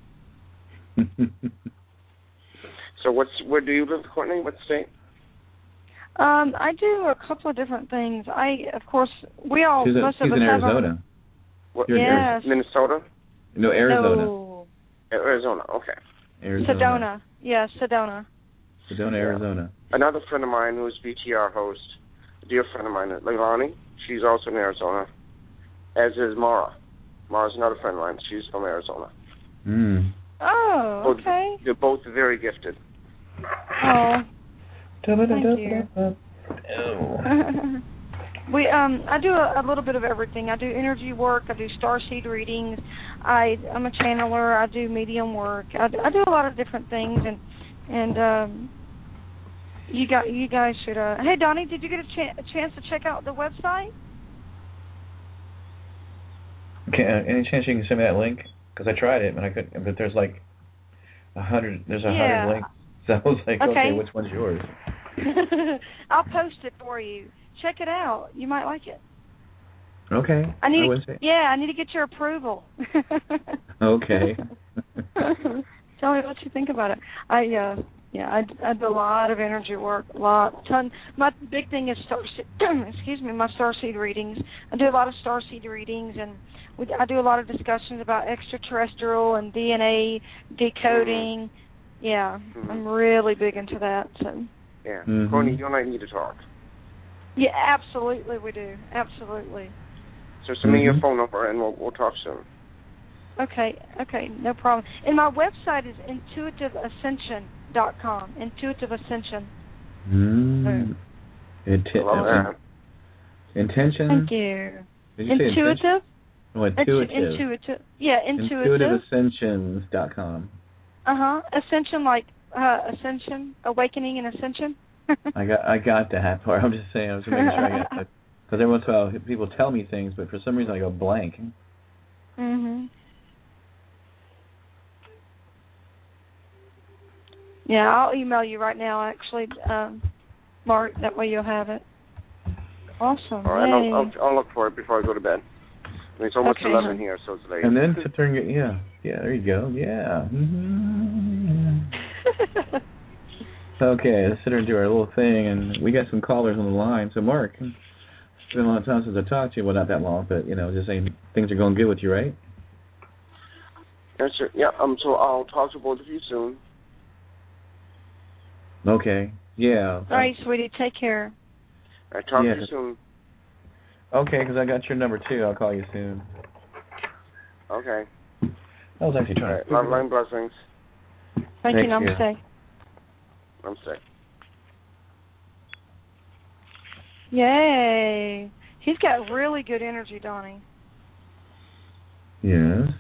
So what's where do you live, Courtney? What state? Um, I do a couple of different things. I, of course, we all she's a, most she's of us in have our- Arizona. What, You're in Yes. Minnesota? No, Arizona. No. Arizona. Okay. Arizona. Sedona. Yeah, Sedona. Sedona, Arizona. Another friend of mine who's B T R host, a dear friend of mine, Leilani, she's also in Arizona, as is Mara. Mara's another friend of mine. She's from Arizona. Mm. Oh, Both, okay. They're both very gifted. Oh. Thank you. Oh. we um I do a, a little bit of everything. I do energy work, I do starseed readings, I I'm a channeler, I do medium work. I, I do a lot of different things and and um you got you guys should uh Hey Donnie, did you get a, ch- a chance to check out the website? Okay, uh, any chance you can send me that link? Because I tried it, and I couldn't. But there's like a hundred. There's a Yeah. hundred links. So I was like, okay. Okay. which one's yours? I'll post it for you. Check it out. You might like it. Okay. I need I to, wouldn't say- yeah, I need to get your approval. Okay. Tell me what you think about it. I uh yeah, I, I do a lot of energy work, a lot, ton. My big thing is star, excuse me, my starseed readings. I do a lot of starseed readings, and we, I do a lot of discussions about extraterrestrial and D N A decoding. Yeah, Mhm. I'm really big into that. So. Yeah. Mhm. Courtney, you and I need to talk. Yeah, absolutely, we do. Absolutely. So send me your Mhm. phone number, and we'll we'll talk soon. Okay, okay, no problem. And my website is intuitive ascension dot com. Intuitive Ascension. Mm. Inti- Love uh, that. intention. Thank you. Did you say intention? Intuitive? Oh, intuitive. Intu- intuitive. Yeah, intuitive. intuitive ascensions dot com. Uh-huh. Ascension, like uh, ascension, awakening and ascension. I got I got that part. I'm just saying. I was making sure I got that. Because every once in a while people tell me things, but for some reason I go blank. Mhm. Yeah, I'll email you right now, actually, um, Mark. That way you'll have it. Awesome. All right, I'll, I'll, I'll look for it before I go to bed. I mean, it's almost okay, eleven huh? here, so it's late. And then sit there and get, yeah, yeah, there you go, yeah. Mm-hmm. Okay, let's sit there and do our little thing, and we got some callers on the line. So, Mark, it's been a long time since I talked to you. Well, not that long, but, you know, just saying things are going good with you, right? Yes, sir. Yeah, um, so I'll talk to both of you soon. Okay, yeah. All right, sweetie, take care. All right, talk yeah, to you soon. Okay, because I got your number, too. I'll call you soon. Okay. I was actually trying right, to... Love, light, and blessings. Thank Thank you, namaste. Namaste. Yay. He's got really good energy, Donnie. Yes.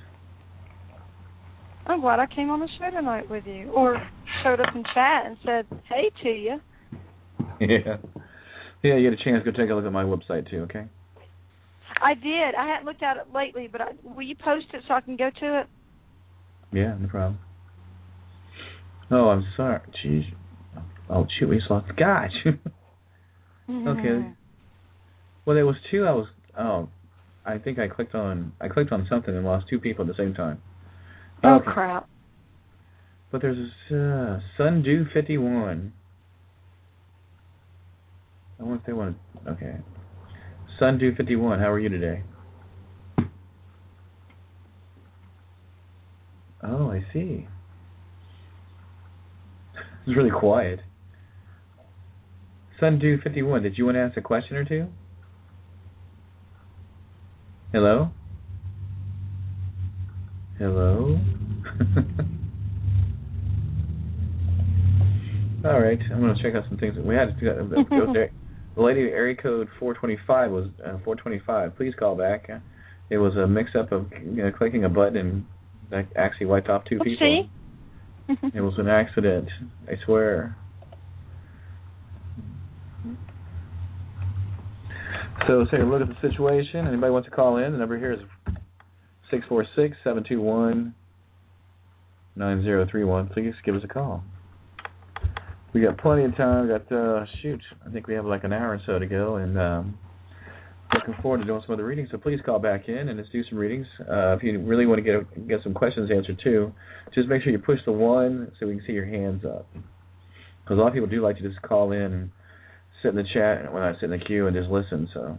I'm glad I came on the show tonight with you, or showed up in chat and said hey to you. Yeah. Yeah, you get a chance, go take a look at my website, too, okay? I did. I hadn't looked at it lately, but I, will you post it so I can go to it? Yeah, no problem. Oh, I'm sorry. Jeez. Oh, shoot, we just lost. Gosh. Mm-hmm. Okay. Well, there was two I was... Oh, I think I clicked on... I clicked on something and lost two people at the same time. Oh, okay. crap. But there's this uh, Sundew fifty-one. I wonder if they want to... Okay. Sundew fifty-one, how are you today? Oh, I see. It's really quiet. Sundew fifty-one, did you want to ask a question or two? Hello? Hello? All right, I'm going to check out some things. We had to go there. The lady area code four twenty-five was uh, four twenty-five. Please call back. It was a mix-up of you know, clicking a button and that actually wiped off two people. See? It was an accident, I swear. So take a look at the situation. Anybody wants to call in? The number here is six four six, seven two one, nine zero three one. Please give us a call. We got plenty of time. We got, uh, shoot, I think we have like an hour or so to go, and um, looking forward to doing some other readings. So please call back in and let's do some readings. Uh, if you really want to get get some questions answered too, just make sure you push the one so we can see your hands up. Because a lot of people do like to just call in and sit in the chat when I sit in the queue and just listen. So,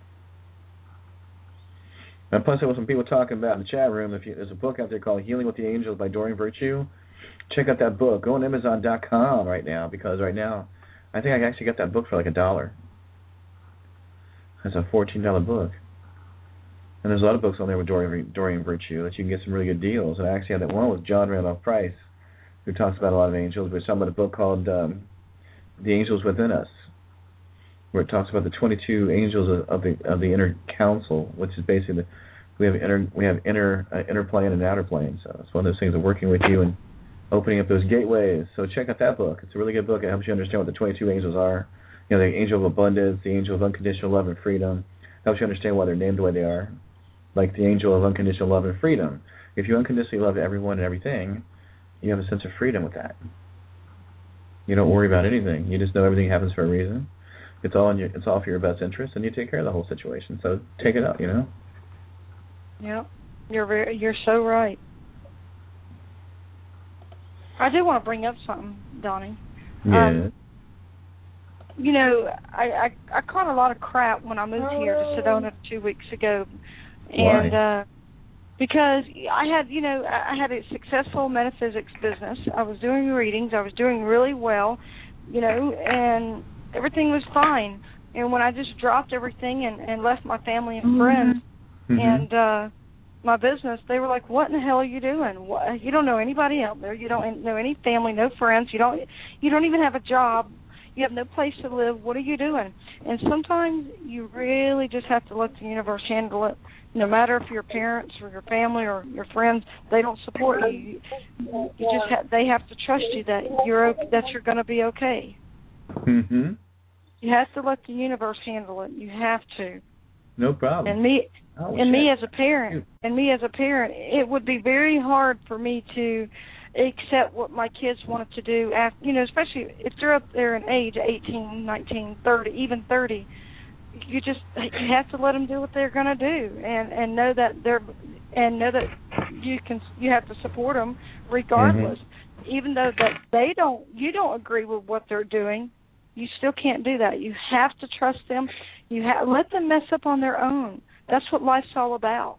and plus there was some people talking about in the chat room. If you, there's a book out there called Healing with the Angels by Doreen Virtue. Check out that book. Go on Amazon dot com right now, because right now I think I actually got that book for like a dollar. It's a fourteen dollar book. And there's a lot of books on there with Doreen, Doreen Virtue that you can get some really good deals. And I actually had that one with John Randolph Price, who talks about a lot of angels. We're talking about a book called um, The Angels Within Us, where it talks about the twenty-two angels of, of the of the inner council, which is basically the, we have inner we have inner uh, inner plane and outer plane. So it's one of those things of working with you and opening up those gateways. So check out that book. It's a really good book. It helps you understand what the twenty-two angels are. You know, the angel of abundance, the angel of unconditional love and freedom. Helps you understand why they're named the way they are. Like the angel of unconditional love and freedom. If you unconditionally love everyone and everything, you have a sense of freedom with that. You don't worry about anything. You just know everything happens for a reason. It's all in your, it's all for your best interest, and you take care of the whole situation. So take it up, you know. Yeah, you're very, you're so right. I do want to bring up something, Donnie. Yeah. Um, you know, I, I I caught a lot of crap when I moved here to Sedona two weeks ago, and Why? uh, because I had, you know, I had a successful metaphysics business. I was doing readings. I was doing really well, you know, and everything was fine. And when I just dropped everything and, and left my family and friends mm-hmm. and uh, my business, they were like, "What in the hell are you doing? What, you don't know anybody out there. You don't know any family, no friends. You don't. You don't even have a job. You have no place to live. What are you doing?" And sometimes you really just have to let the universe handle it. No matter if your parents or your family or your friends, they don't support you. You just ha- they have to trust you that you're that you're going to be okay. Mm-hmm. You have to let the universe handle it. You have to. No problem. And me, oh, and shit. me as a parent, and me as a parent, it would be very hard for me to accept what my kids wanted to do. After, you know, especially if they're up there in age, eighteen, nineteen, thirty, even thirty. You just you have to let them do what they're going to do, and and know that they're and know that you can you have to support them regardless, mm-hmm. even though that they don't you don't agree with what they're doing. You still can't do that. You have to trust them. You have let them mess up on their own. That's what life's all about.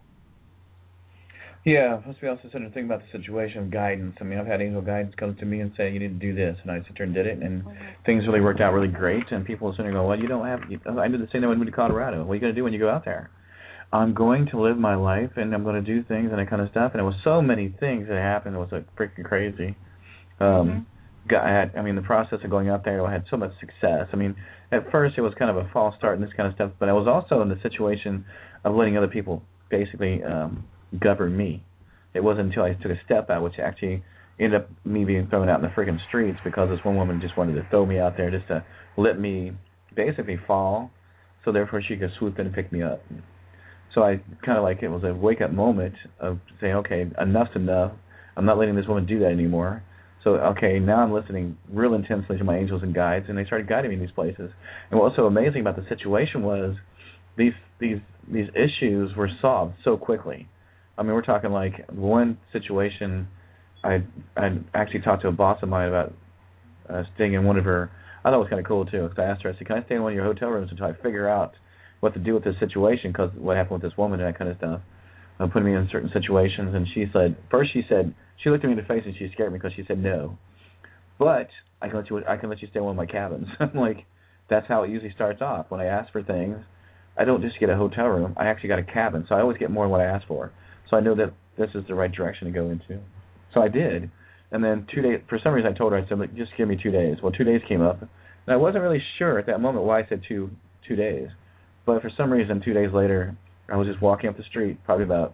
Yeah, plus we also sit and think about the situation of guidance. I mean, I've had angel guidance come to me and say, you need to do this, and I sit there and did it, and mm-hmm. things really worked out really great, and people sit there and go, well, you don't have, you, I did the same thing when we went to Colorado. What are you going to do when you go out there? I'm going to live my life, and I'm going to do things and that kind of stuff, and it was so many things that happened. It was like freaking crazy. Um, mm-hmm. I, had, I mean, the process of going out there, I had so much success. I mean, at first it was kind of a false start and this kind of stuff, but I was also in the situation of letting other people basically um, govern me. It wasn't until I took a step out, which actually ended up me being thrown out in the freaking streets because this one woman just wanted to throw me out there just to let me basically fall, so therefore she could swoop in and pick me up. So I kind of like, it was a wake-up moment of saying, okay, enough's enough. I'm not letting this woman do that anymore. So, okay, now I'm listening real intensely to my angels and guides, and they started guiding me in these places. And what was so amazing about the situation was these these these issues were solved so quickly. I mean, we're talking like one situation, I I actually talked to a boss of mine about uh, staying in one of her, I thought it was kind of cool too, because I asked her, I said, can I stay in one of your hotel rooms until I figure out what to do with this situation, because what happened with this woman and that kind of stuff, uh, putting me in certain situations. And she said, first she said, she looked at me in the face and she scared me because she said no, but I can let you I can let you stay in one of my cabins. I'm like, that's how it usually starts off. When I ask for things, I don't just get a hotel room, I actually got a cabin, so I always get more than what I ask for. So I know that this is the right direction to go into. So I did. And then two days, for some reason I told her, I said, like, just give me two days. Well, two days came up. And I wasn't really sure at that moment why I said two two days. But for some reason, two days later, I was just walking up the street, probably about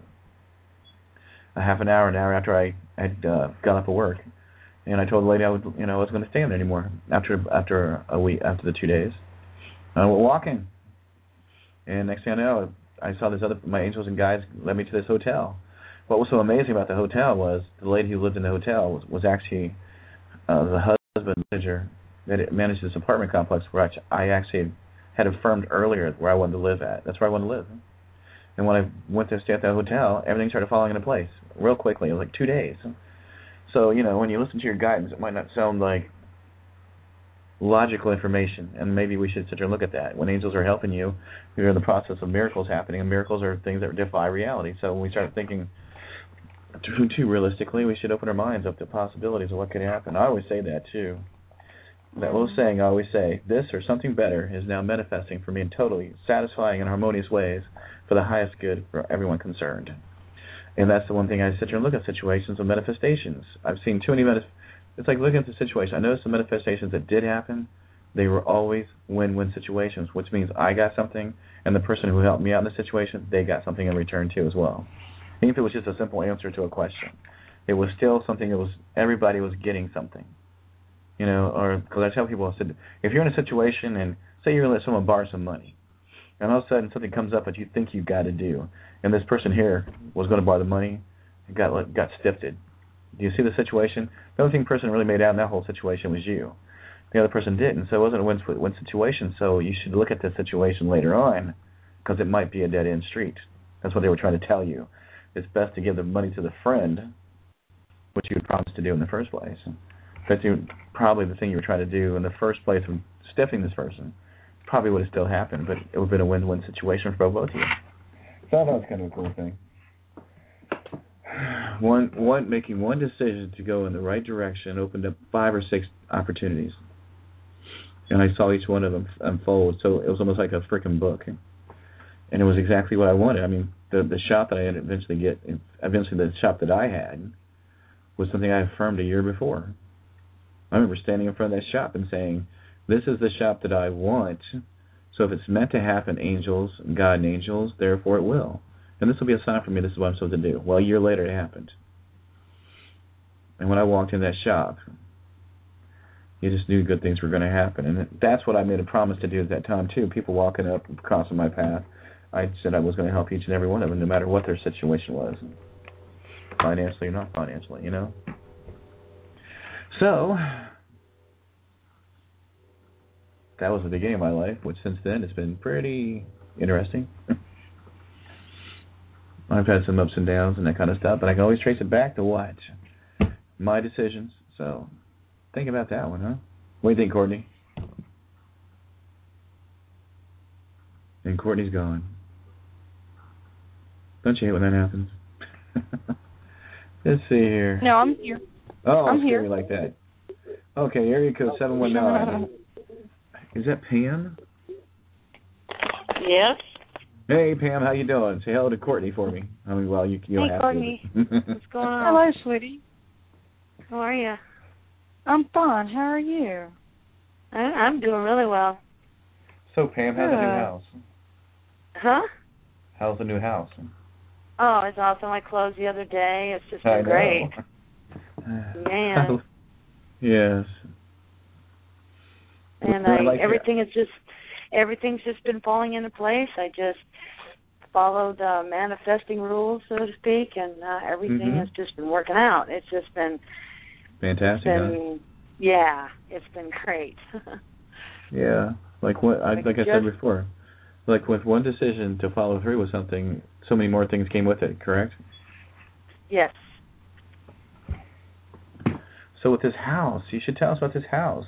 a half an hour, an hour after I had uh, got off of work. And I told the lady I, would, you know, I wasn't going to stay in there anymore after after a week, after the two days. And I went walking. And next thing I know, I saw this other, my angels and guides led me to this hotel. What was so amazing about the hotel was the lady who lived in the hotel was, was actually uh, the husband manager that managed this apartment complex where I actually had affirmed earlier where I wanted to live at. That's where I wanted to live. And when I went to stay at that hotel, everything started falling into place real quickly. It was like two days. So, you know, when you listen to your guidance, it might not sound like logical information, and maybe we should sit there and look at that. When angels are helping you, you're in the process of miracles happening, and miracles are things that defy reality. So when we start thinking too, too realistically, we should open our minds up to possibilities of what could happen. I always say that, too. That little saying I always say, this or something better is now manifesting for me in totally satisfying and harmonious ways for the highest good for everyone concerned. And that's the one thing I sit there and look at situations of manifestations. I've seen too many manifestations. It's like looking at the situation. I noticed the manifestations that did happen, they were always win-win situations, which means I got something, and the person who helped me out in the situation, they got something in return too as well. Even if it was just a simple answer to a question, it was still something that was, everybody was getting something. You know, or, because I tell people, I said, if you're in a situation and say you're going to let someone borrow some money, and all of a sudden something comes up that you think you've got to do, and this person here was going to borrow the money, and got got stiffed. Do you see the situation? The only thing person really made out in that whole situation was you. The other person didn't, so it wasn't a win-win situation. So you should look at this situation later on, because it might be a dead-end street. That's what they were trying to tell you. It's best to give the money to the friend, which you had promised to do in the first place. That's probably the thing you were trying to do in the first place of stiffing this person. Probably would have still happened, but it would have been a win-win situation for both of you. So I thought it was kind of a cool thing. One, one, making one decision to go in the right direction opened up five or six opportunities, and I saw each one of them unfold. So it was almost like a freaking book, and it was exactly what I wanted. I mean, the the shop that I ended eventually get, eventually the shop that I had, was something I affirmed a year before. I remember standing in front of that shop and saying, "This is the shop that I want. So if it's meant to happen, angels, God and angels, therefore it will. And this will be a sign for me, this is what I'm supposed to do." Well, a year later it happened. And when I walked in that shop, you just knew good things were going to happen. And that's what I made a promise to do at that time, too. People walking up, crossing my path, I said I was going to help each and every one of them, no matter what their situation was. Financially or not financially, you know? So, that was the beginning of my life, which since then has been pretty interesting. I've had some ups and downs and that kind of stuff, but I can always trace it back to what? My decisions. So, think about that one, huh? What do you think, Courtney? And Courtney's gone. Don't you hate when that happens? Let's see here. No, I'm here. Oh, I'm scary here. like that. Okay, area code seven one nine. Is that Pam? Yes. Hey, Pam, how you doing? Say hello to Courtney for me. I mean, well, you, you don't hey, have Courtney. to. What's going on? Hello, sweetie. How are you? I'm fine. How are you? I, I'm doing really well. So, Pam, how's the new house? Huh? How's the new house? Oh, it's awesome. I closed the other day. It's just I been great. know. Man. Yes. And I I, like everything is just, everything's just been falling into place. I just followed uh, manifesting rules, so to speak, and uh, everything mm-hmm. has just been working out. It's just been fantastic. Been, huh? Yeah, it's been great. Yeah, like what I, like I just, said before, like with one decision to follow through with something, so many more things came with it. Correct? Yes. So with this house, you should tell us about this house.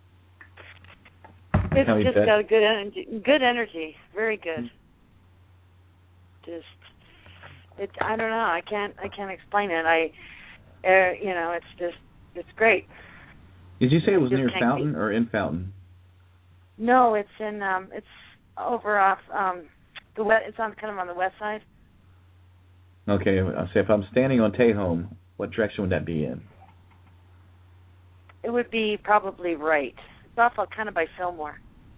It's Tell me just that. got a good energy, good energy, very good. Just, it. I don't know. I can't. I can't explain it. I, uh, you know, it's just, it's great. Did you say it was Just near can't Fountain be- or in Fountain? No, it's in. Um, it's over off. Um, the west. It's on kind of on the west side. Okay, I'll say if I'm standing on Tejon, what direction would that be in? It would be probably right. It's off of, kind of by Fillmore.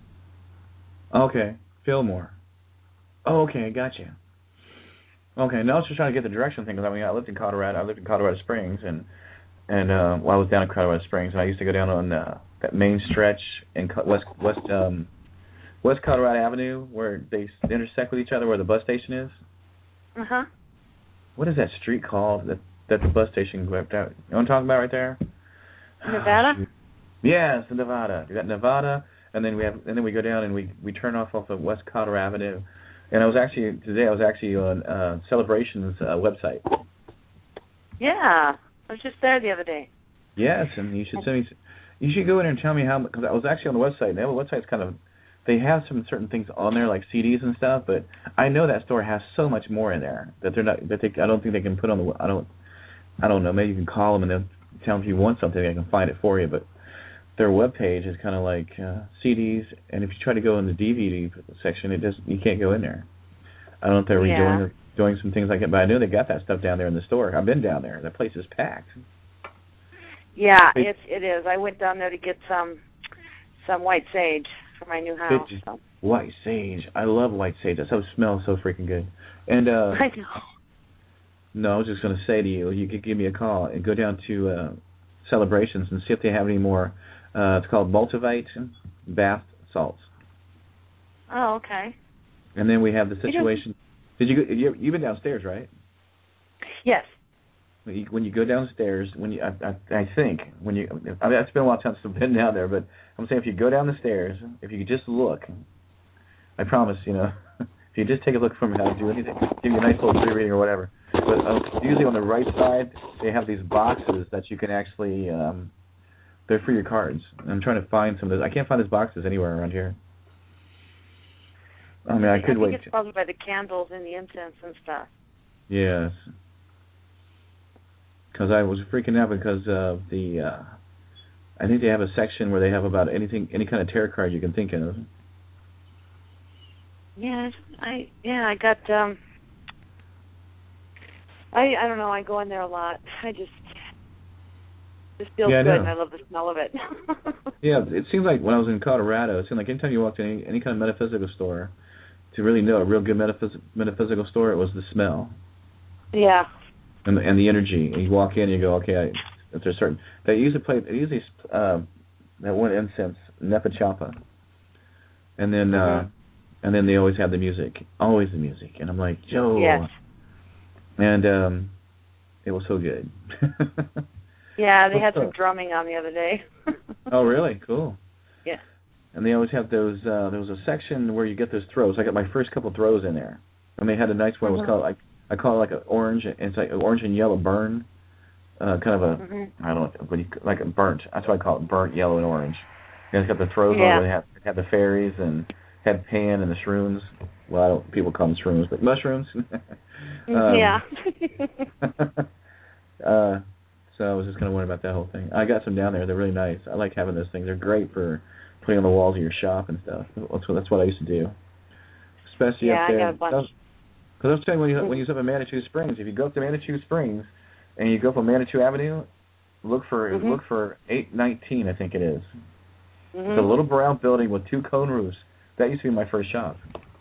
Okay, Fillmore. Oh, okay, gotcha. Okay, now I was just trying to get the direction thing because I mean I lived in Colorado. I lived in Colorado Springs, and and uh, well, I was down in Colorado Springs, and I used to go down on uh, that main stretch in Co- West West um, West Colorado Avenue where they intersect with each other, where the bus station is. Uh huh. What is that street called that that the bus station whipped out? You know what I'm talking about right there? Nevada? Oh, yes, in Nevada. We got Nevada, and then we have, and then we go down and we we turn off off of West Colorado Avenue. And I was actually today. I was actually on uh, Celebration's uh, website. Yeah, I was just there the other day. Yes, and you should send me. You should go in and tell me how. Because I was actually on the website. And the website's kind of. They have some certain things on there like C Ds and stuff, but I know that store has so much more in there that they're not. That they. I don't think they can put on the. I don't. I don't know. Maybe you can call them and they'll tell them if you want something, they can find it for you. But their webpage is kind of like uh, C Ds, and if you try to go in the D V D section, it just you can't go in there. I don't know if they're Yeah. redoing doing some things like that, but I know they got that stuff down there in the store. I've been down there. That place is packed. Yeah, Hey. it's it is. I went down there to get some some white sage for my new house. Fifty- So. White sage. I love white sage. That stuff smells so freaking good. And uh, I know. no, I was just going to say to you, you could give me a call and go down to uh, Celebrations and see if they have any more. Uh, it's called Multivite bath salts. Oh, okay. And then we have the situation. Did you go, you you've been downstairs, right? Yes. When you, when you go downstairs, when you I, I, I think when you I mean, it's been a while since I've been down there, but I'm saying if you go down the stairs, if you could just look, I promise, you know, if you just take a look from how to do anything, give you a nice little free reading or whatever. But uh, usually on the right side, they have these boxes that you can actually, um, they're for your cards. I'm trying to find some of those. I can't find those boxes anywhere around here. I mean, I could I think wait. it's probably by the candles and the incense and stuff. Yes. Because I was freaking out because of the, uh, I think they have a section where they have about anything, any kind of tarot card you can think of. Yeah, I yeah I got um. I I don't know. I go in there a lot. I just just feels Yeah, I good, know. and I love the smell of it. Yeah, it seems like when I was in Colorado, it seemed like anytime you walked in any, any kind of metaphysical store, to really know a real good metaphys- metaphysical store, it was the smell. Yeah. And the, and the energy. And you walk in and you go, okay, I, if there's certain... They usually play, they usually, uh, that one incense, Nepachapa. And then, Mm-hmm. uh, and then they always have the music. Always the music. And I'm like, Joe. Yes. And um, it was so good. Yeah, they had some drumming on the other day. Oh, really? Cool. Yeah. And they always have those. Uh, there was a section where you get those throws. I got my first couple throws in there, and they had a nice one. Mm-hmm. It was called like I call it like an orange. It's like an orange and yellow burn, uh, kind of a mm-hmm. I don't know what you like a burnt. That's what I call it, burnt yellow and orange. And it's got the throws yeah. on. They had had the fairies and had pan and the shrooms. Well, I don't people call them shrooms, but mushrooms. um, yeah. uh, so I was just kind of wondering about that whole thing. I got some down there. They're really nice. I like having those things. They're great for putting on the walls of your shop and stuff. That's what, that's what I used to do. Especially yeah, up there. I got a bunch. Because I was saying when you when you up in Manitou Springs, if you go up to Manitou Springs and you go up on Manitou Avenue, look for mm-hmm. look for eight nineteen, I think it is. Mm-hmm. It's a little brown building with two cone roofs. That used to be my first shop.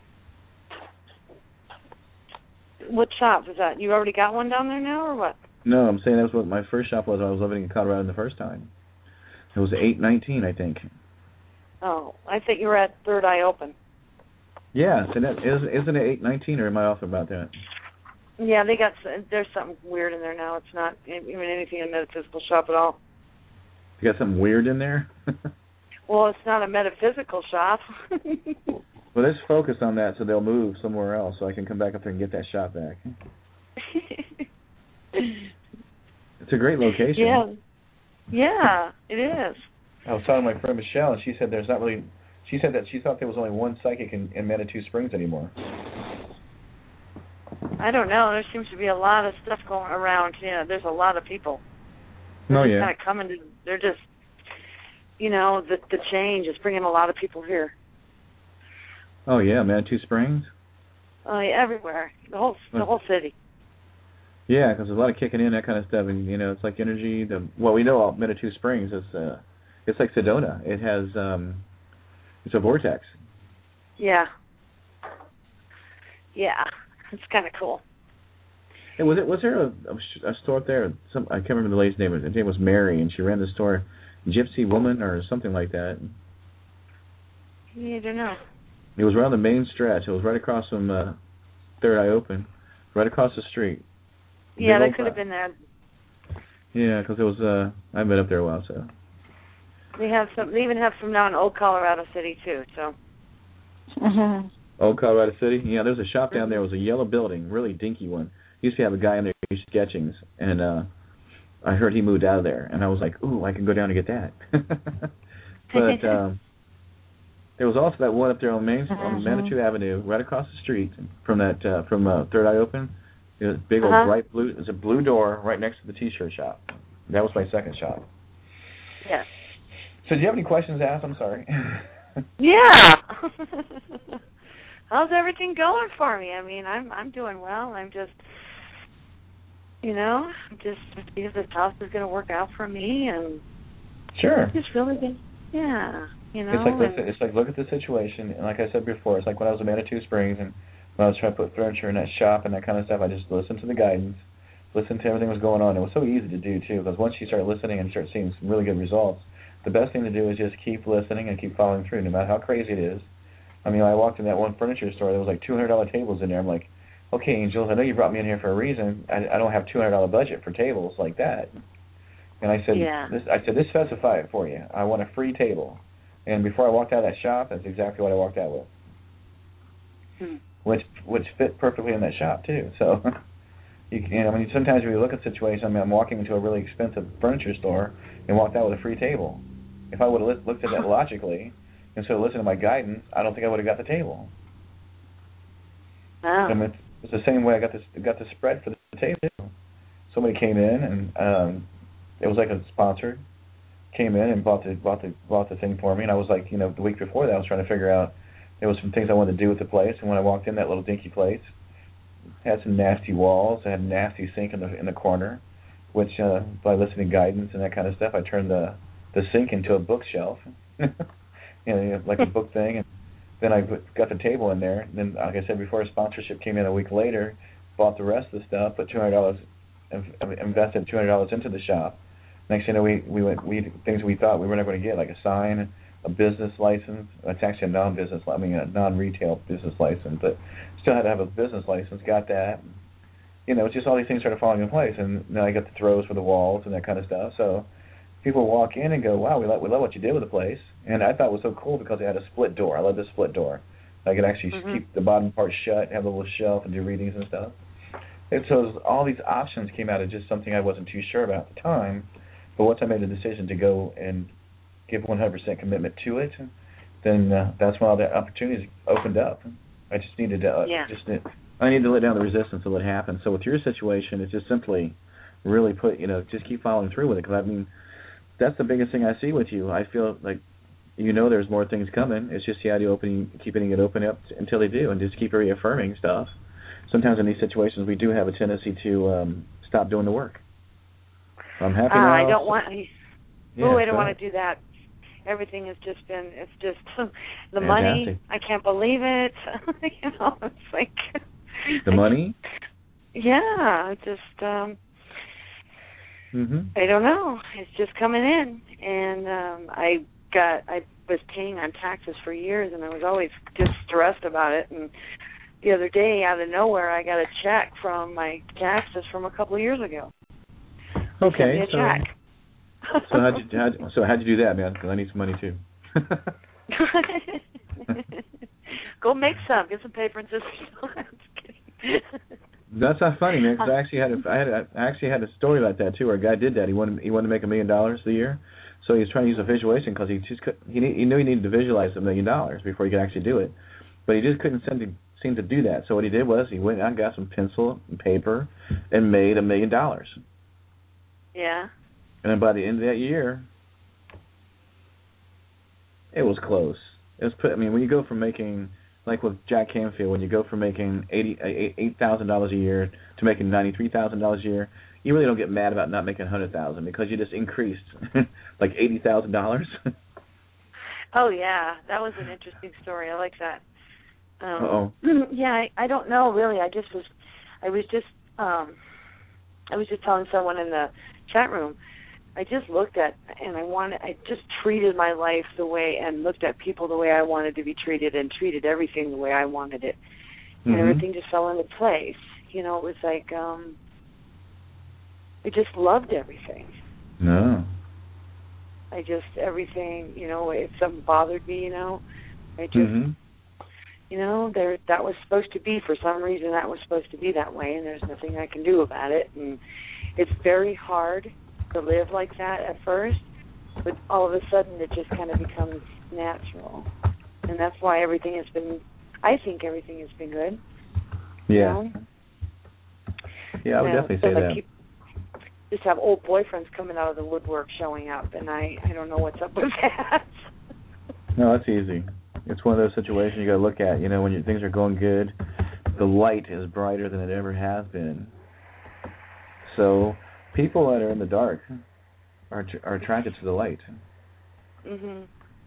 What shop was that? You already got one down there now, or what? No, I'm saying that was what my first shop was when I was living in Colorado the first time. It was eight nineteen, I think. Oh, I think you were at Third Eye Open. Yeah, so that, isn't, isn't it eight nineteen, or am I off about that? Yeah, they got there's something weird in there now. It's not even anything in a metaphysical shop at all. You got something weird in there? Well, it's not a metaphysical shop. Well, let's focus on that so they'll move somewhere else so I can come back up there and get that shop back. It's a great location. Yeah. Yeah, it is. I was talking to my friend Michelle, and she said there's not really. She said that she thought there was only one psychic in, in Manitou Springs anymore. I don't know. There seems to be a lot of stuff going around. You know, there's a lot of people. They're oh just yeah. Kind of coming to. They're just. You know, the the change is bringing a lot of people here. Oh yeah, Manitou Springs. Oh yeah, everywhere. The whole the whole city. Yeah, because there's a lot of kicking in, that kind of stuff, and you know, it's like energy. The well, we know Manitou Springs is uh, it's like Sedona. It has um, it's a vortex. Yeah. Yeah, it's kind of cool. And was it was there a, a, a store up there? Some I can't remember the lady's name. Her name was Mary, and she ran the store, Gypsy Woman or something like that. Yeah, I don't know. It was around the main stretch. It was right across from uh, Third Eye Open, right across the street. Yeah, that could have been there. Yeah, because it was. Uh, I've been up there a while, so. They have some. They even have some now in Old Colorado City too. So. Mm-hmm. Old Colorado City. Yeah, there was a shop down there. It was a yellow building, really dinky one. Used to have a guy in there who used sketchings, and uh, I heard he moved out of there, and I was like, ooh, I can go down and get that. But um, there was also that one up there on Main on Manitou Avenue, right across the street from that uh, from uh, Third Eye Open. It was a big old uh-huh. bright blue. It's a blue door right next to the T-shirt shop. That was my second shop. Yes. So, do you have any questions to ask? I'm sorry. Yeah. How's everything going for me? I mean, I'm I'm doing well. I'm just, you know, just see if this house is going to work out for me, and sure. It's really good. Yeah. You know. It's like listen, it's like look at the situation, and like I said before, it's like when I was in Manitou Springs and. When I was trying to put furniture in that shop and that kind of stuff, I just listened to the guidance, listened to everything that was going on. It was so easy to do, too, because once you start listening and start seeing some really good results, the best thing to do is just keep listening and keep following through, no matter how crazy it is. I mean, I walked in that one furniture store, there was like two hundred dollars tables in there. I'm like, okay, Angels, I know you brought me in here for a reason. I, I don't have two hundred dollars budget for tables like that. And I said, yeah. this, I said, this specify it for you. I want a free table. And before I walked out of that shop, that's exactly what I walked out with. Hmm. Which which fit perfectly in that shop too. So, you, you know, I mean, sometimes when you look at situations, I mean, I'm walking into a really expensive furniture store and walked out with a free table. If I would have looked at that logically instead of listening to my guidance, I don't think I would have got the table. Wow. I mean, it's, it's the same way I got this got the spread for the table. Somebody came in and um, it was like a sponsor came in and bought the bought the bought the thing for me, and I was like, you know, the week before that I was trying to figure out. There was some things I wanted to do with the place, and when I walked in, that little dinky place had some nasty walls. I had a nasty sink in the in the corner, which uh, by listening to guidance and that kind of stuff, I turned the the sink into a bookshelf, you know, like a book thing. And then I got the table in there. And then, like I said before, a sponsorship came in a week later, bought the rest of the stuff, put two hundred dollars, invested two hundred dollars into the shop. Next thing you know, we we went we things we thought we were not going to get, like a sign. A business license. It's actually a non-business, I mean a non-retail business license, but still had to have a business license. Got that. you know, it's just all these things started falling in place, and now I got the throws for the walls and that kind of stuff. So people walk in and go, wow, we love, we love what you did with the place. And I thought it was so cool because it had a split door. I love the split door. I could actually mm-hmm. keep the bottom part shut, have a little shelf, and do readings and stuff. And so all these options came out of just something I wasn't too sure about at the time. But once I made the decision to go and give one hundred percent commitment to it, then uh, that's when all the opportunities opened up. I just needed to uh, yeah. just I needed to let down the resistance to let it happen. So with your situation, it's just simply really put, you know, just keep following through with it. Because I mean, that's the biggest thing I see with you. I feel like you know there's more things coming. It's just the idea of opening, keeping it open up until they do, and just keep reaffirming stuff. Sometimes in these situations, we do have a tendency to um, stop doing the work. I'm happy uh, now. I don't want. Yeah, oh, I don't so. want to do that. Everything has just been. It's just the Fantastic. money. I can't believe it. You know, it's like the money. Yeah, just. um Mm-hmm. I don't know. It's just coming in, and um I got. I was paying on taxes for years, and I was always just stressed about it. And the other day, out of nowhere, I got a check from my taxes from a couple of years ago. They okay, sent me a so check. so how'd you how'd, so how'd you do that, man? Because I need some money too. Go make some. Get some paper and scissors. I'm just kidding. That's not funny, man. Because I actually had a, I had a, I actually had a story like that too, where a guy did that. He wanted he wanted to make a million dollars a year, so he was trying to use a visualization because he just could, he he knew he needed to visualize a million dollars before he could actually do it, but he just couldn't seem to seem to do that. So what he did was he went out and got some pencil and paper and made a million dollars. Yeah. And then by the end of that year, it was close. It was put. I mean, when you go from making, like with Jack Canfield, when you go from making eighty eight thousand dollars a year to making ninety three thousand dollars a year, you really don't get mad about not making a hundred thousand because you just increased like eighty thousand dollars. Oh yeah, that was an interesting story. I like that. Um, oh. Yeah, I, I don't know really. I just was, I was just, um, I was just telling someone in the chat room. I just looked at and I wanted. I just treated my life the way and looked at people the way I wanted to be treated and treated everything the way I wanted it, and mm-hmm. everything just fell into place. You know, it was like um, I just loved everything. No. I just everything. You know, if something bothered me, you know, I just. Mm-hmm. You know, there that was supposed to be for some reason. That was supposed to be that way, and there's nothing I can do about it. And it's very hard to live like that at first, but all of a sudden it just kind of becomes natural, and that's why everything has been. I think everything has been good. Yeah. You know? Yeah, I would you know, definitely so say like that. Keep, just have old boyfriends coming out of the woodwork showing up, and I I don't know what's up with that. No, that's easy. It's one of those situations you got to look at. You know, when your, things are going good, the light is brighter than it ever has been. So people that are in the dark are are attracted to the light. Mhm.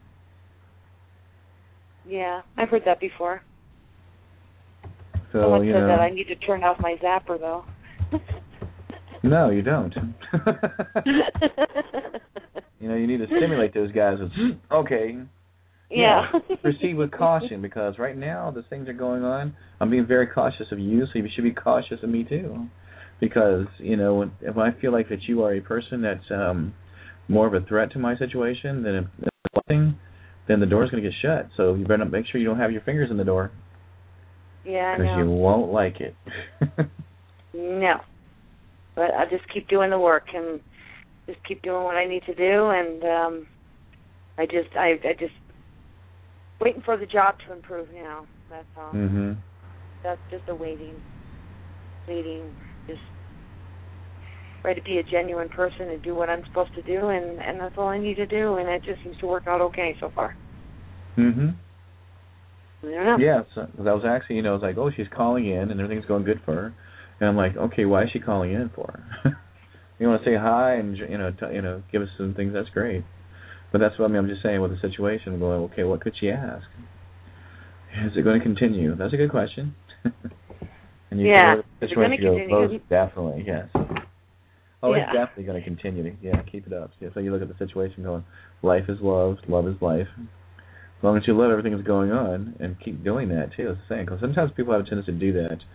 Yeah, I've heard that before. So Someone you said know, that I need to turn off my zapper though. No, you don't. You know, you need to stimulate those guys with, okay. Yeah. yeah. Proceed with caution, because right now the things are going on. I'm being very cautious of you, so you should be cautious of me too. Because, you know, when, if I feel like that you are a person that's um, more of a threat to my situation than a thing, then the door's going to get shut. So you better make sure you don't have your fingers in the door. Yeah, I Because know. you won't like it. No. But I'll just keep doing the work and just keep doing what I need to do, and um, I just, I, I just waiting for the job to improve now. That's all. Mm-hmm. That's just a waiting, waiting, just try to be a genuine person and do what I'm supposed to do, and, and that's all I need to do, and it just seems to work out okay so far. Mm-hmm. I don't know. Yeah, so that was actually, you know, it was like, oh, she's calling in and everything's going good for her. And I'm like, okay, why is she calling in for? You want to say hi and, you know, t- you know, give us some things, that's great. But that's what I mean, I'm just saying with the situation, I'm going, okay, what could she ask? Is it going to continue? That's a good question. And you yeah, the is it going to go, continue? most definitely, yes. Oh, yeah. it's definitely going to continue. Yeah, keep it up. Yeah, so you look at the situation going, life is love, love is life. As long as you love everything that's going on, and keep doing that, too, that's the thing. Because sometimes people have a tendency to do that,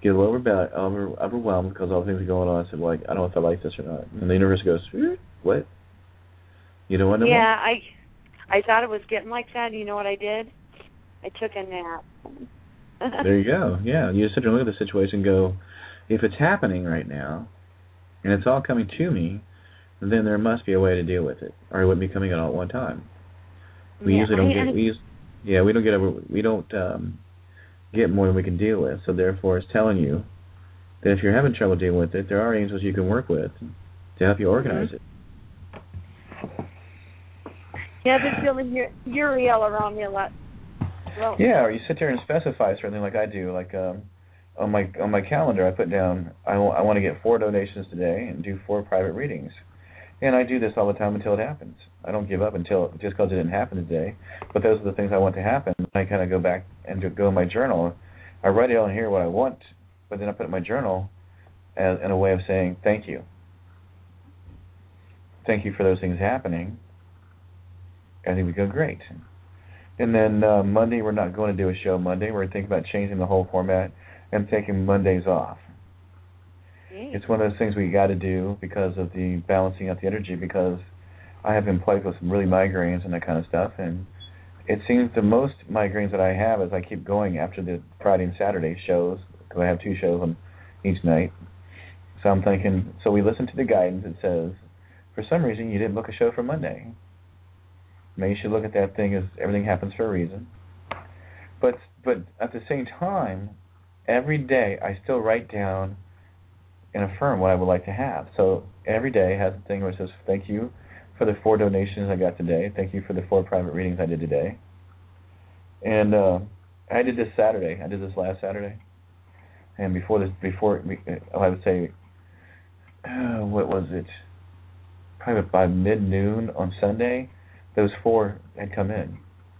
get a little over, over, overwhelmed because all the things are going on. I said, like, I don't know if I like this or not. And the universe goes, what? You don't want to know? Yeah, I, I thought it was getting like that. You know what I did? I took a nap. There you go. Yeah, you just sit there and look at the situation and go, if it's happening right now, and it's all coming to me, then there must be a way to deal with it, or it wouldn't be coming at all at one time. We yeah, usually don't I, get, we use, yeah, we don't get over, we don't um, get more than we can deal with. So therefore, it's telling you that if you're having trouble dealing with it, there are angels you can work with to help you organize mm-hmm. it. Yeah, I've been feeling Uriel around me a lot. Well, yeah, or you sit there and specify something like I do, like um, on my on my calendar, I put down I, w- I want to get four donations today and do four private readings, and I do this all the time until it happens. I don't give up until just because it didn't happen today, but those are the things I want to happen. I kind of go back and do, go in my journal. I write it on here what I want, but then I put it in my journal as in a way of saying thank you, thank you for those things happening. I think we go great. And then uh, Monday, we're not going to do a show Monday. We're thinking about changing the whole format and taking Mondays off. Mm. It's one of those things we got to do because of the balancing out the energy, because I have been plagued with some really migraines and that kind of stuff. And it seems the most migraines that I have is I keep going after the Friday and Saturday shows, because I have two shows on each night. So I'm thinking, so we listen to the guidance. It says, for some reason, you didn't book a show for Monday. Maybe you should look at that thing as everything happens for a reason. But but at the same time, every day I still write down and affirm what I would like to have. So every day has a thing where it says, thank you for the four donations I got today. Thank you for the four private readings I did today. And uh, I did this Saturday. I did this last Saturday. And before this, before I would say, uh, what was it? Probably by mid-noon on Sunday, those four had come in.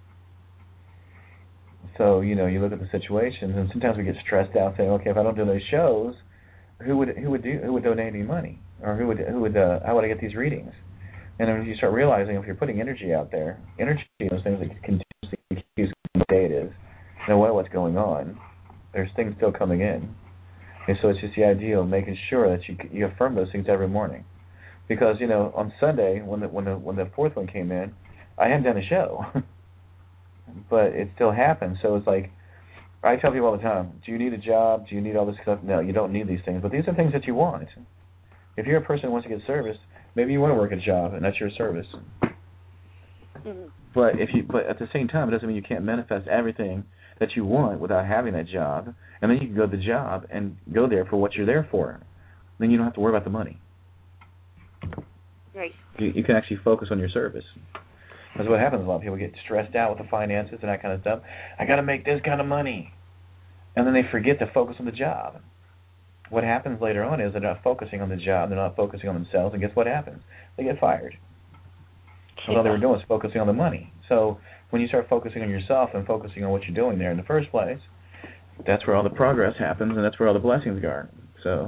So, you know, you look at the situations, and sometimes we get stressed out saying, okay, if I don't do those shows, who would who would do who would donate any money, or who would who would uh, how would I get these readings? And then you start realizing if you're putting energy out there, energy is those things that continuously use what day it is, no matter what's going on, there's things still coming in, and so it's just the idea of making sure that you you affirm those things every morning. Because, you know, on Sunday, when the when the when the fourth one came in, I hadn't done a show, but it still happened. So it's like, I tell people all the time, do you need a job? Do you need all this stuff? No, you don't need these things, but these are things that you want. If you're a person who wants to get service, maybe you want to work a job, and that's your service. Mm-hmm. But if you, but at the same time, it doesn't mean you can't manifest everything that you want without having that job, and then you can go to the job and go there for what you're there for. Then you don't have to worry about the money. Right. You, you can actually focus on your service. That's what happens. A lot of people get stressed out with the finances and that kind of stuff. I got to make this kind of money. And then they forget to focus on the job. What happens later on is they're not focusing on the job. They're not focusing on themselves. And guess what happens? They get fired. Yeah. All they were doing was focusing on the money. So when you start focusing on yourself and focusing on what you're doing there in the first place, that's where all the progress happens, and that's where all the blessings are. So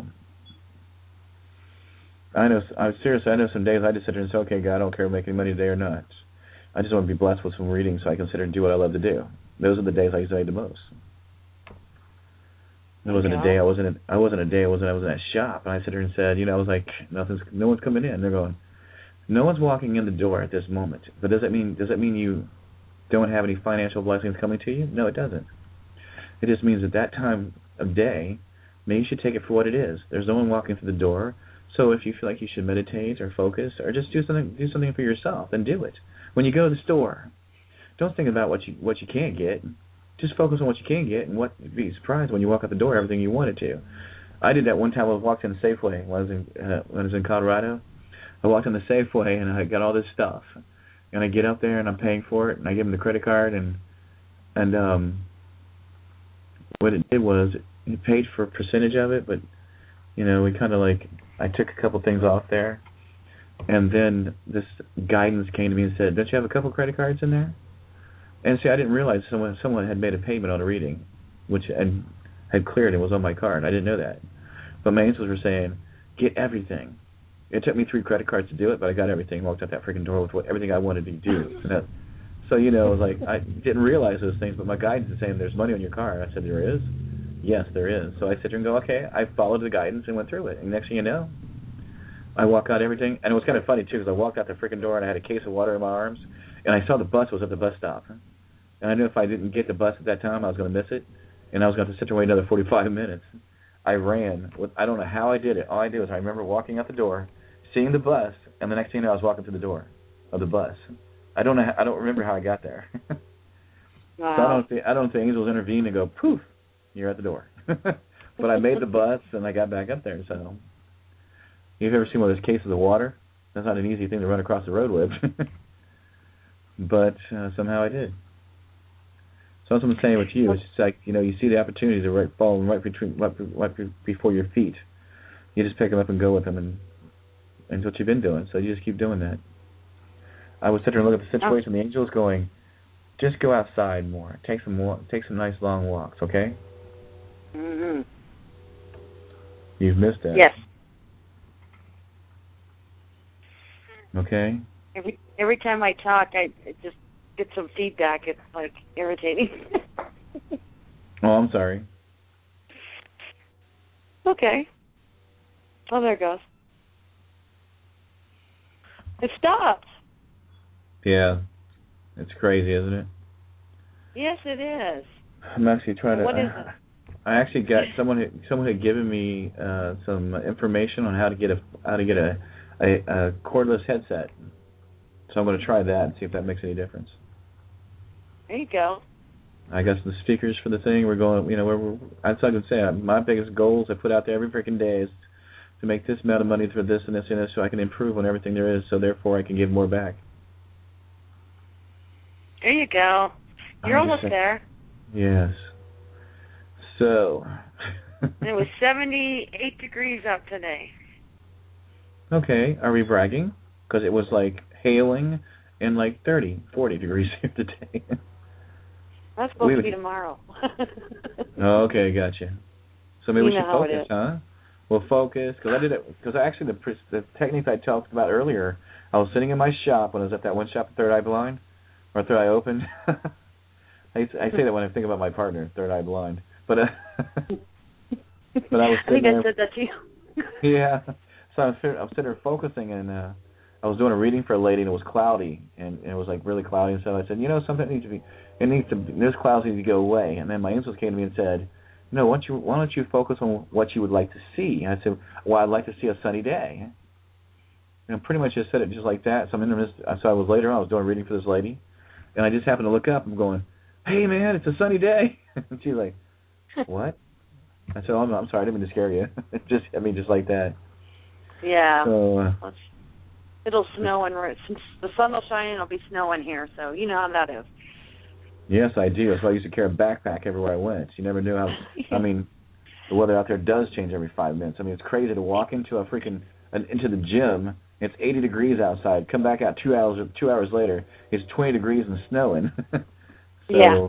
I know, I'm serious. I know some days I just sit there and say, okay, God, I don't care if I'm making money today or not. I just want to be blessed with some readings so I can sit there and do what I love to do. Those are the days I say the most. There wasn't yeah. a day I wasn't. In, I wasn't a day I wasn't. I was in that shop, and I sit there and said, you know, I was like, nothing's, no one's coming in. They're going, no one's walking in the door at this moment. But does that mean? Does that mean you don't have any financial blessings coming to you? No, it doesn't. It just means at that time of day, maybe you should take it for what it is. There's no one walking through the door. So if you feel like you should meditate or focus or just do something, do something for yourself, then do it. When you go to the store, don't think about what you what you can't get. Just focus on what you can get, and what you'd be surprised when you walk out the door, everything you wanted to. I did that one time. I walked in the Safeway when I was in uh, when I was in Colorado. I walked in the Safeway and I got all this stuff, and I get up there and I'm paying for it, and I give them the credit card, and and um, what it did was it paid for a percentage of it, but you know we kind of like. I took a couple things off there, and then this guidance came to me and said, don't you have a couple credit cards in there? And see, I didn't realize someone someone had made a payment on a reading, which and had cleared and was on my card. I didn't know that. But my angels were saying, get everything. It took me three credit cards to do it, but I got everything, walked out that freaking door with what, everything I wanted to do. So, that, so you know, like I didn't realize those things, but my guidance is saying there's money on your card. I said, there is? Yes, there is. So I sit there and go, okay, I followed the guidance and went through it. And next thing you know, I walk out everything. And it was kind of funny, too, because I walked out the freaking door and I had a case of water in my arms. And I saw the bus was at the bus stop. And I knew if I didn't get the bus at that time, I was going to miss it. And I was going to have to sit there and wait another forty-five minutes. I ran. With, I don't know how I did it. All I did was I remember walking out the door, seeing the bus, and the next thing you know, I was walking to the door of the bus. I don't know. How, I don't remember how I got there. Wow. So I don't think I don't think angels intervene and go poof, you're at the door. But I made the bus and I got back up there. So you've ever seen one of those cases of water? That's not an easy thing to run across the road with. But uh, somehow I did. So that's what I'm saying with you. It's just like, you know, you see the opportunities that are right falling right between right, right before your feet. You just pick them up and go with them, and and that's what you've been doing. So you just keep doing that. I would sit there and look at the situation. The angel's going, just go outside more. Take some walk, take some nice long walks, okay? Mhm. You've missed that. Yes. Okay. Every every time I talk, I it just get some feedback. It's like irritating. Oh, I'm sorry. Okay. Oh, there it goes. It stopped. Yeah. It's crazy, isn't it? Yes, it is. I'm actually trying to. What is uh, it? I actually got someone. Had, someone had given me uh, some information on how to get a how to get a, a, a cordless headset. So I'm going to try that and see if that makes any difference. There you go. I got some speakers for the thing. We're going. You know, we're, we're, that's what I can say. My biggest goals I put out there every freaking day is to make this amount of money for this and this and this, so I can improve on everything there is. So therefore, I can give more back. There you go. You're almost there. Yes. So. And it was seventy-eight degrees up today. Okay. Are we bragging? Because it was like hailing and like thirty, forty degrees here today. That's supposed we to be would... tomorrow. Oh, okay, gotcha. So maybe You we should know focus, huh? We'll focus, because I did it, because actually the the techniques I talked about earlier, I was sitting in my shop when I was at that one shop, Third Eye Blind, or Third Eye Open. I, I say that when I think about my partner, Third Eye Blind. But uh, but I was sitting I think there. I said that to you. Yeah. So I was, I was sitting there focusing, and uh, I was doing a reading for a lady, and it was cloudy, and, and it was like really cloudy, and so I said, you know, something needs to be, it needs to, this clouds need to go away. And then my angels came to me and said, no, why don't you, why don't you focus on what you would like to see? And I said, well, I'd like to see a sunny day. And I pretty much just said it just like that. So I'm in the midst, so I was later on, I was doing a reading for this lady, and I just happened to look up, and I'm going, hey man, it's a sunny day. And she's like, what? I said, oh, I'm, I'm sorry, I didn't mean to scare you. just, I mean, just like that. Yeah. So, uh, it'll snow and since the sun will shine, it'll be snowing here. So you know how that is. Yes, I do. That's why I used to carry a backpack everywhere I went. You never knew how. I mean, the weather out there does change every five minutes. I mean, it's crazy to walk into a freaking an, into the gym. It's eighty degrees outside. Come back out two hours two hours later. It's twenty degrees and snowing. So, yeah.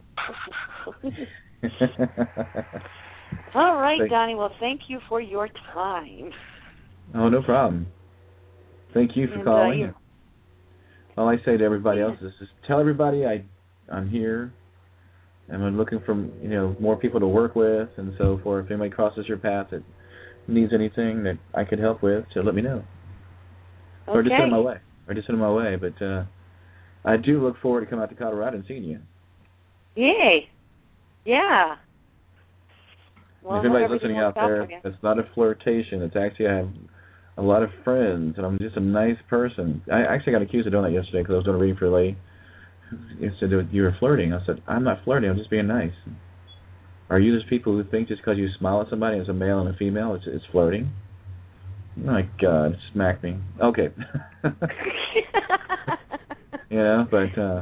All right, thank, Donnie. Well, thank you for your time. Oh, no problem. Thank you for and, calling. Uh, you... All I say to everybody else is just tell everybody I, I'm here, and I'm looking for, you know, more people to work with and so forth. If anybody crosses your path that needs anything that I could help with, so let me know. Okay. Or just send them my way. Or just send them my way. But uh, I do look forward to coming out to Colorado and seeing you. Yay. Yeah. Well, if anybody's listening out there, it's not a flirtation. It's actually I have a lot of friends, and I'm just a nice person. I actually got accused of doing that yesterday because I was doing a reading for a lady. He said, you were flirting. I said, I'm not flirting. I'm just being nice. Are you those people who think just because you smile at somebody as a male and a female, it's, it's flirting? My God, smack me. Okay. You know, but uh,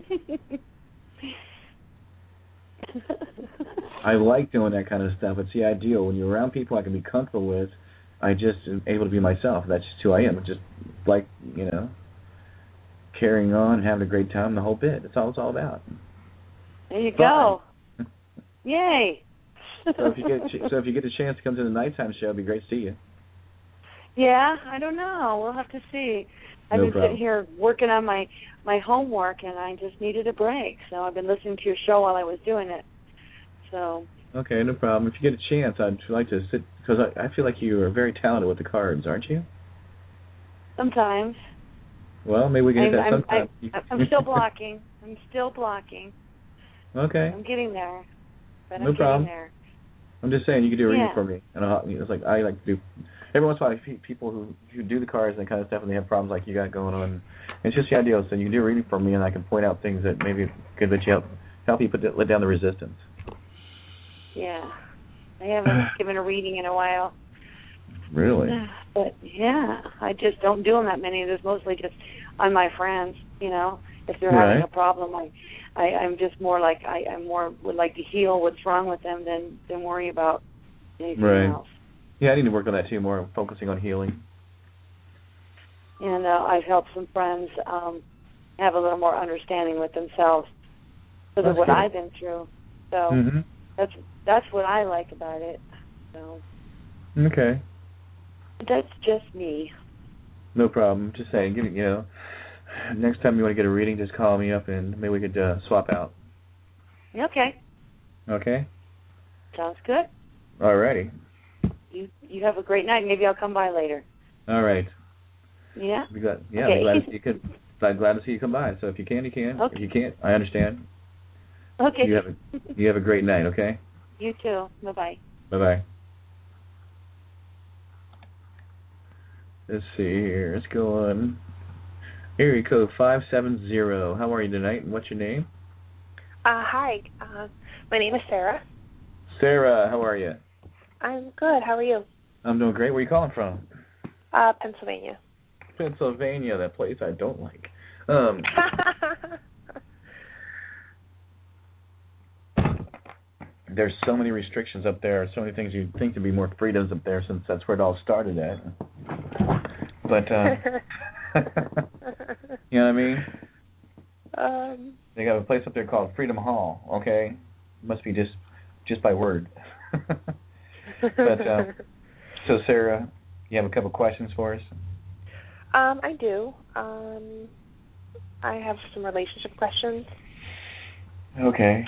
I like doing that kind of stuff. It's the ideal. When you're around people I can be comfortable with, I just am able to be myself. That's just who I am. It's just like, you know, carrying on, having a great time, the whole bit. That's all it's all about. There you Fun. go. Yay. so if you get so if you get the chance to come to the nighttime show, it'd be great to see you. Yeah, I don't know. We'll have to see. I've No been problem. sitting here working on my, my homework, and I just needed a break. So I've been listening to your show while I was doing it. So Okay, no problem. If you get a chance, I'd like to sit, because I, I feel like you are very talented with the cards, aren't you? Sometimes. Well, maybe we can I'm, get that I'm, sometime. I'm, I'm still blocking. I'm still blocking. Okay. I'm getting there. But no I'm problem. getting there. I'm just saying, you could do a reading Yeah. for me. And I'll, it's like, I like to do, every once in a while, people who, who do the cards and that kind of stuff, and they have problems like you got going on. It's just the idea, so you can do a reading for me, and I can point out things that maybe could let you help, help you put the, let down the resistance. Yeah. I haven't given a reading in a while. Really? But, yeah, I just don't do them that many. There's mostly just on my friends, you know. If they're right. having a problem, I, I, I'm just more like, I, I'm more would like to heal what's wrong with them than, than worry about anything right. else. Yeah, I need to work on that, too, more focusing on healing. And uh, I've helped some friends um, have a little more understanding with themselves because of what good. I've been through. So mm-hmm. that's that's what I like about it. So okay, that's just me. No problem. Just saying, give me, you know, next time you want to get a reading, just call me up and maybe we could uh, swap out. Okay. Okay. Sounds good. All righty. You you have a great night. Maybe I'll come by later. All right. Yeah. Be glad, yeah, okay. be glad to see you. Could, glad, glad to see you come by. So if you can, you can. Okay. If you can't, I understand. Okay. You have a you have a great night. Okay. You too. Bye bye. Bye bye. Let's see here. Let's go on. Area code five seven zero. How are you tonight? And what's your name? Uh, hi. Uh, my name is Sarah. Sarah, how are you? I'm good. How are you? I'm doing great. Where are you calling from? Uh, Pennsylvania. Pennsylvania, that place I don't like. Um, there's so many restrictions up there, so many things you'd think to be more freedoms up there since that's where it all started at. But, uh, you know what I mean? Um, they got a place up there called Freedom Hall, okay? Must be just just by word. But, uh, so Sarah, you have a couple questions for us? Um, I do. Um, I have some relationship questions. Okay.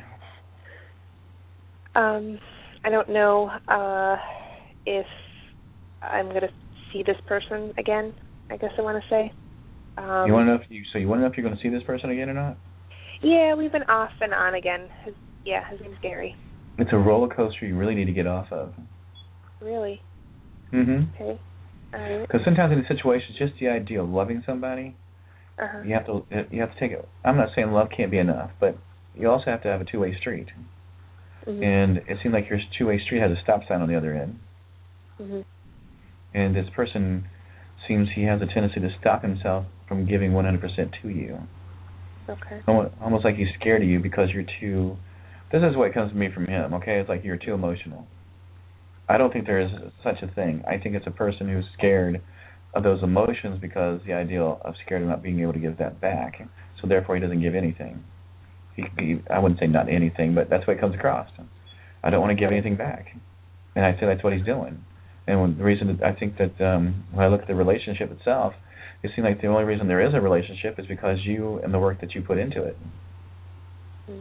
Um, I don't know uh, if I'm going to see this person again, I guess I want to say. Um, you want to know if you, so you want to know if you're going to see this person again or not? Yeah, we've been off and on again. His, yeah, his name's Gary. It's a roller coaster you really need to get off of. Really? Mm-hmm. Okay. Because right. sometimes in the situations, just the idea of loving somebody, uh-huh. you have to you have to take it. I'm not saying love can't be enough, but you also have to have a two-way street. Mm-hmm. And it seems like your two-way street has a stop sign on the other end. Mm-hmm. And this person seems he has a tendency to stop himself from giving one hundred percent to you. Okay. Almost like he's scared of you because you're too... This is what comes to me from him, okay? It's like you're too emotional. I don't think there is such a thing. I think it's a person who's scared of those emotions because the idea of scared of not being able to give that back. So therefore he doesn't give anything. He, he, I wouldn't say not anything, but that's what it comes across. I don't want to give anything back. And I say that's what he's doing. And when, the reason that I think that um, when I look at the relationship itself, it seems like the only reason there is a relationship is because you and the work that you put into it. Mm.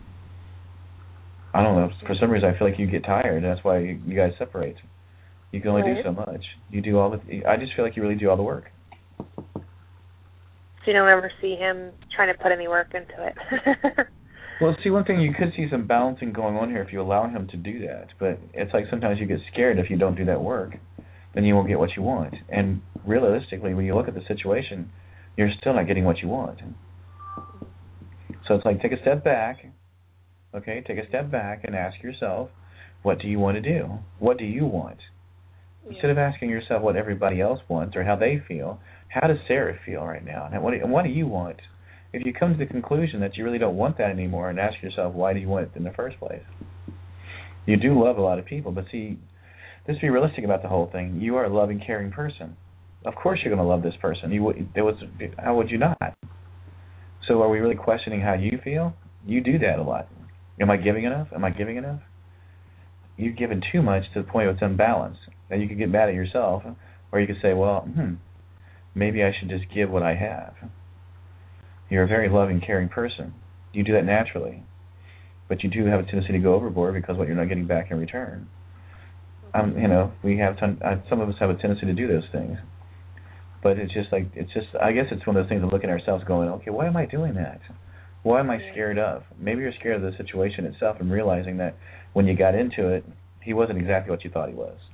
I don't know. For some reason, I feel like you get tired, and that's why you, you guys separate. You can only right. do so much. You do all the. I just feel like you really do all the work. So you don't ever see him trying to put any work into it. Well, see, one thing, you could see some balancing going on here if you allow him to do that. But it's like sometimes you get scared if you don't do that work, then you won't get what you want. And realistically, when you look at the situation, you're still not getting what you want. So it's like take a step back. Okay, take a step back and ask yourself, what do you want to do? What do you want? Yeah. Instead of asking yourself what everybody else wants or how they feel, how does Sarah feel right now? And what do, and what do you want? If you come to the conclusion that you really don't want that anymore and ask yourself, why do you want it in the first place? You do love a lot of people, but see, let's be realistic about the whole thing. You are a loving, caring person. Of course you're going to love this person. You, there was, how would you not? So are we really questioning how you feel? You do that a lot. Am I giving enough? Am I giving enough? You've given too much to the point where it's unbalanced. And you could get mad at yourself, or you could say, well, hmm, maybe I should just give what I have. You're a very loving, caring person. You do that naturally. but you do have a tendency to go overboard because what you're not getting back in return. Um, you know, we have ton- uh, some of us have a tendency to do those things, but it's just like it's just. I guess it's one of those things of looking at ourselves, going, okay, why am I doing that? What am I scared of? Maybe you're scared of the situation itself, and realizing that when you got into it, he wasn't exactly what you thought he was.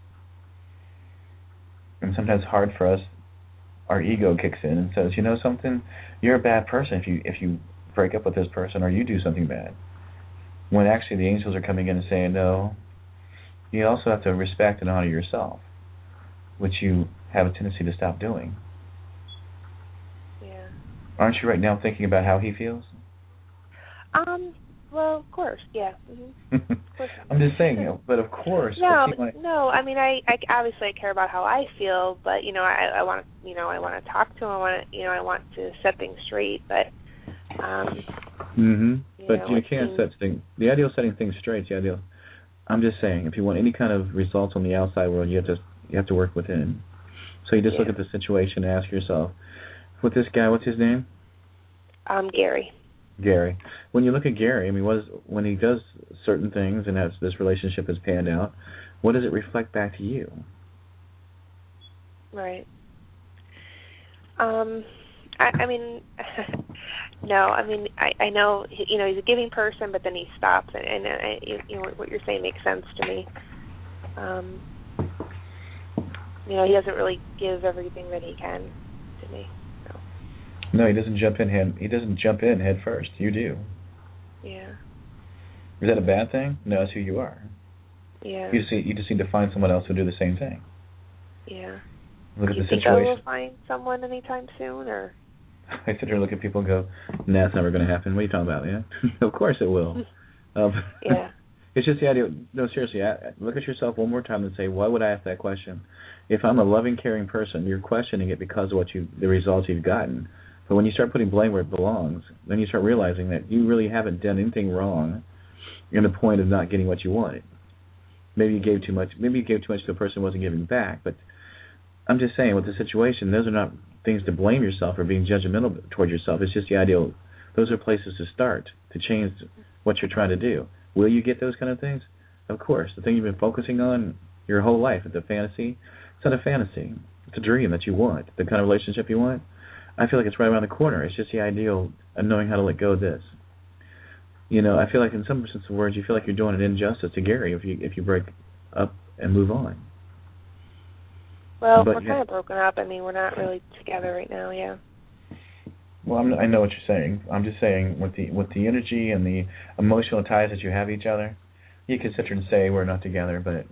And sometimes it's hard for us. Our ego kicks in and says, you know something, you're a bad person if you if you break up with this person or you do something bad. When actually the angels are coming in and saying, no, you also have to respect and honor yourself, which you have a tendency to stop doing. Yeah. Aren't you right now thinking about how he feels? Um. Well, of course, yeah. Mm-hmm. Of course. I'm just saying, but of course. No, like, no. I mean, I, I obviously I care about how I feel, but you know, I, I want to, you know, I want to talk to him. I want to, you know, I want to set things straight. But, um. Mhm. You but know, you can't seems... set things. The ideal setting things straight. The ideal. I'm just saying, if you want any kind of results on the outside world, you have to you have to work within. So you just yeah. look at the situation and ask yourself, with this guy, what's his name? Um, Gary. Gary. When you look at Gary, I mean, what is, when he does certain things and has this relationship has panned out, what does it reflect back to you? Right. Um, I, I mean, no, I mean, I, I know, you know, he's a giving person, but then he stops, and, and I, you know, what you're saying makes sense to me. Um, you know, he doesn't really give everything that he can to me. No, he doesn't jump in head. He doesn't jump in head first. You do. Yeah. Is that a bad thing? No, that's who you are. Yeah. You just need, you just need to find someone else who'll do the same thing. Yeah. Look do at you the think situation. I will find someone anytime soon, or? I sit here and look at people and go, "Nah, it's never going to happen." What are you talking about, man? Of course it will. um, yeah. It's just the idea. No, seriously, I, look at yourself one more time and say, "Why would I ask that question?" If I'm a loving, caring person, you're questioning it because of what you, the results you've gotten. But when you start putting blame where it belongs, then you start realizing that you really haven't done anything wrong in the point of not getting what you wanted. Maybe you gave too much. Maybe you gave too much to a person who wasn't giving back. But I'm just saying, with the situation, those are not things to blame yourself or being judgmental toward yourself. It's just the ideal. Those are places to start to change what you're trying to do. Will you get those kind of things? Of course. The thing you've been focusing on your whole life, it's a fantasy. It's not a fantasy. It's a dream that you want, the kind of relationship you want. I feel like it's right around the corner. It's just the ideal of knowing how to let go of this. You know, I feel like in some sense of words, you feel like you're doing an injustice to Gary if you if you break up and move on. Well, but, we're yeah. kind of broken up. I mean, we're not really together right now. Yeah. Well, I'm, I know what you're saying. I'm just saying with the with the energy and the emotional ties that you have each other, you could sit here and say we're not together, but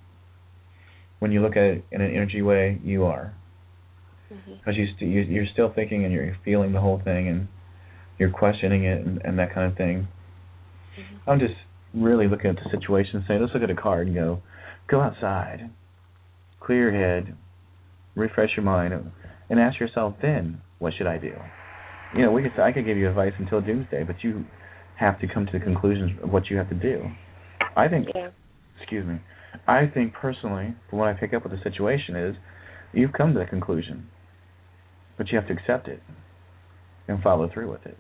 when you look at it in an energy way, you are. Because you st- you, you're still thinking and you're feeling the whole thing and you're questioning it and, and that kind of thing. Mm-hmm. I'm just really looking at the situation and saying, let's look at a card and go, go outside, clear your head, refresh your mind, and ask yourself then, what should I do? You know, we could I could give you advice until doomsday, but you have to come to the conclusions of what you have to do. I think, yeah. excuse me, I think personally, from what I pick up with the situation is, you've come to the conclusion. But you have to accept it and follow through with it.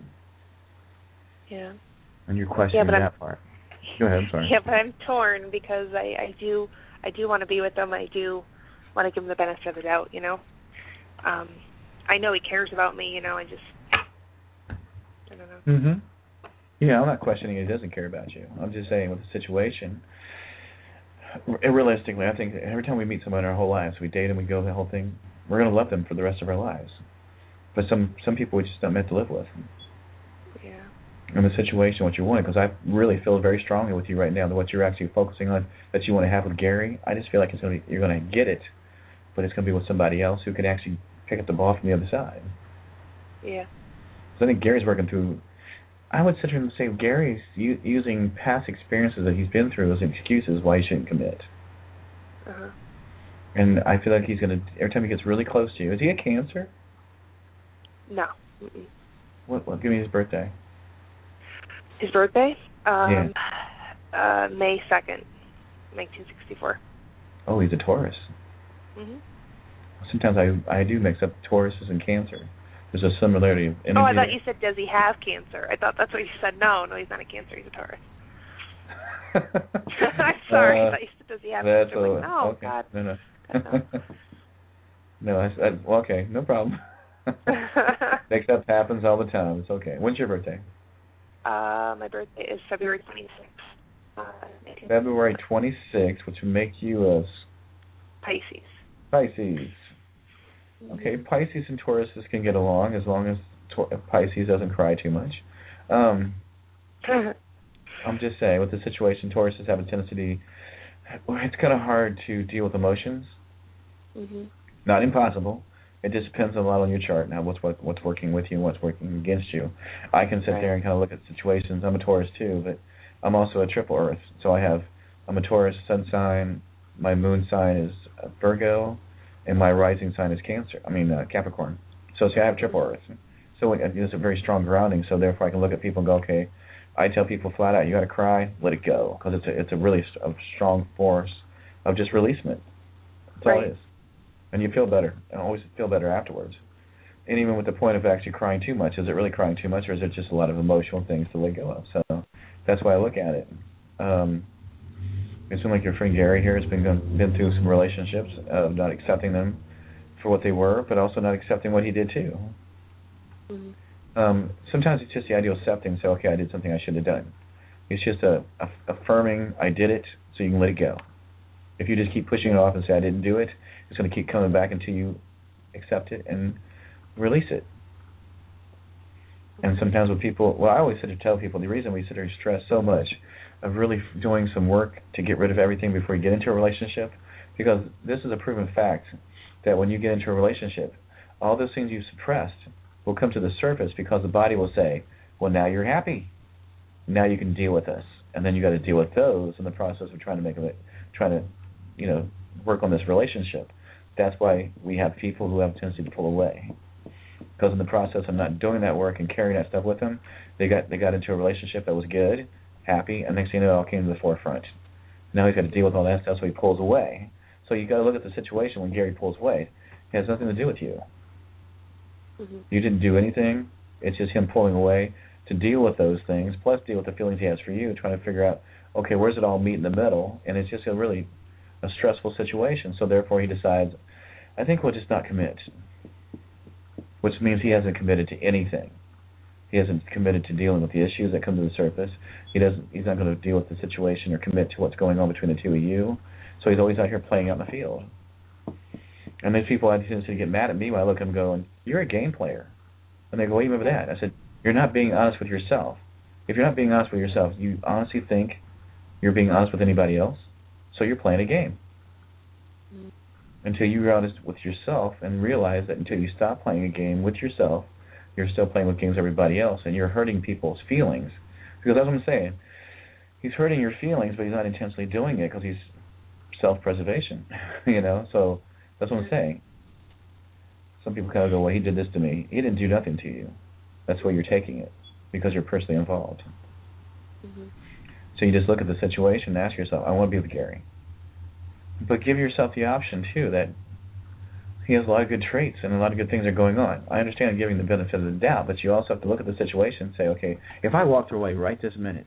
Yeah. And you're questioning yeah, that I'm, part. Go ahead, I'm sorry. Yeah, but I'm torn because I, I do I do want to be with them. I do want to give him the benefit of the doubt, you know. Um, I know he cares about me, you know, I just, I don't know. Mm-hmm. Yeah, I'm not questioning he doesn't care about you. I'm just saying with the situation, realistically, I think every time we meet someone in our whole lives, we date them, we go the whole thing, we're going to love them for the rest of our lives. But some some people we just not meant to live with. Yeah. In the situation, what you want, because I really feel very strongly with you right now that what you're actually focusing on that you want to have with Gary, I just feel like it's going to be, you're going to get it, but it's going to be with somebody else who can actually pick up the ball from the other side. Yeah. So I think Gary's working through. I would sit here and say Gary's u- using past experiences that he's been through as excuses why he shouldn't commit. Uh-huh. And I feel like he's going to, every time he gets really close to you, is he a Cancer? No. Mm-mm. What, what? Give me his birthday. His birthday? Um, yeah. uh, May second, nineteen sixty-four. Oh, he's a Taurus. Mm-hmm. Sometimes I I do mix up Tauruses and Cancer. There's a similarity of energy. Oh, I thought you said, does he have Cancer? I thought that's what you said. No, no, he's not a Cancer. He's a Taurus. I'm sorry. Uh, I thought you said, does he have Cancer? A, like, no, okay. God. No, no. God, no. no, I, I, well, okay, no problem. Mix-up happens all the time. It's okay. When's your birthday? Uh, my birthday is February twenty-sixth. Uh, February twenty-sixth, which would make you a Pisces. Pisces. Okay, Pisces and Tauruses can get along as long as Tor- Pisces doesn't cry too much. Um, I'm just saying, with the situation, Tauruses have a tendency to, it's kind of hard to deal with emotions. Mm-hmm. Not impossible. It just depends a lot on your chart now, what's what, what's working with you and what's working against you. I can sit right. there and kind of look at situations. I'm a Taurus too, but I'm also a triple Earth. So I have, I'm a Taurus sun sign, my moon sign is Virgo, and my rising sign is Cancer, I mean uh, Capricorn. So see, I have triple Earth. So it's a very strong grounding, so therefore I can look at people and go, okay, I tell people flat out, you got to cry, let it go, because it's a, it's a really st- a strong force of just releasement. That's right. all it is. And you feel better, and always feel better afterwards. And even with the point of actually crying too much, is it really crying too much, or is it just a lot of emotional things to let go of? So that's why I look at it. Um, it seems like your friend Gary here has been been through some relationships of not accepting them for what they were, but also not accepting what he did too. Mm-hmm. Um, sometimes it's just the idea of accepting, say, okay, I did something I should have done. It's just a, a affirming, I did it, so you can let it go. If you just keep pushing it off and say, I didn't do it, it's going to keep coming back until you accept it and release it. And sometimes with people, well, I always sit to tell people, the reason we sit here and stress so much of really doing some work to get rid of everything before you get into a relationship, because this is a proven fact that when you get into a relationship, all those things you've suppressed will come to the surface because the body will say, well, now you're happy. Now you can deal with us. And then you got to deal with those in the process of trying to make it, trying to, you know, work on this relationship. That's why we have people who have a tendency to pull away. Because in the process of not doing that work and carrying that stuff with them, they got they got into a relationship that was good, happy, and next thing you know, it all came to the forefront. Now he's got to deal with all that stuff, so he pulls away. So you got to look at the situation when Gary pulls away. It has nothing to do with you. Mm-hmm. You didn't do anything. It's just him pulling away to deal with those things, plus deal with the feelings he has for you, trying to figure out, okay, where's it all meet in the middle? And it's just a really a stressful situation. So therefore he decides, I think we'll just not commit, which means he hasn't committed to anything. He hasn't committed to dealing with the issues that come to the surface. He doesn't. He's not going to deal with the situation or commit to what's going on between the two of you. So he's always out here playing out in the field. And then people have a tendency to get mad at me when I look at him going, you're a game player. And they go, what do you mean by that? I said, you're not being honest with yourself. If you're not being honest with yourself, you honestly think you're being honest with anybody else, so you're playing a game. Mm-hmm. Until you're honest with yourself and realize that until you stop playing a game with yourself, you're still playing with games with everybody else, and you're hurting people's feelings. Because that's what I'm saying. He's hurting your feelings, but he's not intentionally doing it because he's self-preservation. you know, so that's what I'm saying. Some people kind of go, well, he did this to me. He didn't do nothing to you. That's where you're taking it, because you're personally involved. Mm-hmm. So you just look at the situation and ask yourself, I want to be with Gary. But give yourself the option, too, that he has a lot of good traits and a lot of good things are going on. I understand giving the benefit of the doubt, but you also have to look at the situation and say, okay, if I walked away right this minute,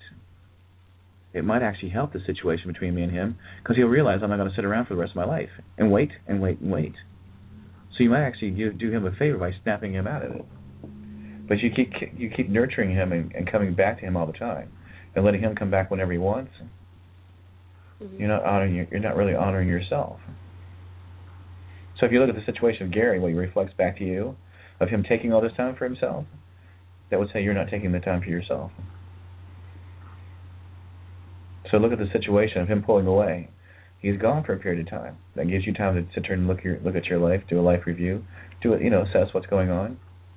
it might actually help the situation between me and him, because he'll realize I'm not going to sit around for the rest of my life and wait and wait and wait. So you might actually do, do him a favor by snapping him out of it. But you keep you keep nurturing him and, and coming back to him all the time, and letting him come back whenever he wants. Mm-hmm. You're not honoring your, you're not really honoring yourself. So if you look at the situation of Gary, what he reflects back to you, of him taking all this time for himself, that would say you're not taking the time for yourself. So look at the situation of him pulling away. He's gone for a period of time. That gives you time to sit there and look your look at your life, do a life review, do it, you know, assess what's going on.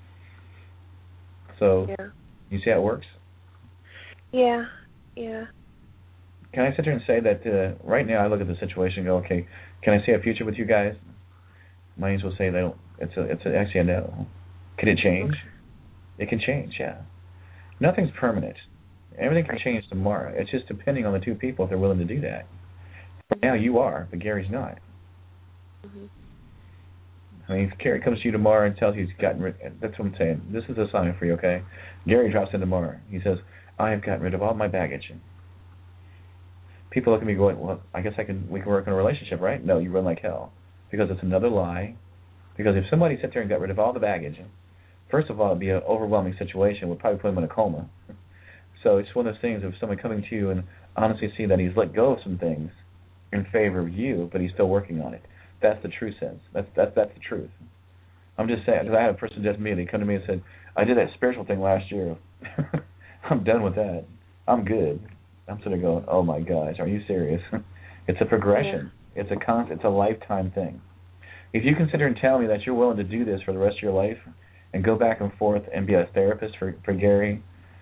So, yeah. You see how it works? Yeah, yeah. Can I sit there and say that uh, right now I look at the situation and go, okay, can I see a future with you guys? My angels will say they don't. It's a, it's a, actually a no. Can it change? Okay. It can change, yeah. Nothing's permanent. Everything can change tomorrow. It's just depending on the two people if they're willing to do that. Right now you are, but Gary's not. Mm-hmm. I mean, if Gary comes to you tomorrow and tells you he's gotten rid, that's what I'm saying. This is a sign for you, okay? Gary drops in tomorrow. He says, I have gotten rid of all my baggage. People look at me going, well, I guess I can. We can work in a relationship, right? No, you run like hell. Because it's another lie. Because if somebody sat there and got rid of all the baggage, first of all, it would be an overwhelming situation. It would probably put him in a coma. So it's one of those things of someone coming to you and honestly see that he's let go of some things in favor of you, but he's still working on it. That's the true sense. That's that's that's the truth. I'm just saying, because I had a person just me, they come to me and said, I did that spiritual thing last year. I'm done with that. I'm good. I'm sort of going, oh my gosh, are you serious? It's a progression. Yeah. It's a con- It's a lifetime thing. If you consider and tell me that you're willing to do this for the rest of your life and go back and forth and be a therapist for, for Gary,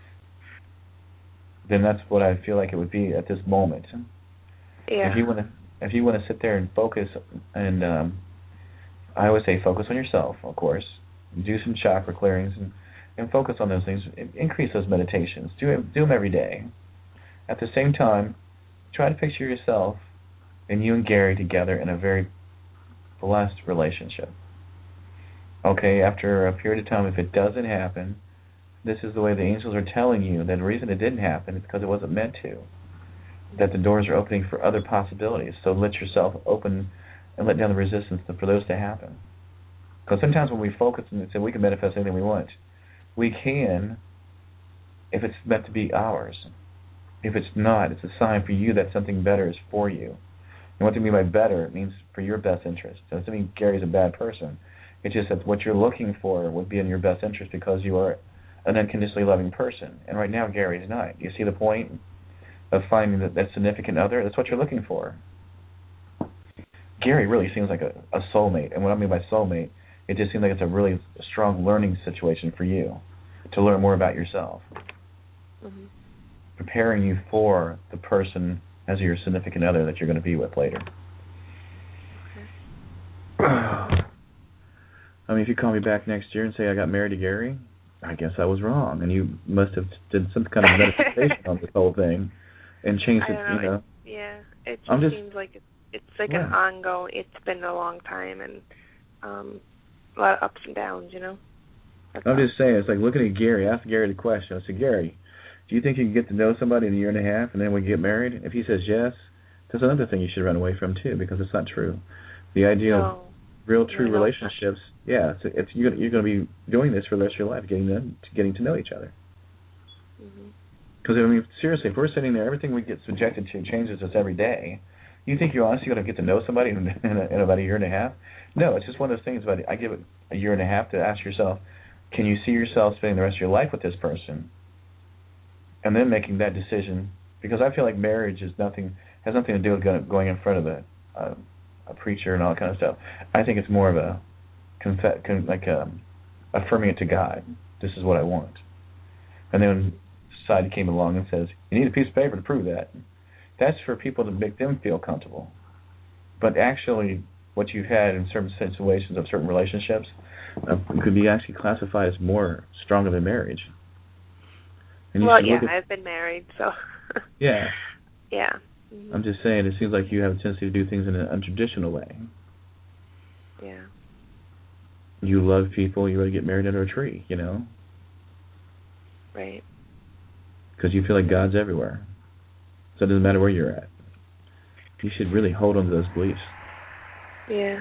then that's what I feel like it would be at this moment. Yeah. If you want to, if you want to sit there and focus, and um, I always say focus on yourself, of course. Do some chakra clearings and, and focus on those things. Increase those meditations. Do it, do them every day. At the same time, try to picture yourself and you and Gary together in a very blessed relationship. Okay, after a period of time, if it doesn't happen, this is the way the angels are telling you that the reason it didn't happen is because it wasn't meant to. That the doors are opening for other possibilities. So let yourself open and let down the resistance for those to happen. Because sometimes when we focus and say we can manifest anything we want, we can if it's meant to be ours. If it's not, it's a sign for you that something better is for you. And what do I mean by better? It means for your best interest. It doesn't mean Gary's a bad person. It's just that what you're looking for would be in your best interest because you are an unconditionally loving person. And right now, Gary's not. You see the point of finding that, that significant other? That's what you're looking for. Gary really seems like a, a soulmate. And what I mean by soulmate, it just seems like it's a really strong learning situation for you to learn more about yourself. Mm-hmm. Preparing you for the person as your significant other that you're going to be with later. Okay. I mean, if you call me back next year and say I got married to Gary, I guess I was wrong, and you must have did some kind of meditation on this whole thing and changed it. Know, you know, it, yeah, it just, just seems like it's it's like yeah. an ongoing. It's been a long time and um, a lot of ups and downs. You know. That's I'm all. just saying, it's like looking at Gary. Ask Gary the question. I said, Gary, do you think you can get to know somebody in a year and a half and then we get married? If he says yes, there's another thing you should run away from too, because it's not true. The idea no. of real, true no, relationships, yeah, it's, it's you're, you're going to be doing this for the rest of your life, getting to, getting to know each other. Because, mm-hmm. I mean, seriously, if we're sitting there, everything we get subjected to changes us every day. You think you're honestly going to get to know somebody in, in, a, in about a year and a half? No, it's just one of those things about it. I give it a year and a half to ask yourself, can you see yourself spending the rest of your life with this person? And then making that decision, because I feel like marriage is nothing has nothing to do with going in front of a a, a preacher and all that kind of stuff. I think it's more of a conf- con- like a, affirming it to God. This is what I want. And then society came along and says, you need a piece of paper to prove that. That's for people to make them feel comfortable. But actually, what you've had in certain situations of certain relationships uh, could be actually classified as more stronger than marriage. And well, yeah, at, I've been married, so. yeah. Yeah. Mm-hmm. I'm just saying, it seems like you have a tendency to do things in an untraditional way. Yeah. You love people, you want to get married under a tree, you know? Right. Because you feel like God's everywhere. So it doesn't matter where you're at. You should really hold on to those beliefs. Yeah.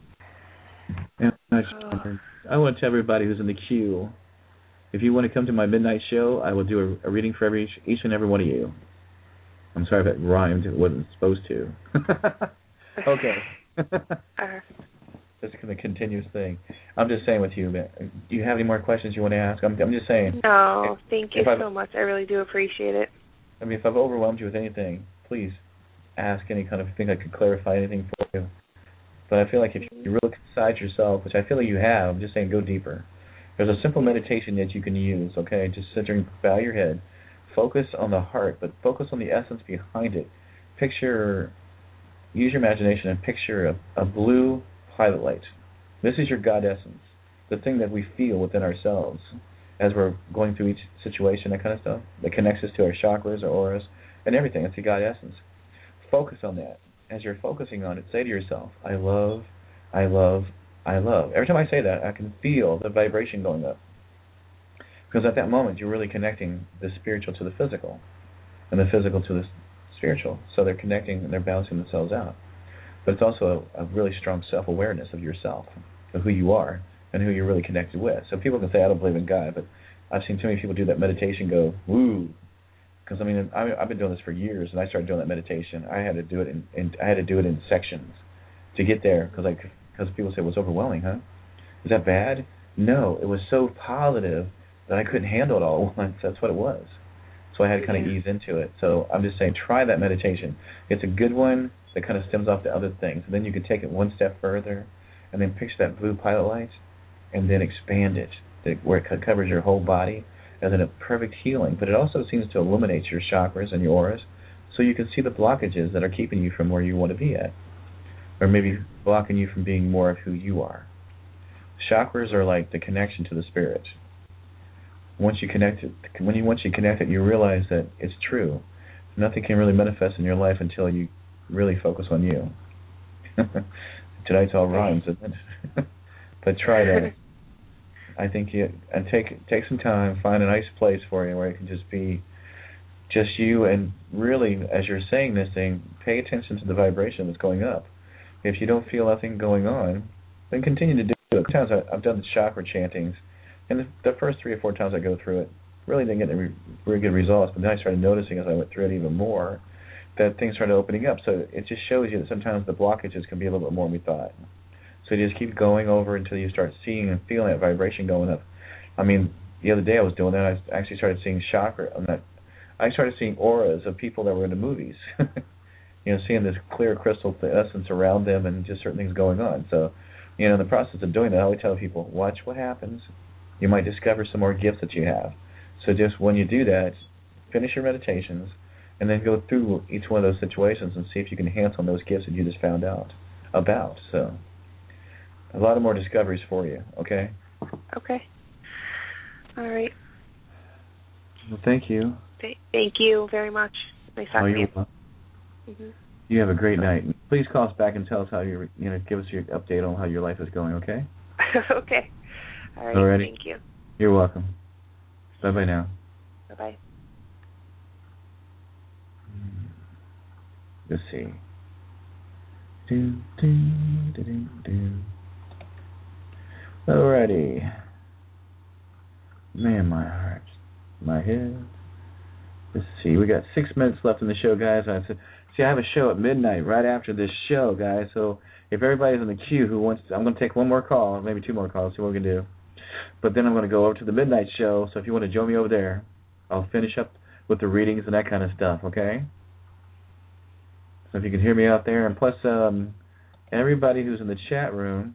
And I, oh. I want to tell everybody who's in the queue, if you want to come to my midnight show, I will do a, a reading for every each and every one of you. I'm sorry if it rhymed. It wasn't supposed to. Okay. uh-huh. That's kind of a continuous thing. I'm just saying with you, man, do you have any more questions you want to ask? I'm, I'm just saying. No, if, thank you so I've, muuld I really do appreciate it. I mean, if I've overwhelmed you with anything, please ask any kind of thing I could clarify anything for you. But I feel like if you look inside yourself, which I feel like you have, I'm just saying go deeper. There's a simple meditation that you can use, okay? Just sit there and bow your head. Focus on the heart, but focus on the essence behind it. Picture, use your imagination and picture a, a blue pilot light. This is your God essence, the thing that we feel within ourselves as we're going through each situation, that kind of stuff, that connects us to our chakras, our auras, and everything. It's the God essence. Focus on that. As you're focusing on it, say to yourself, I love, I love, I love. Every time I say that, I can feel the vibration going up. Because at that moment, you're really connecting the spiritual to the physical, and the physical to the spiritual. So they're connecting and they're balancing themselves out. But it's also a, a really strong self-awareness of yourself, of who you are, and who you're really connected with. So people can say, I don't believe in God, but I've seen too many people do that meditation go, woo. Because, I mean, I, I've been doing this for years, and I started doing that meditation. I had to do it in, in I had to do it in sections to get there, because like, because people say, well, it's overwhelming, huh? Is that bad? No, it was so positive that I couldn't handle it all at once. That's what it was. So I had to kind of ease into it. So I'm just saying, try that meditation. It's a good one that kind of stems off to other things. And then you can take it one step further, and then picture that blue pilot light, and then expand it, where it covers your whole body, as in a perfect healing. But it also seems to illuminate your chakras and your auras, so you can see the blockages that are keeping you from where you want to be at, or maybe blocking you from being more of who you are. Chakras are like the connection to the spirit. Once you connect it, when you once you connect it, you realize that it's true. Nothing can really manifest in your life until you really focus on you. Tonight's all rhymes, isn't it? But try that. I think you and take take some time, find a nice place for you where it can just be just you, and really, as you're saying this thing, pay attention to the vibration that's going up. If you don't feel nothing going on, then continue to do it. Sometimes I, I've done the chakra chantings, and the, the first three or four times I go through it, really didn't get any very good results, but then I started noticing as I went through it even more that things started opening up. So it just shows you that sometimes the blockages can be a little bit more than we thought. So you just keep going over until you start seeing and feeling that vibration going up. I mean, the other day I was doing that, I actually started seeing chakra. I'm not, I started seeing auras of people that were in the movies. You know, seeing this clear crystal essence around them and just certain things going on. So, you know, in the process of doing that, I always tell people, watch what happens. You might discover some more gifts that you have. So just when you do that, finish your meditations, and then go through each one of those situations and see if you can enhance on those gifts that you just found out about. So a lot of more discoveries for you, okay? Okay. All right. Well, thank you. Th- thank you very much. Nice talking to you. Mm-hmm. You have a great night. Please call us back and tell us how you you know, give us your update on how your life is going, okay? Okay. All right. Alrighty. Thank you. You're welcome. Bye-bye now. Bye-bye. Let's see. Do, do, do, do, do. Alrighty. Man, my heart, my head. Let's see. We got six minutes left in the show, guys. I said, see, I have a show at midnight right after this show, guys. So if everybody's in the queue who wants to, I'm going to take one more call, maybe two more calls, see what we can do. But then I'm going to go over to the midnight show. So if you want to join me over there, I'll finish up with the readings and that kind of stuff, okay? So if you can hear me out there, and plus um, everybody who's in the chat room,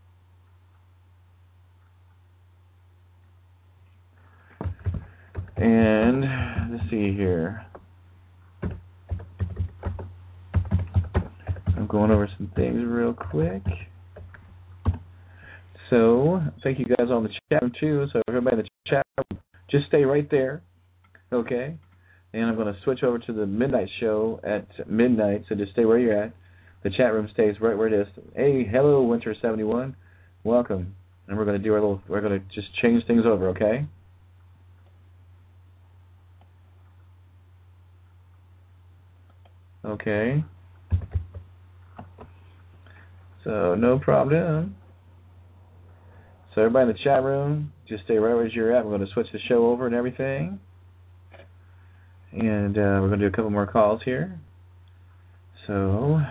and let's see here. I'm going over some things real quick. So thank you guys on the chat room too. So everybody in the chat room, just stay right there, okay? And I'm going to switch over to the midnight show at midnight, so just stay where you're at. The chat room stays right where it is. Hey, hello, Winter seventy-one. Welcome. And we're going to do our little, we're going to just change things over, okay? Okay. So, no problem. So, everybody in the chat room, just stay right where you're at. We're going to switch the show over and everything. And uh, we're going to do a couple more calls here. So,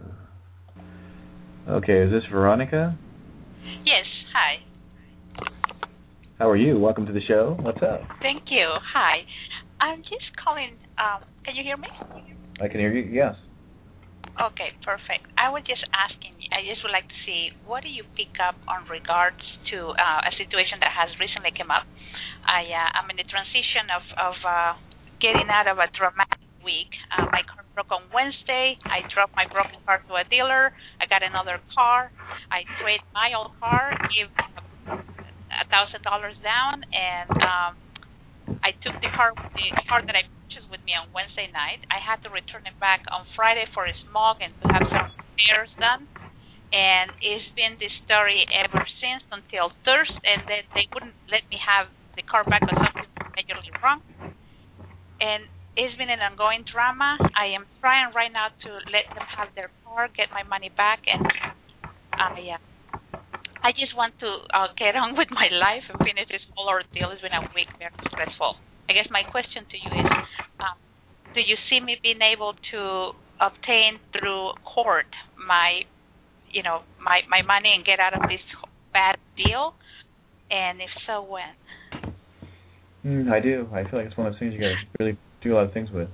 okay, is this Veronica? Yes, hi. How are you? Welcome to the show. What's up? Thank you. Hi. I'm just calling. Um, can you hear me? I can hear you, yes. Okay, perfect. I was just asking, I just would like to see, what do you pick up on regards to uh, a situation that has recently come up? I, uh, I'm in the transition of, of uh, getting out of a dramatic week. Uh, my car broke on Wednesday. I dropped my broken car to a dealer. I got another car. I traded my old car, give a thousand dollars down, and um, I took the car, the car that I purchased with me on Wednesday night. I had to return it back on Friday for a smog and to have some repairs done. and it's been this story ever since until Thursday, and then they wouldn't let me have the car back because something was majorly wrong. And it's been an ongoing drama. I am trying right now to let them have their car, get my money back, and I, uh, I just want to uh, get on with my life and finish this whole ordeal. It's been a week, very stressful. I guess my question to you is, um, do you see me being able to obtain through court my you know, my, my money and get out of this bad deal? And if so, when? Mm, I do. I feel like it's one of those things you got to really do a lot of things with.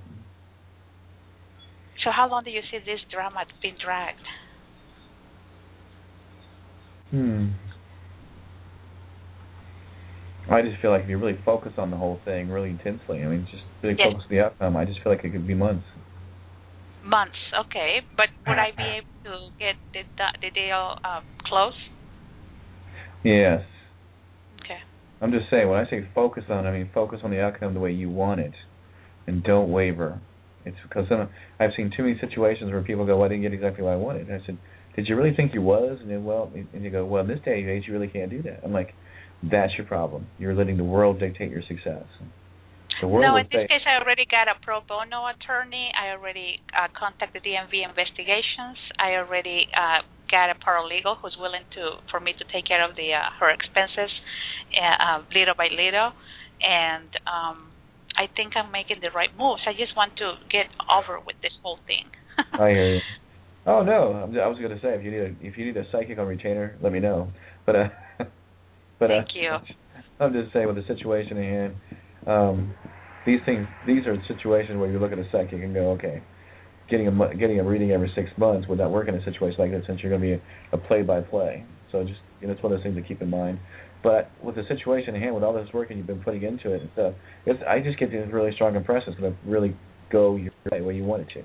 So how long do you see this drama being dragged? Hmm. I just feel like if you really focus on the whole thing really intensely, I mean, just really yes. focus on the outcome, I just feel like it could be months. Months, okay. But would I be able to get the, the deal um, closed? Yes. Okay. I'm just saying, when I say focus on, I mean focus on the outcome the way you want it, and don't waver. It's because some, I've seen too many situations where people go, well, I didn't get exactly what I wanted. And I said, did you really think you was? And then, well, and you go, well, in this day and age, you really can't do that. I'm like, that's your problem. You're letting the world dictate your success. The world no, in this say, case, I already got a pro bono attorney. I already uh, contacted D M V Investigations. I already uh, got a paralegal who's willing to for me to take care of the uh, her expenses uh, little by little. And um, I think I'm making the right moves. I just want to get over with this whole thing. I hear you. Oh no, I was going to say if you need a if you need a psychic on retainer, let me know. But uh, but thank uh, you. I'm just saying with the situation in hand. Um, these things, these are situations where you look at a psychic and go, okay, getting a getting a reading every six months would not work in a situation like that since you're going to be a, a play-by-play. So just you know, it's one of those things to keep in mind. But with the situation in hand, with all this work and you've been putting into it and stuff, it's, I just get this really strong impression it's going to really go your way where you want it to.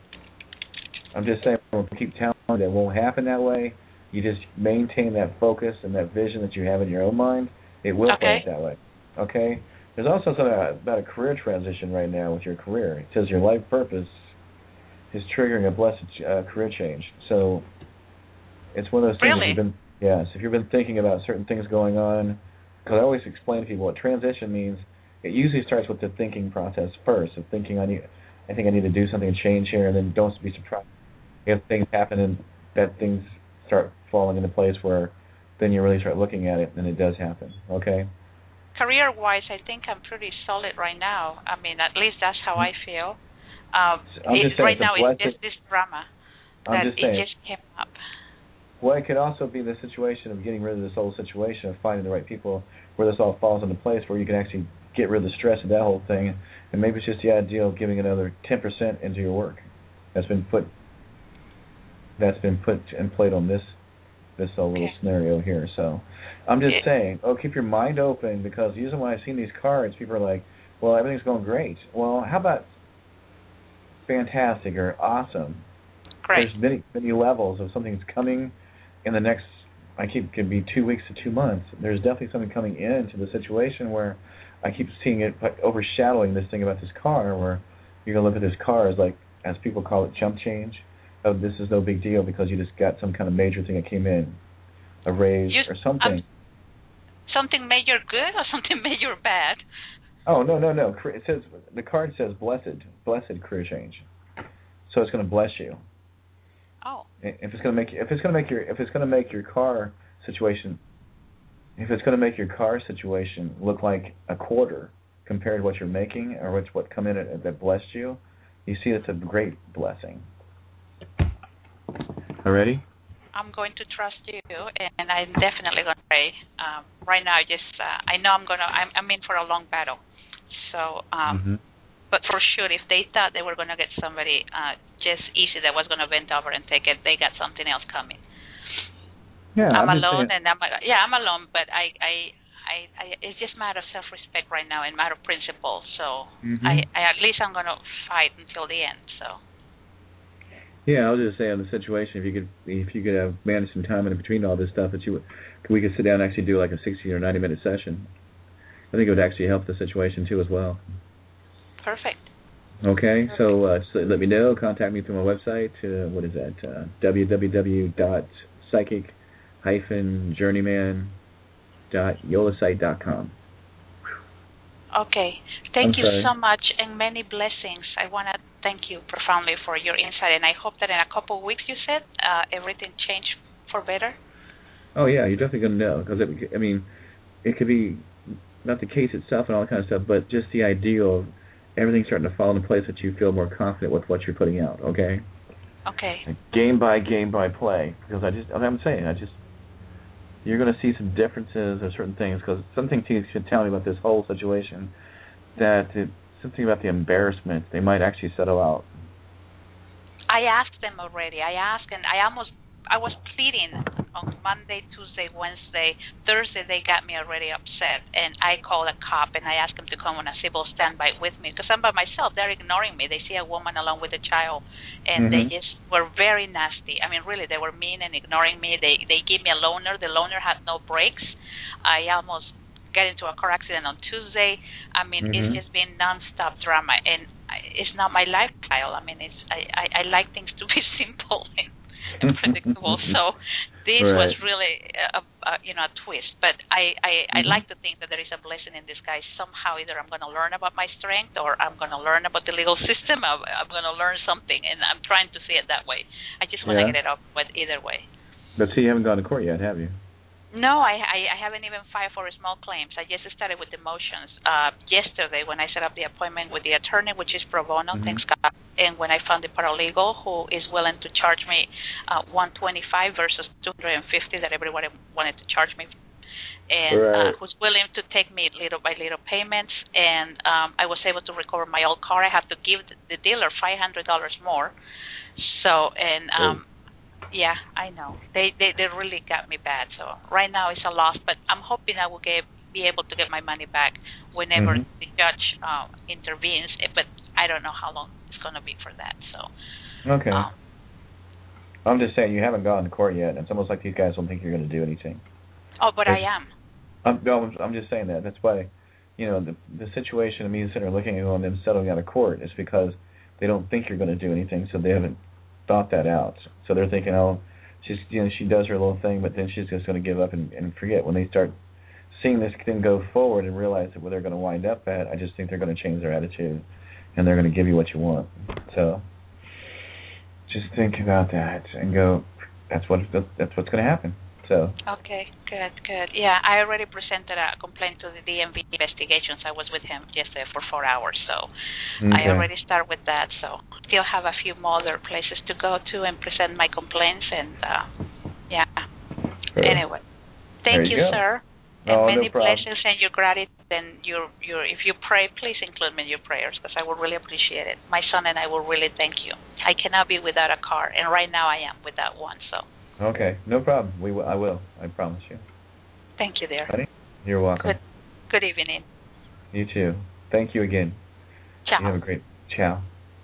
I'm just saying, when we keep telling you that it won't happen that way, you just maintain that focus and that vision that you have in your own mind. It will okay. play that way. Okay. There's also something about a career transition right now with your career. It says your life purpose is triggering a blessed uh, career change. So it's one of those things. Really? If you've been, yes. If you've been thinking about certain things going on, because I always explain to people what transition means. It usually starts with the thinking process first. Of thinking, I need, I think I need to do something to change here, and then don't be surprised if things happen and that things start falling into place where then you really start looking at it and it does happen. Okay. Career-wise, I think I'm pretty solid right now. I mean, at least that's how I feel. Um, it, saying, right now, blessed, it's just this drama I'm that just saying, it just came up. Well, it could also be the situation of getting rid of this whole situation of finding the right people where this all falls into place where you can actually get rid of the stress of that whole thing. And maybe it's just the idea of giving another ten percent into your work that's been put that's been put and played on this this whole little okay. scenario here. So I'm just yeah. saying, oh, keep your mind open, because usually when I've seen these cards, people are like, well, everything's going great. Well, how about fantastic or awesome? Great. There's many many levels of something that's coming in the next, I keep, it could be two weeks to two months. There's definitely something coming into the situation where I keep seeing it overshadowing this thing about this car, where you're going to look at this car as like, as people call it, chump change. Oh, this is no big deal because you just got some kind of major thing that came in, a raise you, or something. Um, something major good or something major bad? Oh no no no! It says the card says blessed, blessed career change, so it's going to bless you. Oh. If it's going to make if it's going to make your if it's going to make your car situation, if it's going to make your car situation look like a quarter compared to what you're making or what's what come in it that blessed you, you see it's a great blessing. Already? I'm going to trust you, and I'm definitely going to pray. Um, right now, I just uh, I know I'm gonna I'm, I'm in for a long battle. So, um, mm-hmm. but for sure, if they thought they were going to get somebody uh, just easy that was going to bend over and take it, they got something else coming. Yeah, I'm, I'm alone, saying, and I'm yeah I'm alone, but I I, I, I it's just a matter of self-respect right now and matter of principle. So mm-hmm. I, I at least I'm going to fight until the end. So. Yeah, I was just saying the situation. If you could, if you could have managed some time in between all this stuff, that you, we could sit down and actually do like a sixty or ninety minute session. I think it would actually help the situation too as well. Perfect. Okay, Perfect. so, uh, so let me know. Contact me through my website. Uh, what is that? Uh, w w w dot psychic hyphen journeyman dot yolasite dot com. Okay. Thank I'm you sorry. so much, and many blessings. I want to thank you profoundly for your insight, and I hope that in a couple of weeks, you said, uh, everything changed for better. Oh, yeah, you're definitely going to know. Because, I mean, it could be not the case itself and all that kind of stuff, but just the idea of everything starting to fall into place that you feel more confident with what you're putting out, okay? Okay. Game by game by play. Because I just, I'm saying, I just, you're going to see some differences or certain things, because something you should tell me about this whole situation, that it, something about the embarrassment, they might actually settle out. I asked them already. I asked, and I almost, I was pleading on Monday, Tuesday, Wednesday, Thursday. They got me already upset, and I called a cop and I asked him to come on a civil standby with me because I'm by myself. They're ignoring me. They see a woman along with a child, and Mm-hmm. they just were very nasty. I mean, really, they were mean and ignoring me. They they gave me a loaner. The loaner had no brakes. I almost got into a car accident on Tuesday. I mean, Mm-hmm. it's just been nonstop drama, and I, it's not my lifestyle. I mean, it's I, I, I like things to be simple and predictable. So this right. was really a, a you know a twist. But I I, I Mm-hmm. like to think that there is a blessing in disguise. Somehow, either I'm going to learn about my strength, or I'm going to learn about the legal system. I'm, I'm going to learn something, and I'm trying to see it that way. I just want to Yeah. get it up, but either way. But see, you haven't gone to court yet, have you? No, I, I I haven't even filed for small claims. I just started with the motions uh, yesterday when I set up the appointment with the attorney, which is pro bono, Mm-hmm. thanks God, and when I found the paralegal who is willing to charge me uh, one twenty-five versus two hundred fifty that everybody wanted to charge me, and right. uh, who's willing to take me little by little payments, and um, I was able to recover my old car. I have to give the dealer five hundred dollars more, so and. Um, Oh. Yeah, I know. They, they they really got me bad. So right now it's a loss, but I'm hoping I will get be able to get my money back whenever Mm-hmm. the judge uh, intervenes. But I don't know how long it's going to be for that. So Okay. Um, I'm just saying you haven't gone to court yet. It's almost like these guys don't think you're going to do anything. oh, but It's- I am. I'm, no, I'm, I'm just saying that. That's why, you know, the the situation of me sitting there looking at going and settling out of court is because they don't think you're going to do anything, so they haven't thought that out. So they're thinking, oh, she's, you know, she does her little thing, but then she's just going to give up and, and forget. When they start seeing this thing go forward and realize that where they're going to wind up at, I just think they're going to change their attitude, and they're going to give you what you want. So just think about that and go, that's what that's what's going to happen. So Okay, good, good. Yeah, I already presented a complaint to the D M V investigations. I was with him yesterday for four hours, so okay. I already started with that. So still have a few more other places to go to and present my complaints, and uh, yeah. Sure. Anyway, thank There you you, go. sir, and Oh, no many problem. blessings and your gratitude. And your your if you pray, please include me in your prayers because I would really appreciate it. My son and I will really thank you. I cannot be without a car, and right now I am without one. So Okay, no problem. We w- I will. I promise you. thank you, dear. Buddy, you're welcome. Good good evening. You too. Thank you again. Ciao. You have a great ciao.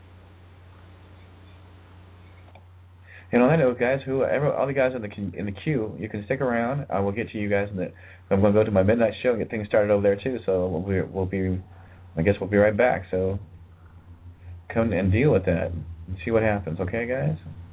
And on that note, guys, whoever, all the guys in the in the queue, you can stick around. I will get to you guys in the. I'm going to go to my midnight show and get things started over there too. So we'll be, we'll be, I guess we'll be right back. So come and deal with that and see what happens. Okay, guys.